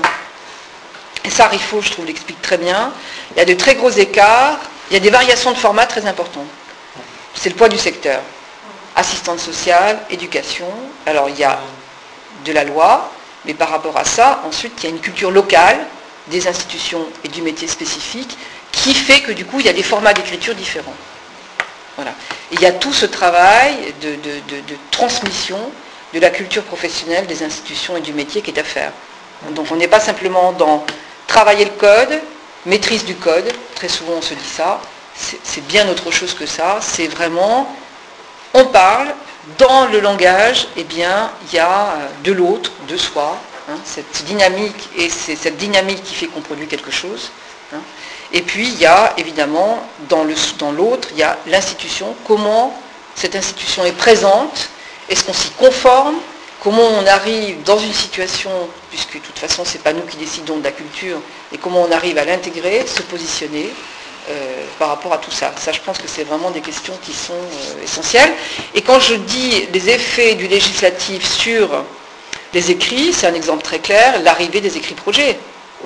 Et ça, Riffaut, je trouve, l'explique très bien. Il y a de très gros écarts, il y a des variations de format très importantes. C'est le poids du secteur. Assistante sociale, éducation. Alors, il y a de la loi, mais par rapport à ça, ensuite, il y a une culture locale des institutions et du métier spécifique qui fait que, du coup, il y a des formats d'écriture différents. Voilà. Et il y a tout ce travail de, de, de, de transmission de la culture professionnelle des institutions et du métier qui est à faire. Donc, on n'est pas simplement dans travailler le code, maîtrise du code, très souvent on se dit ça, c'est, c'est bien autre chose que ça, c'est vraiment, on parle, dans le langage, eh bien, il y a de l'autre, de soi, hein, cette dynamique, et c'est cette dynamique qui fait qu'on produit quelque chose, hein. Et puis il y a évidemment, dans, le, dans l'autre, il y a l'institution, comment cette institution est présente, est-ce qu'on s'y conforme, comment on arrive dans une situation, puisque de toute façon c'est pas nous qui décidons de la culture, et comment on arrive à l'intégrer, se positionner euh, par rapport à tout ça. Ça, je pense que c'est vraiment des questions qui sont euh, essentielles. Et quand je dis les effets du législatif sur les écrits, c'est un exemple très clair, l'arrivée des écrits projets,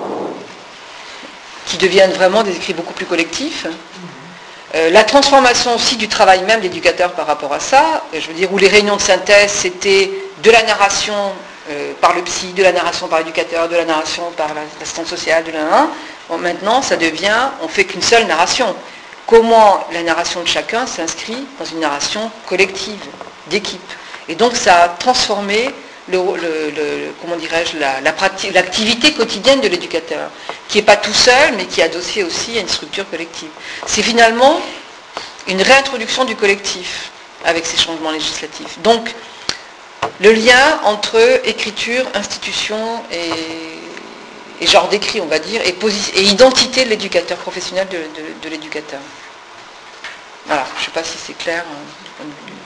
qui deviennent vraiment des écrits beaucoup plus collectifs. Euh, la transformation aussi du travail même d'éducateur par rapport à ça, je veux dire, où les réunions de synthèse, c'était de la narration euh, par le psy, de la narration par l'éducateur, de la narration par l'assistante sociale, de la bon, maintenant ça devient, on fait qu'une seule narration. Comment la narration de chacun s'inscrit dans une narration collective, d'équipe. Et donc ça a transformé le, le, le, comment dirais-je, la, la pratique, l'activité quotidienne de l'éducateur, qui n'est pas tout seul, mais qui est adossé aussi à une structure collective. C'est finalement une réintroduction du collectif avec ces changements législatifs. Donc, le lien entre écriture, institution et, et genre d'écrit, on va dire, et, posi- et identité de l'éducateur, professionnel de, de, de l'éducateur. Voilà, je ne sais pas si c'est clair hein, du point de vue du...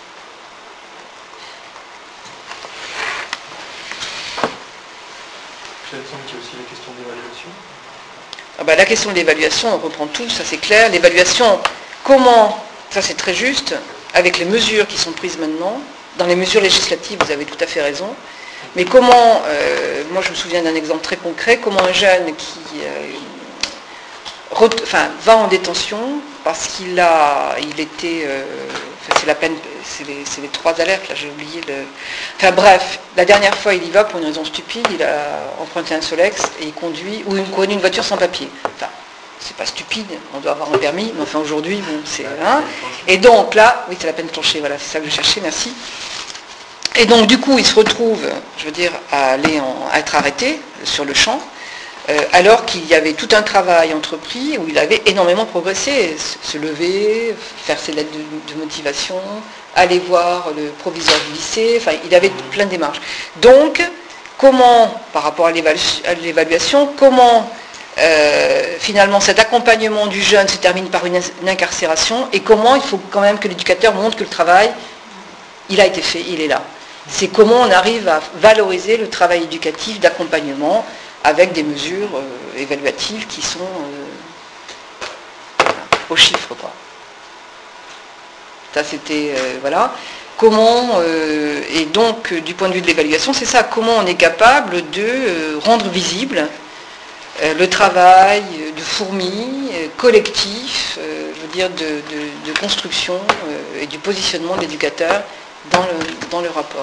Il me semble qu'il y a aussi la question de l'évaluation. Ah bah, la question de l'évaluation, on reprend tout, ça c'est clair. L'évaluation, comment, ça c'est très juste, avec les mesures qui sont prises maintenant, dans les mesures législatives, vous avez tout à fait raison, mais comment, euh, moi je me souviens d'un exemple très concret, comment un jeune qui euh, re- enfin, va en détention parce qu'il a, il était, euh, enfin, c'est la peine, c'est les, c'est les trois alertes, là j'ai oublié le... Enfin bref, la dernière fois il y va pour une raison stupide, il a emprunté un Solex et il conduit, ou il conduit une voiture sans papier. Enfin, c'est pas stupide, on doit avoir un permis, mais enfin aujourd'hui, bon, c'est... Hein. Et donc là, oui c'est la peine planchée, voilà, c'est ça que je cherchais, merci. Et donc du coup, il se retrouve, je veux dire, à aller en, à être arrêté sur le champ, euh, alors qu'il y avait tout un travail entrepris où il avait énormément progressé, se, se lever, faire ses lettres de, de motivation, aller voir le proviseur du lycée, enfin il avait plein de démarches. Donc, comment, par rapport à, l'évalu- à l'évaluation, comment euh, finalement cet accompagnement du jeune se termine par une, une incarcération, et comment il faut quand même que l'éducateur montre que le travail, il a été fait, il est là. C'est comment on arrive à valoriser le travail éducatif d'accompagnement avec des mesures euh, évaluatives qui sont euh, au chiffre, quoi. Ça c'était, euh, voilà. Comment, euh, et donc du point de vue de l'évaluation, c'est ça, comment on est capable de euh, rendre visible euh, le travail de fourmi, euh, collectif, euh, je veux dire, de, de, de construction euh, et du positionnement de l'éducateur dans le, dans le rapport.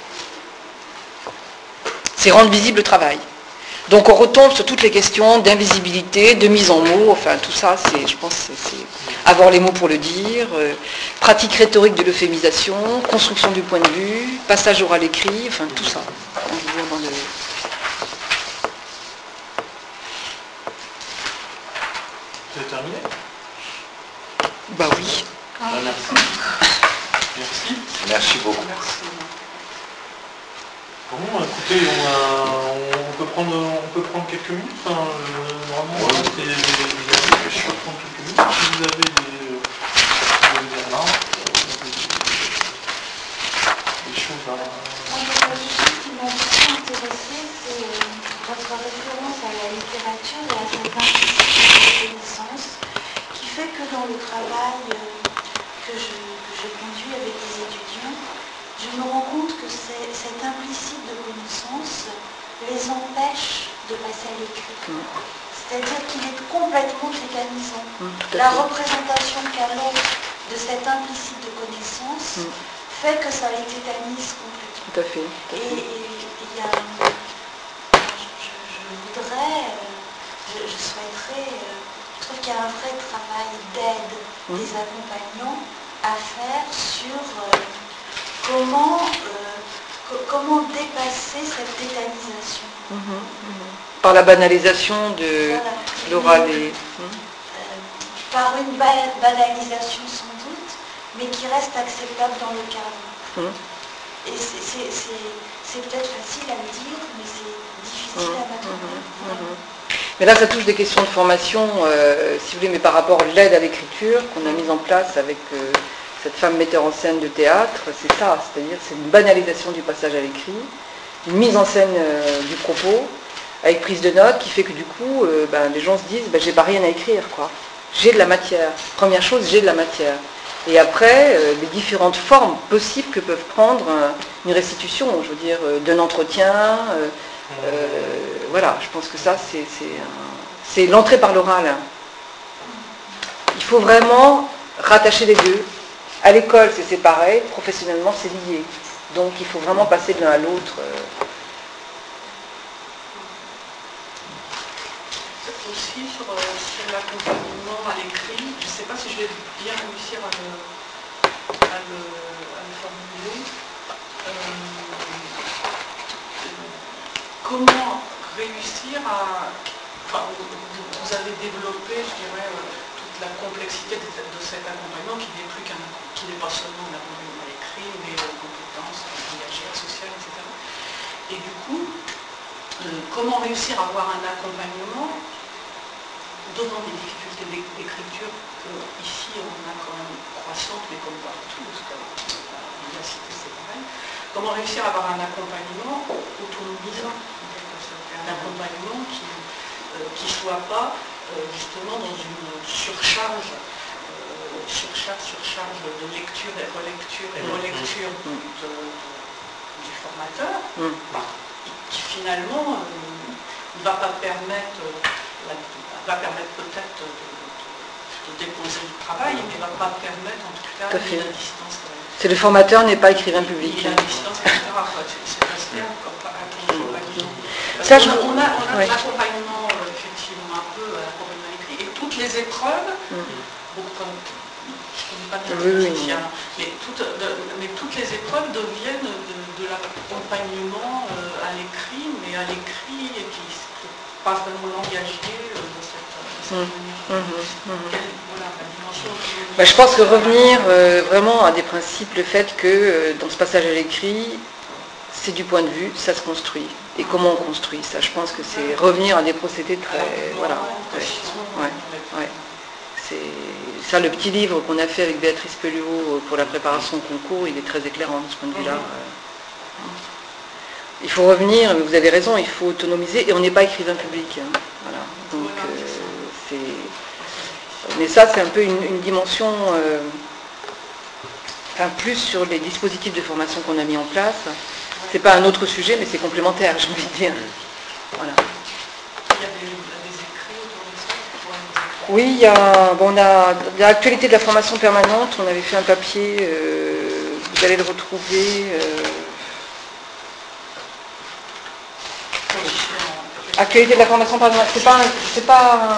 C'est rendre visible le travail. Donc on retombe sur toutes les questions d'invisibilité, de mise en mots, enfin tout ça, c'est, je pense, c'est, c'est avoir les mots pour le dire, euh, pratique rhétorique de l'euphémisation, construction du point de vue, passage oral écrit, enfin tout ça. On va dire dans le... C'est terminé ? Bah oui. Ah, merci. Merci. Merci beaucoup. Bon, écoutez, on, a, on, peut prendre, on peut prendre quelques minutes. Enfin, euh, normalement, Oui. c'est, je peux prendre quelques minutes. Si vous avez des, euh, des remarques, des, des choses à... Moi, quelque chose qui m'a beaucoup intéressé, c'est euh, votre référence à la littérature et à cette implicité de connaissance qui fait que dans le travail euh, que, je, que je conduis avec les étudiants, je me rends compte que c'est, cette implicite de connaissance les empêche de passer à l'écrit. Mmh. C'est-à-dire qu'il est complètement tétanisant. Mmh, la fait. représentation qu'elle a de cette implicite de connaissance mmh. fait que ça les tétanise complètement. Tout à fait. Tout à fait. Et il y a... Je, je, je voudrais... Je, je souhaiterais... Je trouve qu'il y a un vrai travail d'aide mmh. des accompagnants à faire sur... Euh, Comment, euh, co- comment dépasser cette tétanisation mmh, mmh. Par la banalisation de voilà. l'oral et... Mmh. Euh, par une ba- banalisation sans doute, mais qui reste acceptable dans le cadre. Mmh. Et c'est, c'est, c'est, c'est peut-être facile à le dire, mais c'est difficile mmh. à mettre en œuvre. Voilà. Mmh. Mais là, ça touche des questions de formation, euh, si vous voulez, mais par rapport à l'aide à l'écriture qu'on a mise en place avec... Euh, cette femme metteur en scène de théâtre, c'est ça, c'est-à-dire c'est une banalisation du passage à l'écrit, une mise en scène euh, du propos, avec prise de notes, qui fait que du coup, euh, ben, les gens se disent, ben, j'ai pas rien à écrire, quoi. J'ai de la matière. Première chose, j'ai de la matière. Et après, euh, les différentes formes possibles que peuvent prendre euh, une restitution, je veux dire, euh, d'un entretien, euh, euh, voilà, je pense que ça, c'est, c'est, un... c'est l'entrée par l'oral. Il faut vraiment rattacher les deux. À l'école, c'est séparé, professionnellement, c'est lié. Donc il faut vraiment passer de l'un à l'autre. Aussi sur, euh, sur l'accompagnement à l'écrit, je ne sais pas si je vais bien réussir à le, à le, à le formuler. Euh, comment réussir à... Enfin, vous, vous avez développé, je dirais, toute la complexité de, de cet accompagnement qui n'est plus qu'un, qui n'est pas seulement un accompagnement à l'écrit, mais aux compétences engagées, sociales, et cetera. Et du coup, euh, comment réussir à avoir un accompagnement donnant des difficultés d'écriture qu'ici on a quand même croissantes, mais comme partout, parce que l'université c'est pareil. Comment réussir à avoir un accompagnement autonomisant, un accompagnement qui ne euh, soit pas euh, justement dans une surcharge, euh, surcharge, surcharge de lecture et relecture et relecture de, de, du formateur, qui finalement euh, ne va pas permettre la, va permettre peut-être de, de, de déposer le travail, mais ne va pas permettre en tout cas de la distance. C'est le formateur n'est pas écrivain public. Et la distance, et cetera. C'est resté encore pas accompagnement. Ça, je... On a, on a ouais. l'accompagnement, effectivement, un peu l'accompagnement écrit. Et toutes les épreuves, mm. bon, comme, je ne connais pas bien le musicien, mais, toutes, de, mais toutes les épreuves deviennent de, de l'accompagnement euh, à l'écrit, mais à l'écrit qui n'est pas vraiment l'engager euh, de cette, de cette mmh. manière. Mmh. Mmh. Quelle, voilà, la dimension de... bah, je pense que revenir euh, vraiment à des principes, le fait que euh, dans ce passage à l'écrit, c'est du point de vue, ça se construit. Et comment on construit ça, je pense que c'est revenir à des procédés très... Alors, voilà. Ouais. Ouais. Ouais. C'est ça, le petit livre qu'on a fait avec Béatrice Pelluot pour la préparation au concours, il est très éclairant de ce point de vue-là. Il faut revenir, mais vous avez raison, il faut autonomiser, et on n'est pas écrivain public. Hein. Voilà. Donc, euh, c'est... Mais ça, c'est un peu une, une dimension... Euh... Enfin, plus sur les dispositifs de formation qu'on a mis en place. C'est pas un autre sujet, mais c'est complémentaire, j'ai envie de dire. Voilà. Il y a des, des écrits autour de ça? Oui, il y a, bon, on a l'actualité de la formation permanente, on avait fait un papier, euh, vous allez le retrouver. Euh, actualité de la formation permanente, c'est pas, c'est pas.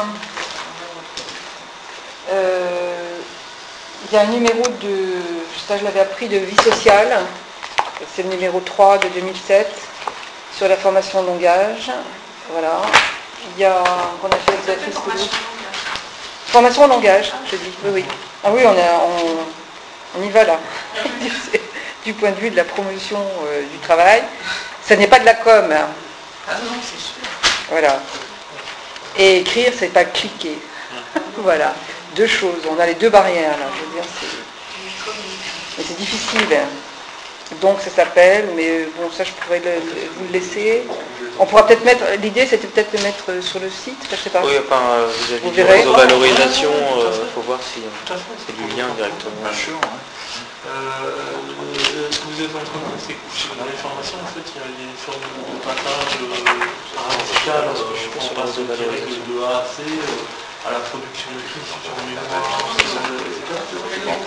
Euh, il y a un numéro de, ça je l'avais appris, de Vie sociale. C'est le numéro trois de deux mille sept sur la formation de langage. Voilà. Il y a, qu'on a fait avec Béatrice Pelluot. Formation en langage, je dis. Oui, oui. Ah oui, on, a, on, on y va là. Du point de vue de la promotion euh, du travail. Ça n'est pas de la com. Hein. Ah non, c'est sûr. Voilà. Et écrire, c'est pas cliquer. Voilà. Deux choses. On a les deux barrières là. Je veux dire, c'est... Mais c'est difficile. Donc ça s'appelle, mais bon, ça je pourrais le, le, vous le laisser. On pourra peut-être mettre, l'idée c'était peut-être de mettre sur le site, je sais pas. Oui, enfin, euh, vis-à-vis de réseau valorisation, il euh, faut voir si euh, c'est du lien directement. Bien sûr. Hein. Euh, ce que vous êtes en train de faire, c'est que dans les formations, en fait, il y a les formes de package radical, parce que je pense qu'on passe direct de A à C, à la production écrite sur une mémoire, et cetera.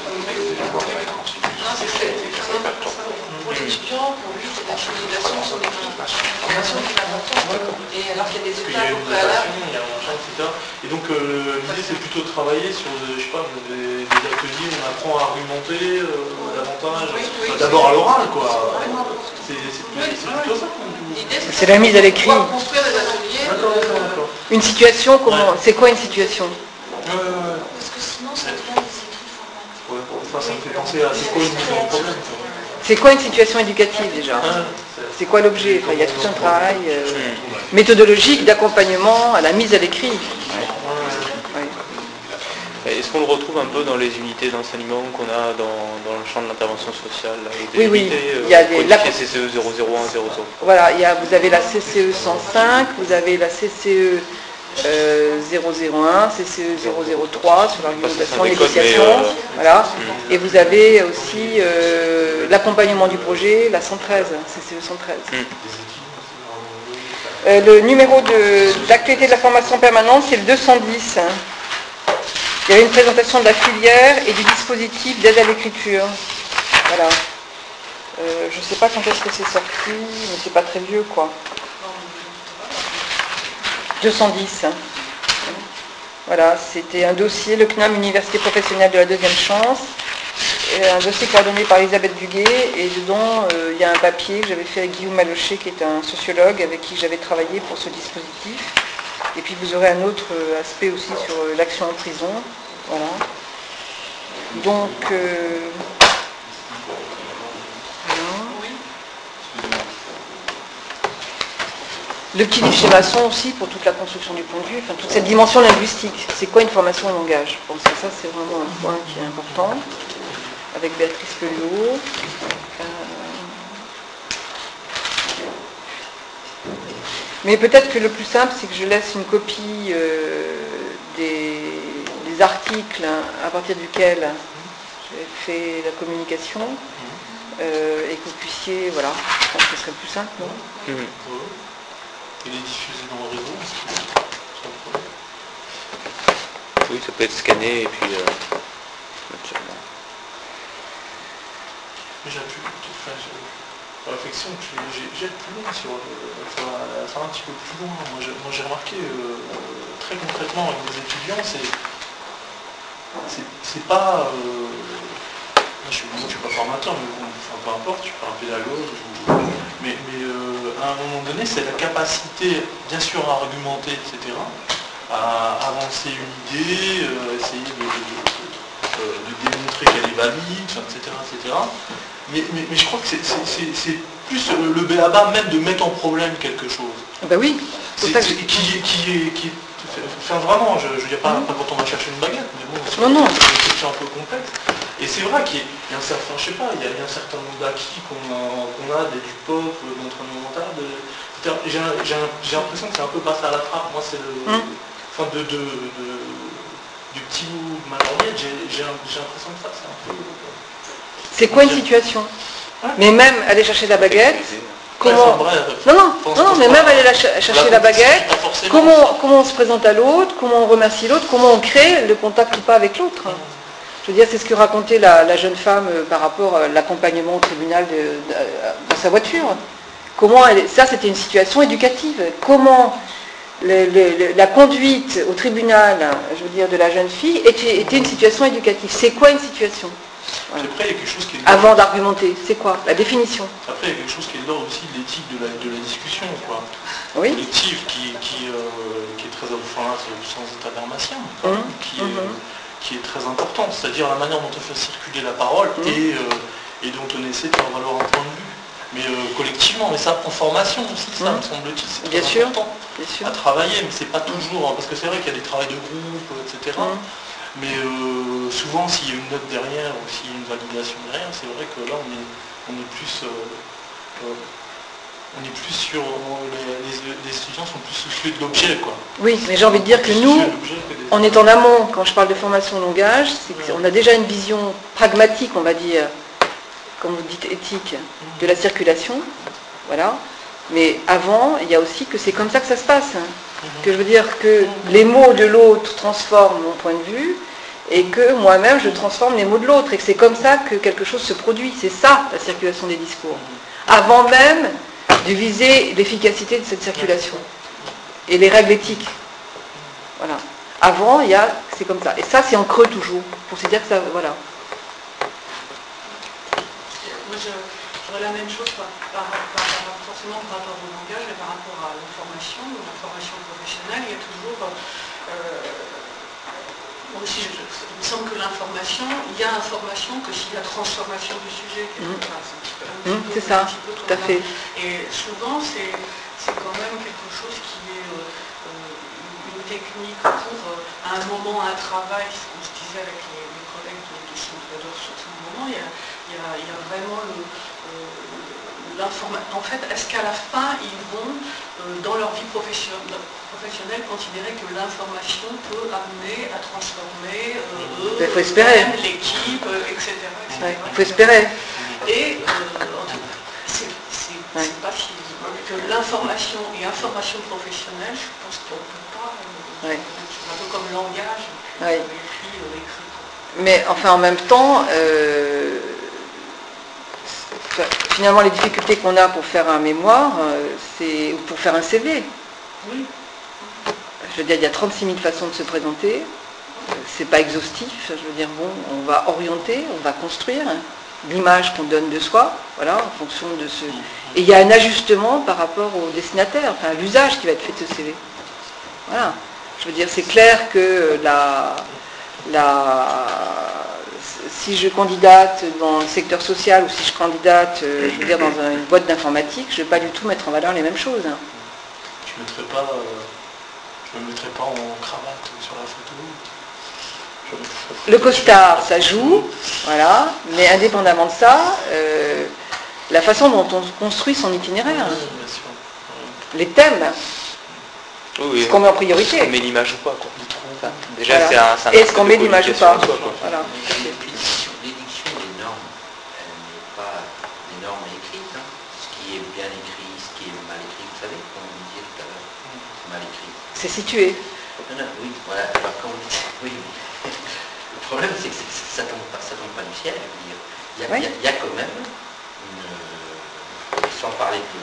Pour l'étudiant, pour lui, c'est la finalisation de son écrit. La formation est importante. Et alors qu'il y a des étapes au préalable. Il y a un machin, et cetera. Et donc euh, l'idée c'est plutôt de travailler sur je sais pas, des, des ateliers où on apprend à argumenter euh, davantage. Oui, oui, d'abord à l'oral, quoi. C'est plutôt ça. C'est la mise à l'écrit. Construire des ateliers. D'accord, d'accord, d'accord. Une situation, comment, c'est quoi une situation? euh... Parce que sinon ça devient des écrits formatés. Ouais, enfin, ça me fait penser à c'est quoi une mise en problème. C'est quoi une situation éducative déjà? C'est quoi l'objet? Enfin, il y a tout un travail euh, méthodologique d'accompagnement à la mise à l'écrit. Ouais. Ouais. Est-ce qu'on le retrouve un peu dans les unités d'enseignement qu'on a dans, dans le champ de l'intervention sociale avec des oui, unités, oui. Il y a des la... C C E zéro zéro un zéro zéro. Voilà, il y a, vous avez la C C E cent cinq, vous avez la C C E Euh, zéro zéro un, C C E zéro zéro trois sur l'argumentation et négociation, euh... voilà. Mm. Et vous avez aussi euh, l'accompagnement du projet, la cent treize, C C E cent treize. Mm. Euh, le numéro de l'actualité de la formation permanente, c'est le deux cent dix. Hein. Il y avait une présentation de la filière et du dispositif d'aide à l'écriture. Voilà. Euh, je sais pas quand est-ce que c'est sorti, mais c'est pas très vieux, quoi. deux cent dix. Hein. Voilà, c'était un dossier, le C N A M, Université professionnelle de la deuxième chance, un dossier coordonné par Elisabeth Duguet, et dedans, euh, il y a un papier que j'avais fait avec Guillaume Malochet, qui est un sociologue avec qui j'avais travaillé pour ce dispositif. Et puis vous aurez un autre aspect aussi sur l'action en prison. Voilà. Donc, euh, le petit livre chez Masson aussi pour toute la construction du point de vue, enfin toute cette dimension linguistique. C'est quoi une formation en langage? Bon, ça, ça c'est vraiment un point qui est important, avec Béatrice Pelliot. Euh... Mais peut-être que le plus simple, c'est que je laisse une copie euh, des, des articles à partir duquel j'ai fait la communication, euh, et que vous puissiez, voilà, je pense que ce serait plus simple, non? Mmh. Il est diffusé dans le réseau. Oui, ça peut être scanné et puis euh, Mais j'ai pu, enfin, la réflexion que j'ai plus loin sur, ça va faire un petit peu plus loin. Moi j'ai, moi, j'ai remarqué euh, très concrètement avec mes étudiants, c'est, c'est, c'est pas, euh, moi, je suis, moi, je suis pas formateur, mais bon, enfin, peu importe, je suis pas un pédagogue. Ou, Mais, mais euh, à un moment donné, c'est la capacité, bien sûr, à argumenter, et cetera, à avancer une idée, euh, essayer de, de, de, de démontrer qu'elle est valide, et cetera, et cetera. Mais, mais, mais je crois que c'est, c'est, c'est, c'est plus le b a ba même de mettre en problème quelque chose. Ben oui. C'est, c'est, qui, qui est, qui est, qui est, enfin vraiment, je ne dis pas, pas quand on va chercher une baguette, mais bon, c'est, non, non. c'est une question un peu complexe. Et c'est vrai qu'il y a un certain, je sais pas, il y a, il y a un certain nombre d'acquis qu'on a, qu'on a des du pop, de l'entraînement mental, de, j'ai, j'ai, j'ai l'impression que c'est un peu passé à la trappe. Moi, c'est le, mmh. enfin, de, de, de, du petit bout de ma lorgnette, j'ai, j'ai, j'ai l'impression que ça, c'est un peu... C'est quoi une situation? Ouais. Mais même aller chercher la baguette, comment... Ouais, enfin, bref, non, non, non, non, mais même aller la ch- chercher la, la baguette, comment, comment on se présente à l'autre, comment on remercie l'autre, comment on crée le contact ou pas avec l'autre. Mmh. Je veux dire, c'est ce que racontait la, la jeune femme euh, par rapport à l'accompagnement au tribunal de, de, de, de sa voiture. Comment elle, ça, c'était une situation éducative. Comment le, le, la conduite au tribunal, je veux dire, de la jeune fille, était, était une situation éducative. C'est quoi une situation? Voilà. Après, il y a quelque chose qui est avant d'argumenter, c'est quoi la définition? Après, il y a quelque chose qui est de l'ordre aussi de l'éthique de la, de la discussion, quoi. Oui. Collective, qui, qui, euh, qui est très, enfin, sans état d'armation, mmh. qui, mmh. euh, qui est très importante, c'est-à-dire la manière dont on fait circuler la parole mmh. et, euh, et dont on essaie de faire valoir un point de vue. Mais euh, collectivement, mais ça en formation aussi, ça mmh. me semble-t-il, c'est bien très sûr. important bien sûr. à travailler, mais c'est pas toujours, hein, parce que c'est vrai qu'il y a des travails de groupe, et cetera. Mmh. Mais euh, souvent, s'il y a une note derrière ou s'il y a une validation derrière, c'est vrai que là, on est, on est plus, euh, euh, on est plus sur, les, les, les étudiants sont plus soucieux de l'objet, quoi. Oui, mais j'ai envie de dire que nous, on est en amont. Quand je parle de formation langage, c'est qu'on a déjà une vision pragmatique, on va dire, comme vous dites, éthique, de la circulation, voilà. Mais avant, il y a aussi que c'est comme ça que ça se passe. Hein. Que je veux dire que les mots de l'autre transforment mon point de vue et que moi-même je transforme les mots de l'autre et que c'est comme ça que quelque chose se produit. C'est ça la circulation des discours. Avant même de viser l'efficacité de cette circulation et les règles éthiques. Voilà. Avant, il y a, c'est comme ça. Et ça, c'est en creux toujours. Pour se dire que ça, voilà. Moi, je, je ferais la même chose par, par, par, forcément par rapport au langage et par rapport à l'information, la formation professionnelle. Il y a toujours, euh, moi aussi, je, il me semble que l'information, il y a information que s'il y a transformation du sujet. Mmh. C'est, mmh, c'est ça, tout à fait. Et souvent, c'est, c'est quand même quelque chose qui est euh, une technique pour, euh, à un moment, un travail, ce qu'on se disait avec les, les collègues de, de centre de ressources, à un moment, il y a, il y a, il y a vraiment le... Euh, en fait, est-ce qu'à la fin, ils vont, euh, dans leur vie professionnelle, professionnelle, considérer que l'information peut amener à transformer euh, eux, il faut espérer. l'équipe, euh, et cetera et cetera. Ouais, il faut espérer. Et, euh, en tout cas, c'est, c'est, ouais. c'est pas fini. Que l'information et information professionnelle, je pense qu'on ne peut pas... Euh, ouais. C'est un peu comme le langage, ouais. l'écrit, l'écrit. Mais enfin, en même temps... Euh, finalement, les difficultés qu'on a pour faire un mémoire, euh, c'est, ou pour faire un C V. Oui. Je veux dire, il y a trente-six mille façons de se présenter. C'est pas exhaustif. Je veux dire, bon, on va orienter, on va construire l'image qu'on donne de soi, voilà, en fonction de ce... Et il y a un ajustement par rapport au destinataire, enfin, l'usage qui va être fait de ce C V. Voilà. Je veux dire, c'est clair que la... la si je candidate dans le secteur social ou si je candidate, je veux dire, dans une boîte d'informatique, je ne vais pas du tout mettre en valeur les mêmes choses. Hein. Je ne mettrai pas, euh, je me mettrai pas en cravate sur la photo. Je mettrai pas- Le costard, ça joue, voilà, mais indépendamment de ça, euh, la façon dont on construit son itinéraire, Oui, hein, bien sûr. Ouais. les thèmes, Oui, ce qu'on met en priorité. est-ce qu'on met l'image ou pas, quoi. Les trous. Enfin, déjà, Voilà. c'est un, c'est un Est-ce acte qu'on de met l'image ou communication pas en soi, quoi. Voilà. L'édiction l'édiction des normes, elle n'est pas des normes écrites. Hein. Ce qui est bien écrit, ce qui est mal écrit, vous savez, comme on disait tout à l'heure, c'est mal écrit. C'est situé. Non, non, oui, voilà. Alors, quand vous dites, oui, oui. Le problème, c'est que ça ne tombe, pas- ça tombe pas du ciel, je veux dire. Il y a, Oui. il y a- il y a quand même une... Sans parler de,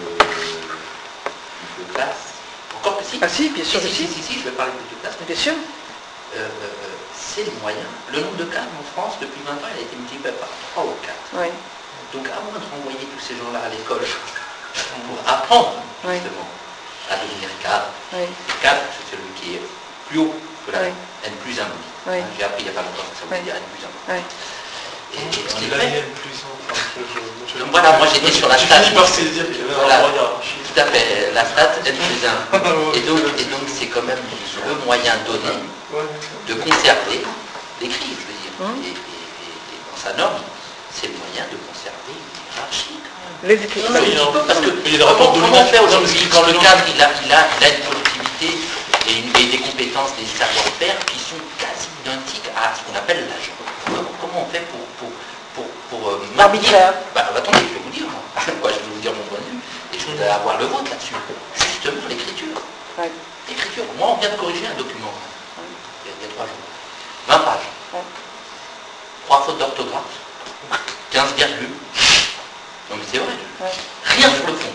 de classe, encore que si. Ah si, bien sûr que si, si. si, si, je vais parler de classe. Bien sûr. Euh, euh, c'est le moyen. Le nombre de cadres en France, depuis vingt ans, il a été multiplié par trois ou quatre. Oui. Donc, à moins de renvoyer tous ces gens-là à l'école pour apprendre, Oui. justement, à devenir cadre. Oui. Cadre, c'est celui qui est plus haut que la Oui. N plus un. Oui. J'ai appris il n'y a pas longtemps que ça voulait Oui. dire N plus un. Oui. Et, et Parce en qu'il a effet, mis plus enfin, je, je, je, donc voilà, moi j'étais sur la J'ai stat. fini par saisir qu'il y avait un Voilà. rapport hiérarchique. Tout à fait, la stat N plus un. Et donc, et donc c'est quand même le moyen donné Ouais. de conserver l'écrit, je veux dire. Hum. Et, et- et- et dans sa norme, c'est le moyen de conserver une hiérarchie quand même. Les écrits. Un petit peu, parce que Il y a des rapports comment, comment on fait dominants. aujourd'hui quand le cadre il a, il a, il a une productivité et, une- et des compétences, des savoir-faire qui sont quasi identiques à ce qu'on appelle l'agent. Comment, comment on fait pour, pour, pour, pour euh, maintenir- Arbitraire. Bah, attendez, je vais vous dire, moi. Quoi, je vais vous dire mon point de vue, et je voudrais avoir le vôtre là-dessus. Justement, l'écriture. Ouais. L'écriture. Moi, on vient de corriger un document, il y a, il y a trois jours. vingt pages. Ouais. Trois fautes d'orthographe. quinze virgules. Non mais c'est vrai. Ouais. Rien sur le fond.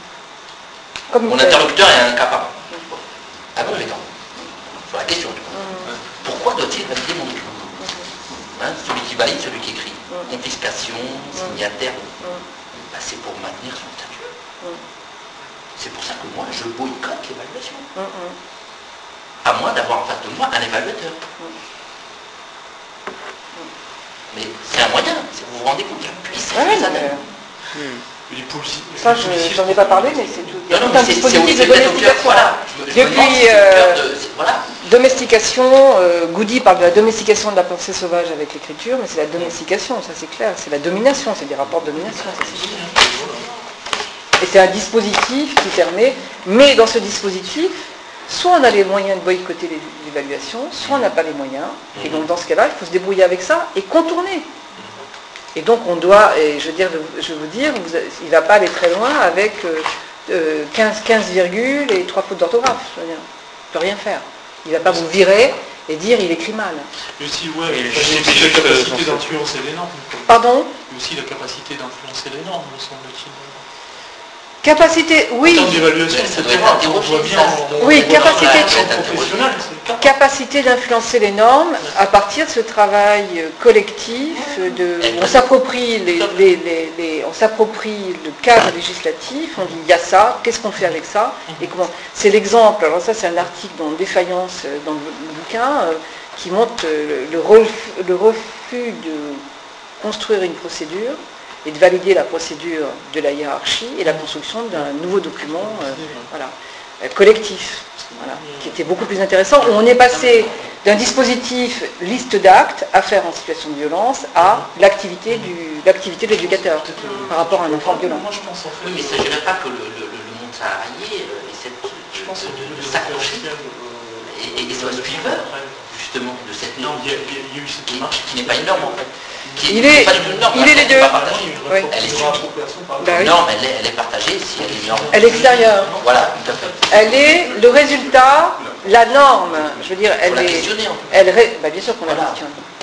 Comme Mon une thèse. interlocuteur est incapable. Ah bon, mais non. Sur la question. tu vois. Hum. Pourquoi doit-il valider mon document Hein, celui qui valide, celui qui écrit. Hum. Confiscation, signataire. Hum. Bah, c'est pour maintenir son statut. Hum. C'est pour ça que moi, je boycotte l'évaluation. Hum, hum. À moins d'avoir en face de moi un évaluateur. Mais c'est un moyen. c'est- Vous vous rendez compte de la puissance Ouais, que ça mais, donne. euh, Les policiers- ça, les je policiers j'en ai pas parlé, mais c'est tout. Il y a Non, tout non, un mais c'est- dispositif c'est de au- c'est peut-être au cœur, domestication. voilà. Je me- je me demande Depuis si c'est au cœur euh, de- c'est- voilà. domestication, euh, Goody parle de la domestication de la pensée sauvage avec l'écriture, mais c'est la domestication, ça c'est clair. C'est la domination, c'est des rapports de domination, ça c'est sûr. Et c'est un dispositif qui permet, mais dans ce dispositif, soit on a les moyens de boycotter les- l'évaluation, soit on n'a pas les moyens. Et donc dans ce cas-là, il faut se débrouiller avec ça et contourner. Et donc on doit, et je veux dire, je vais vous dire, vous- il ne va pas aller très loin avec euh, euh, quinze, quinze virgules et trois fautes d'orthographe. Je veux dire, il ne peut rien faire. Il ne va pas vous virer et dire il écrit mal. Et aussi, ouais, Et il les y a aussi justificatifs, la euh, capacité sont- d'influencer les normes. quoi. Pardon Il y a aussi la capacité d'influencer les normes, me semble-t-il. Capacité, En oui. termes d'évaluation, Mais ça et doit cetera. être On voit interrogé, bien ça. en- Oui, en- capacité- en champ professionnel, c'est le cas. Capacité d'influencer les normes à partir de ce travail euh, collectif, de, on s'approprie les, les- les- les- on s'approprie le cadre législatif, on dit il y a ça, qu'est-ce qu'on fait avec ça et comment. C'est l'exemple, alors ça c'est un article dans Défaillance euh, dans le, le bouquin euh, qui montre euh, le, refus, le refus de construire une procédure et de valider la procédure de la hiérarchie et la construction d'un nouveau document euh, voilà, euh, collectif. Voilà, qui était beaucoup plus intéressant, où on est passé d'un dispositif liste d'actes à faire en situation de violence à l'activité du, l'activité de l'éducateur par rapport à un enfant violent. Moi, je pense en fait. Oui, mais il ne s'agirait pas que le, le- le- le monde salarié euh, essaie de, Je pense de- au de- niveau de des s'accrocher référentiels, et, et, et soit suiveur justement de cette Non, norme il y a, il y a- il y a eu cette qui, démarche. qui n'est pas une norme en fait. Qui Il qui est- pas du tout une norme, il parce est les qu'elle deux. n'est pas partagée. Oui. Elle est subie. Bah oui. Une norme, elle est, elle est partagée si elle est une norme. Elle est extérieure. Voilà, tout à fait. Elle est le résultat, la norme, je veux dire, Il faut elle la est... questionner en fait. Elle ré- bah, bien sûr qu'on la Voilà. questionne.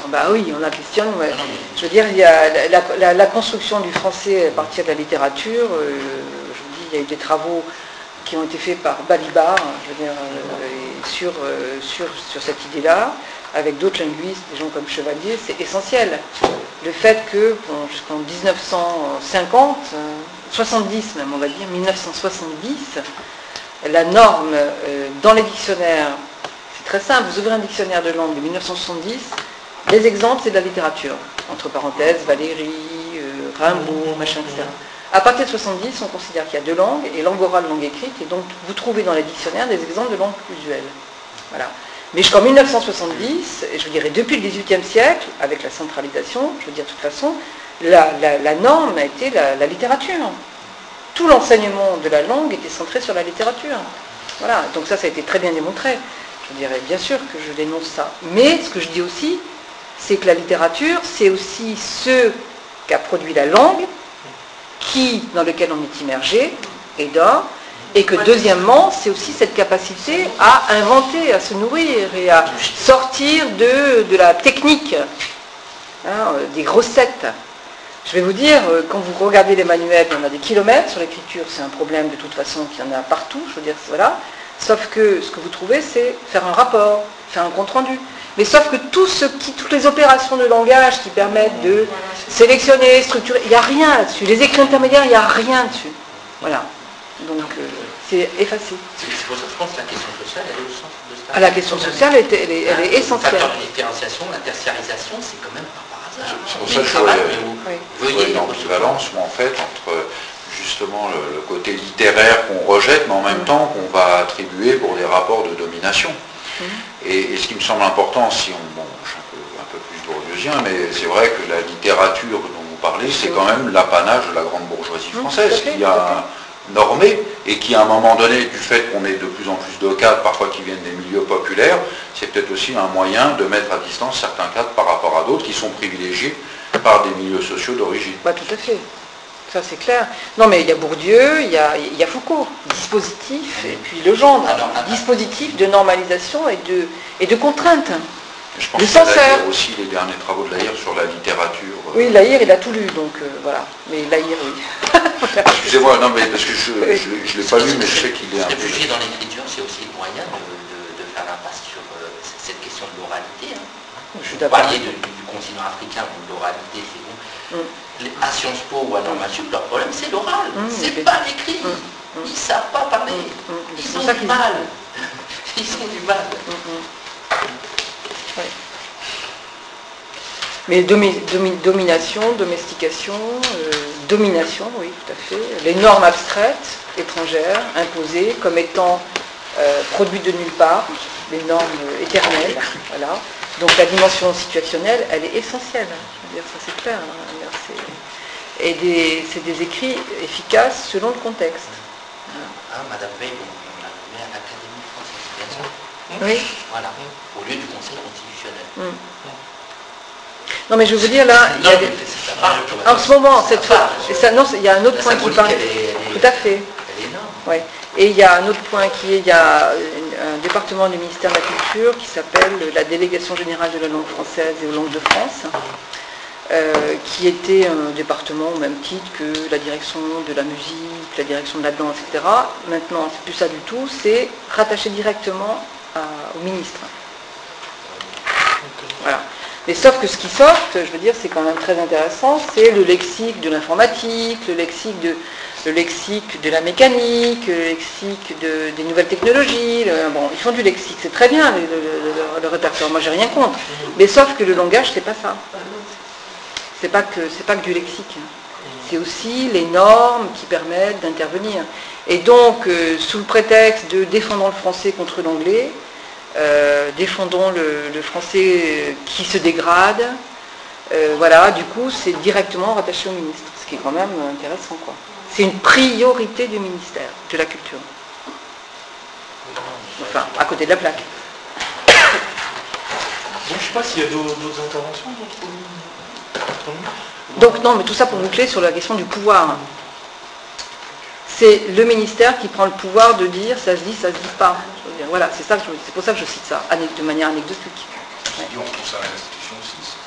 Bah oui, on la questionne. Ouais. Non, mais- Je veux dire, il y a la, la- la- la construction du français à partir de la littérature. euh, je vous dis, il y a eu des travaux qui ont été faits par Balibar, hein, je veux dire, euh, et sur, euh, sur, sur cette idée-là, avec d'autres linguistes, des gens comme Chevalier, c'est essentiel. Le fait que, bon, jusqu'en dix-neuf cent cinquante, euh, soixante-dix même, on va dire, mille neuf cent soixante-dix, la norme euh, dans les dictionnaires, c'est très simple, vous ouvrez un dictionnaire de langue de mille neuf cent soixante-dix, les exemples, c'est de la littérature. Entre parenthèses, Valéry, euh, Rimbaud, machin, et cetera. À partir de soixante-dix, on considère qu'il y a deux langues, et langue orale, langue écrite, et donc vous trouvez dans les dictionnaires des exemples de langue usuelle. Voilà. Mais jusqu'en mille neuf cent soixante-dix, et je dirais depuis le dix-huitième siècle, avec la centralisation, je veux dire de toute façon, la, la, la norme a été la, la littérature. Tout l'enseignement de la langue était centré sur la littérature. Voilà, donc ça, ça a été très bien démontré. Je dirais bien sûr que je dénonce ça. Mais ce que je dis aussi, c'est que la littérature, c'est aussi ce qu'a produit la langue, qui, dans lequel on est immergé, et d'or, et que deuxièmement, c'est aussi cette capacité à inventer, à se nourrir et à sortir de, de la technique, hein, des grossettes. Je vais vous dire, quand vous regardez les manuels, il y en a des kilomètres sur l'écriture, c'est un problème de toute façon qu'il y en a partout, je veux dire, voilà. Sauf que ce que vous trouvez, c'est faire un rapport, faire un compte-rendu. Mais sauf que tout ce qui, toutes les opérations de langage qui permettent de sélectionner, structurer, il n'y a rien là-dessus. Les écrits intermédiaires, il n'y a rien dessus. Voilà. Donc, euh, c'est effacé. C'est c'est pour ça que je pense que la question sociale, elle est au centre de ça. Ah, la question sociale, elle est, elle est, elle est Le essentielle. facteur de différenciation, la tertiarisation, c'est quand même pas par hasard. C'est pour Mais ça que le je travail, voulais- mais vous Oui. Il y a veuillez une ambivalence, moi, en fait, entre justement le, le côté littéraire qu'on rejette, mais en même Mm. temps qu'on va attribuer pour des rapports de domination. Mm. Et, et ce qui me semble important, si on, bon, je suis un peu, un peu plus bourdieuien, mais c'est vrai que la littérature dont vous parlez, c'est quand même l'apanage de la grande bourgeoisie Mm, française, tout à fait, qui tout à a normé, et qui à un moment donné, du fait qu'on ait de plus en plus de cadres, parfois qui viennent des milieux populaires, c'est peut-être aussi un moyen de mettre à distance certains cadres par rapport à d'autres qui sont privilégiés par des milieux sociaux d'origine. Bah, tout à fait. Ça, c'est clair. Non, mais il y a Bourdieu, il y a, il y a Foucault, dispositif, et puis le genre, Alors, dispositif de normalisation et de, et de contrainte. Je pense Le qu'il y a censeur. Lahire aussi, les derniers travaux de Lahire sur la littérature. euh, Oui, Lahire, il a tout lu, donc euh, voilà. Mais Lahire, oui. Excusez-moi, non, mais parce que je ne l'ai pas lu, mais je sais qu'il est un Se peu... réfugier dans l'écriture, c'est aussi le moyen de, de- de faire l'impasse sur euh, cette question de l'oralité. hein. Je suis Vous d'accord. parliez de- du, du continent africain, où l'oralité, c'est bon. Mm. Les, à Sciences Po ou à Normal Sup, leur problème, c'est l'oral. Mm, c'est mais- pas l'écrit. Mm, mm. Ils savent pas parler. Mm, mm. Ils C'est ont pour ça du qu'ils- mal. Ils ont du mal. Mm, mm. Ouais. Mais domi- domi- domination, domestication, euh, domination, oui, tout à fait. Les normes abstraites, étrangères, imposées, comme étant euh, produites de nulle part, les normes euh, éternelles, voilà. Donc la dimension situationnelle, elle est essentielle. Je veux dire, ça c'est clair. hein. Je veux dire, c'est- Et des- c'est des écrits efficaces selon le contexte. Hein, Madame Veil, on, on a nommé à l'Académie française, c'est bien ça. Oui. Voilà, au lieu du Conseil constitutionnel. Mm. Non mais je veux vous dire là, il y Non, a des- mais ça parle, tu vois. en ce moment, Ça cette fois, parle. et ça, non, il y a un autre La point qui symbolique, parle. elle est- elle est- Tout à fait. Elle est énorme. Ouais. Et il y a un autre point qui est, il y a une- un département du ministère de la Culture qui s'appelle la Délégation générale de la langue française et aux langues de France, euh, qui était un département au même titre que la direction de la musique, la direction de la danse, et cetera. Maintenant, c'est plus ça du tout, c'est rattaché directement à- au ministre. Voilà. Mais sauf que ce qui sort, je veux dire, c'est quand même très intéressant, c'est le lexique de l'informatique, le lexique de, le lexique de la mécanique, le lexique de- des nouvelles technologies. le- bon, ils font du lexique, c'est très bien le, le- le- le répertoire, moi j'ai rien contre. Mais sauf que le langage, c'est pas ça. C'est pas que c'est pas que du lexique. C'est aussi les normes qui permettent d'intervenir. Et donc, euh, sous le prétexte de défendons le français contre l'anglais, euh, défendons le, le français qui se dégrade, euh, voilà, du coup, c'est directement rattaché au ministre, ce qui est quand même intéressant, quoi. C'est une priorité du ministère de la Culture. Enfin, à côté de la plaque. Donc je ne sais pas s'il y a d'autres d'autres interventions d'autres d'autres noms. Donc non, mais tout ça pour boucler sur la question du pouvoir. C'est le ministère qui prend le pouvoir de dire ça se dit, ça se dit pas. Je veux dire, voilà, c'est ça, que je- c'est pour ça que je cite ça, ane- de manière anecdotique. Je dis, on trouve ça à l'institution aussi.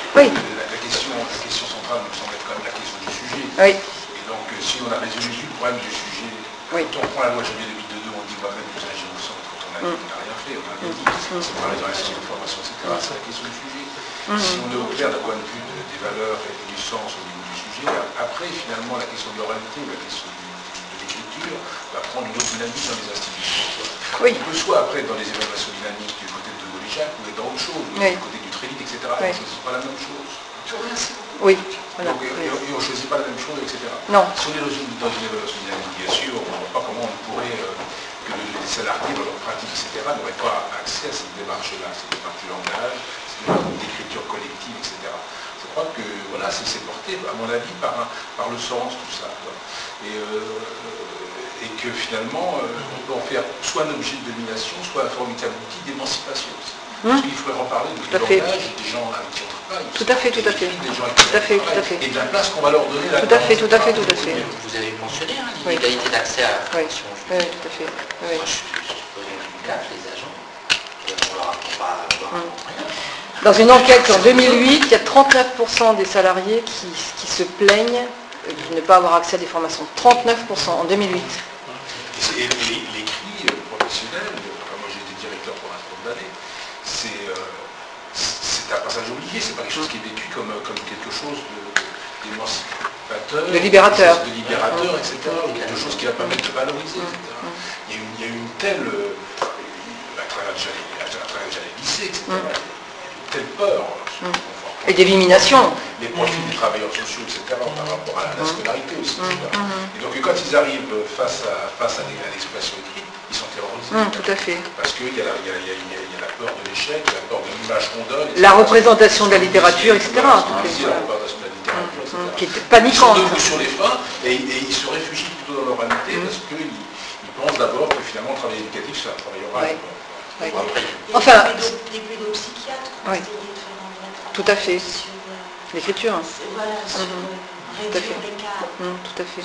Oui. La, la, question, la question centrale me semble être quand même la question du sujet. Oui. Et donc, euh, si on a résolu le problème du sujet, oui. quand on prend la loi Janvier deux mille deux, on dit bah, même l'usage au centre, quand on n'a mm. rien fait, on a rien dit, mm. c'est pareil dans la session de formation, et cetera. Mm. C'est la question du sujet. Mm. Si on est au clair d'un point de vue de, des valeurs et du sens au niveau du sujet, après, finalement, la question de l'oralité ou la question du, de l'écriture va prendre une autre dynamique dans les institutions. Oui. On peut soit après être dans les évaluations dynamiques du côté de De Gaulle-Jacques ou être dans autre chose, oui. du côté du Trélit, et cetera. Oui. Parce que ce n'est pas la même chose. Oui. Voilà. Donc, et, et on ne choisit pas la même chose, et cetera. Non. Si on est dans une, dans une évaluation dynamique, bien sûr, on ne voit pas comment on pourrait, euh, que les salariés, dans leur pratique, et cetera, n'auraient pas accès à cette démarche-là, cette démarche du langage, cette démarche d'écriture collective, et cetera. Je crois que voilà, c'est porté, à mon avis, par, un, par le sens, tout ça. Quoi. Et, euh, et que finalement, euh, on peut en faire soit un objet de domination, soit un formidable outil d'émancipation aussi. Parce qu'il faudrait en parler du langage des gens avec qui on travaille. Tout à fait, tout à fait. Des gens avec tout à fait, tout à fait. Et de la place qu'on va leur donner là. Tout à fait, tout à fait, tout à fait. Vous avez mentionné hein, l'inégalité oui. d'accès à la formation. Oui. oui, tout à fait. Oui. Moi, je suis du C A F, les agents, on leur apprend pas hum. rien. Dans une enquête en deux mille huit, il y a trente-neuf pour cent des salariés qui, qui se plaignent de ne pas avoir accès à des formations. trente-neuf pour cent en deux mille huit. Et l'écrit professionnel, moi j'ai été directeur pour un certain nombre d'années, c'est euh, un passage obligé, c'est pas quelque chose qui est vécu comme, comme quelque chose d'émancipateur, de libérateur, de libérateur, et cetera, ou quelque chose qui va permettre de valoriser, et cetera. Il y a une, il y a une telle, euh, à travers les lycées, et cetera, une telle peur. Et d'élimination. Les profils des travailleurs sociaux, et cetera, par rapport à la scolarité aussi. Et donc quand ils arrivent face à, face à l'expression écrite, ils sont terrorisés. Mmh, tout à fait. Parce qu'il y, y, y, y a la peur de l'échec, la peur de l'image qu'on donne. La représentation de la littérature, et cetera. La représentation de la littérature, et cetera. Qui est paniquante. Ils sont debout sur les fins et, et ils se réfugient plutôt dans leur réalité mmh. parce qu'ils ils pensent d'abord que finalement le travail éducatif c'est un travail oral. Ouais. Ouais. Enfin, des pédopsychiatres. Oui. Tout à fait. L'écriture. Voilà, sur mmh. réduire les cas. Mmh, tout à fait.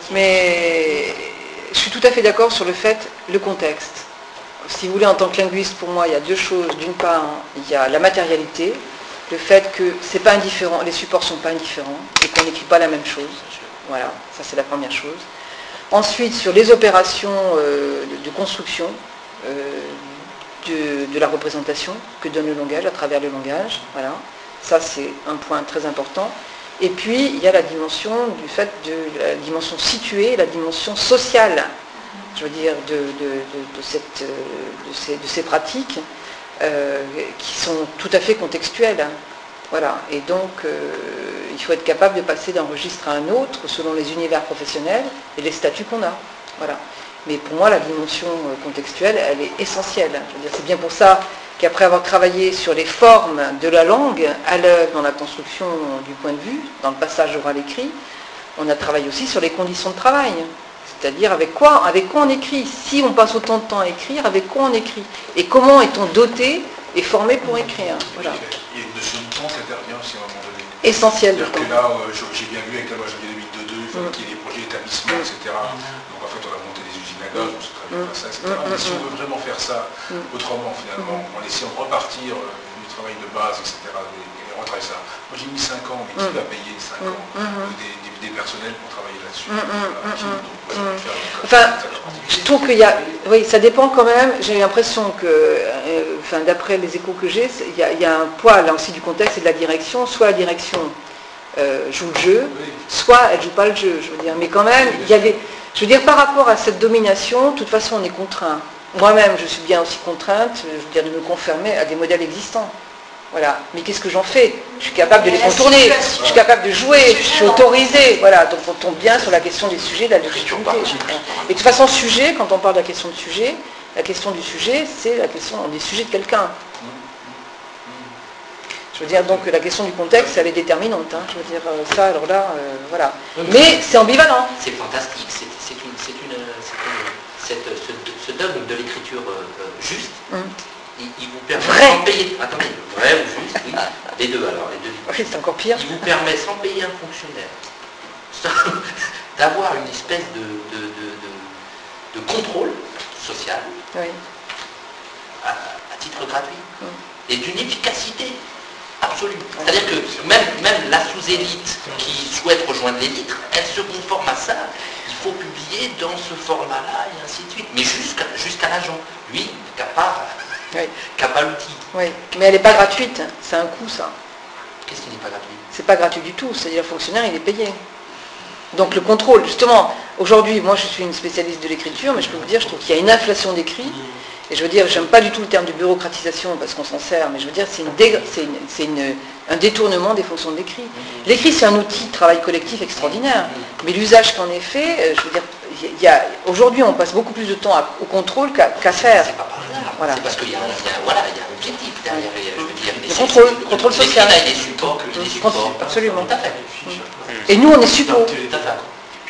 Mais je suis tout à fait d'accord sur le fait, le contexte. Si vous voulez, en tant que linguiste, pour moi, il y a deux choses. D'une part, il y a la matérialité, le fait que c'est pas indifférent, les supports sont pas indifférents et qu'on n'écrit pas la même chose. Voilà, ça c'est la première chose. Ensuite, sur les opérations euh, de, de construction euh, de, de la représentation que donne le langage à travers le langage, voilà. Ça, c'est un point très important. Et puis, il y a la dimension du fait de la dimension située, la dimension sociale, je veux dire, de, de, de, de, cette, de, ces, de ces pratiques euh, qui sont tout à fait contextuelles. Voilà. Et donc, euh, il faut être capable de passer d'un registre à un autre selon les univers professionnels et les statuts qu'on a. Voilà. Mais pour moi, la dimension contextuelle, elle est essentielle. Je veux dire, c'est bien pour ça qu'après avoir travaillé sur les formes de la langue à l'œuvre dans la construction du point de vue, dans le passage oral-écrit, on a travaillé aussi sur les conditions de travail. C'est-à-dire avec quoi, avec quoi on écrit. Si on passe autant de temps à écrire, avec quoi on écrit. Et comment est-on doté et formé pour écrire. Voilà. Il y a une notion de temps qui intervient aussi à un moment donné. Essentiel de temps. Que là, euh, j'ai bien vu avec la loi Janvier deux mille deux, il fallait qu'il y ait des projets d'établissement, et cetera. Donc en fait, on a monté des usines à gaz, on sait très bien faire ça, et cetera. Mais si on veut vraiment faire ça autrement, finalement, en essayant de repartir euh, du travail de base, et cetera, et retravailler ça. Moi, j'ai mis cinq ans, mais qui va payer cinq ans des, des, des personnels pour travailler là-dessus? Enfin, je trouve qu'il y a... Oui, ça dépend quand même. J'ai l'impression que, euh, enfin, d'après les échos que j'ai, il y, y a un poids là aussi du contexte et de la direction. Soit la direction euh, joue le jeu, soit elle joue pas le jeu, je veux dire. Mais quand même, il y a des... Je veux dire, par rapport à cette domination, de toute façon, on est contraint. Moi-même, je suis bien aussi contrainte, je veux dire, de me conformer à des modèles existants. Voilà. Mais qu'est-ce que j'en fais? Je suis capable de les contourner, je suis capable de jouer, je suis autorisée. Voilà. Donc on tombe bien sur la question des sujets, de la légitimité. Et de toute façon, sujet, quand on parle de la question de sujet, la question du sujet, c'est la question des sujets de quelqu'un. Je veux dire, donc la question du contexte, elle est déterminante. Hein. Je veux dire, ça, alors là, euh, voilà. Mais c'est ambivalent. C'est fantastique. C'est une, c'est une, c'est une, cette, ce, ce dogme de l'écriture euh, juste. Hum. Il, il vous permet vrai. sans payer, attendez, vrai ou juste, oui, les deux alors, les deux. Oui, c'est encore pire. Il vous permet sans payer un fonctionnaire d'avoir une espèce de, de, de, de, de contrôle social oui. à, à titre gratuit oui. et d'une efficacité Absolue. C'est-à-dire que même, même la sous-élite qui souhaite rejoindre l'élite, elle se conforme à ça. Il faut publier dans ce format-là et ainsi de suite. Mais jusqu'à jusqu'à l'agent. Lui, qui n'a pas, Oui. qui n'a pas l'outil. Oui, mais elle n'est pas gratuite, c'est un coût ça. Qu'est-ce qui n'est pas gratuit? C'est pas gratuit du tout, c'est-à-dire le fonctionnaire il est payé. Donc le contrôle, justement, aujourd'hui, moi je suis une spécialiste de l'écriture, mais je peux vous dire, je trouve qu'il y a une inflation d'écrit, et je veux dire, j'aime pas du tout le terme de bureaucratisation parce qu'on s'en sert, mais je veux dire, c'est une dé- c'est une- c'est une- un détournement des fonctions de l'écrit. L'écrit c'est un outil de travail collectif extraordinaire, mais l'usage qu'en est fait, euh, je veux dire, il y a, aujourd'hui on passe beaucoup plus de temps à- au contrôle qu'à qu'à faire. C'est pas par hasard. Voilà. C'est parce qu'il y a, un- il y a- voilà, il y a un objectif derrière. Et, je veux dire, Le contrôle, le contrôle l'écrit, social. là, il est support, il est support. Absolument. Tout à fait. Et nous on est support. Tout à fait.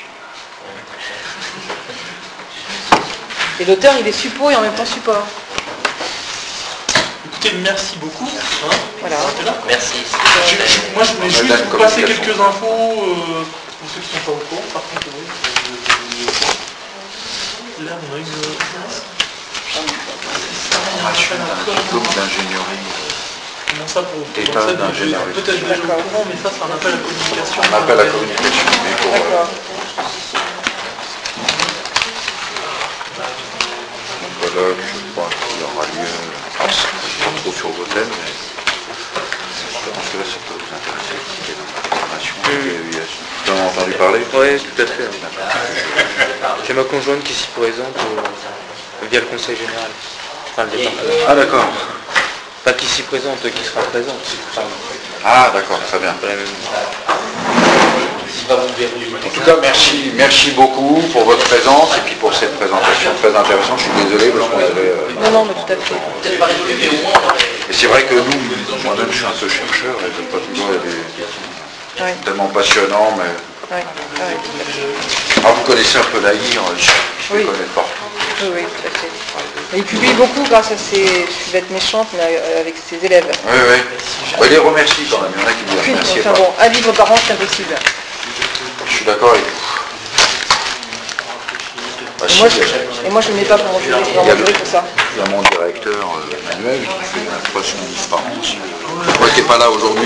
Et l'auteur il est support et en même temps support. Écoutez, merci beaucoup. Hein, Voilà. c'était là. Merci. Je- je- moi, je voulais juste Madame vous passer Communication. quelques infos euh, pour ceux qui ne sont pas au courant. Par contre, oui, je- je- je- là, on a une. Formation d'un diplôme d'ingénierie. Comment ça pour pour État ça, vous d'ingénierie. êtes peut-être déjà au courant, mais ça, c'est un appel à la communication. On appelle la communication, mais pour... euh, D'accord. colloque, je crois qu'il aura lieu, alors c'est pas trop sur vos thèmes, mais je pense que là ça peut vous intéresser, c'est dans la formation de l'U S. Vous en avez entendu parler? Oui, tout à fait. J'ai ma conjointe qui s'y présente euh, via le conseil général. Enfin, le département. Ah d'accord. Pas qui s'y présente, qui sera présente. Pardon. Ah d'accord, très bien. Pas la même. En tout cas, merci, merci beaucoup pour votre présence et puis pour cette présentation très intéressante. Je suis désolé parce qu'on avait... euh, Non, non, mais tout à fait. Peut-être pas résolu, mais au moins, on aurait- Et c'est vrai que nous, moi-même je suis un peu chercheur et je ne sais pas toujours, il y a des... Ouais, tellement passionnant, mais... ouais, ouais. Ah, vous connaissez un peu l'A I R, je, je les Oui. connais partout. Oui, oui, tout à fait. Et il publie beaucoup grâce à ses... Je vais être méchante, mais euh, avec ses élèves. Oui, oui. Bah, il les remercie quand même, il y en a qui ne les Puis, remercient enfin pas. bon, un livre par an, c'est impossible. Je suis d'accord avec vous. Bah, Et si, moi, il y a- je, et moi, je ne mets pas pour mon jury, il je y a vais le- jury pour ça. il y a mon directeur euh, Manuel qui fait une impression par an aussi. Moi qui n'ai pas là aujourd'hui.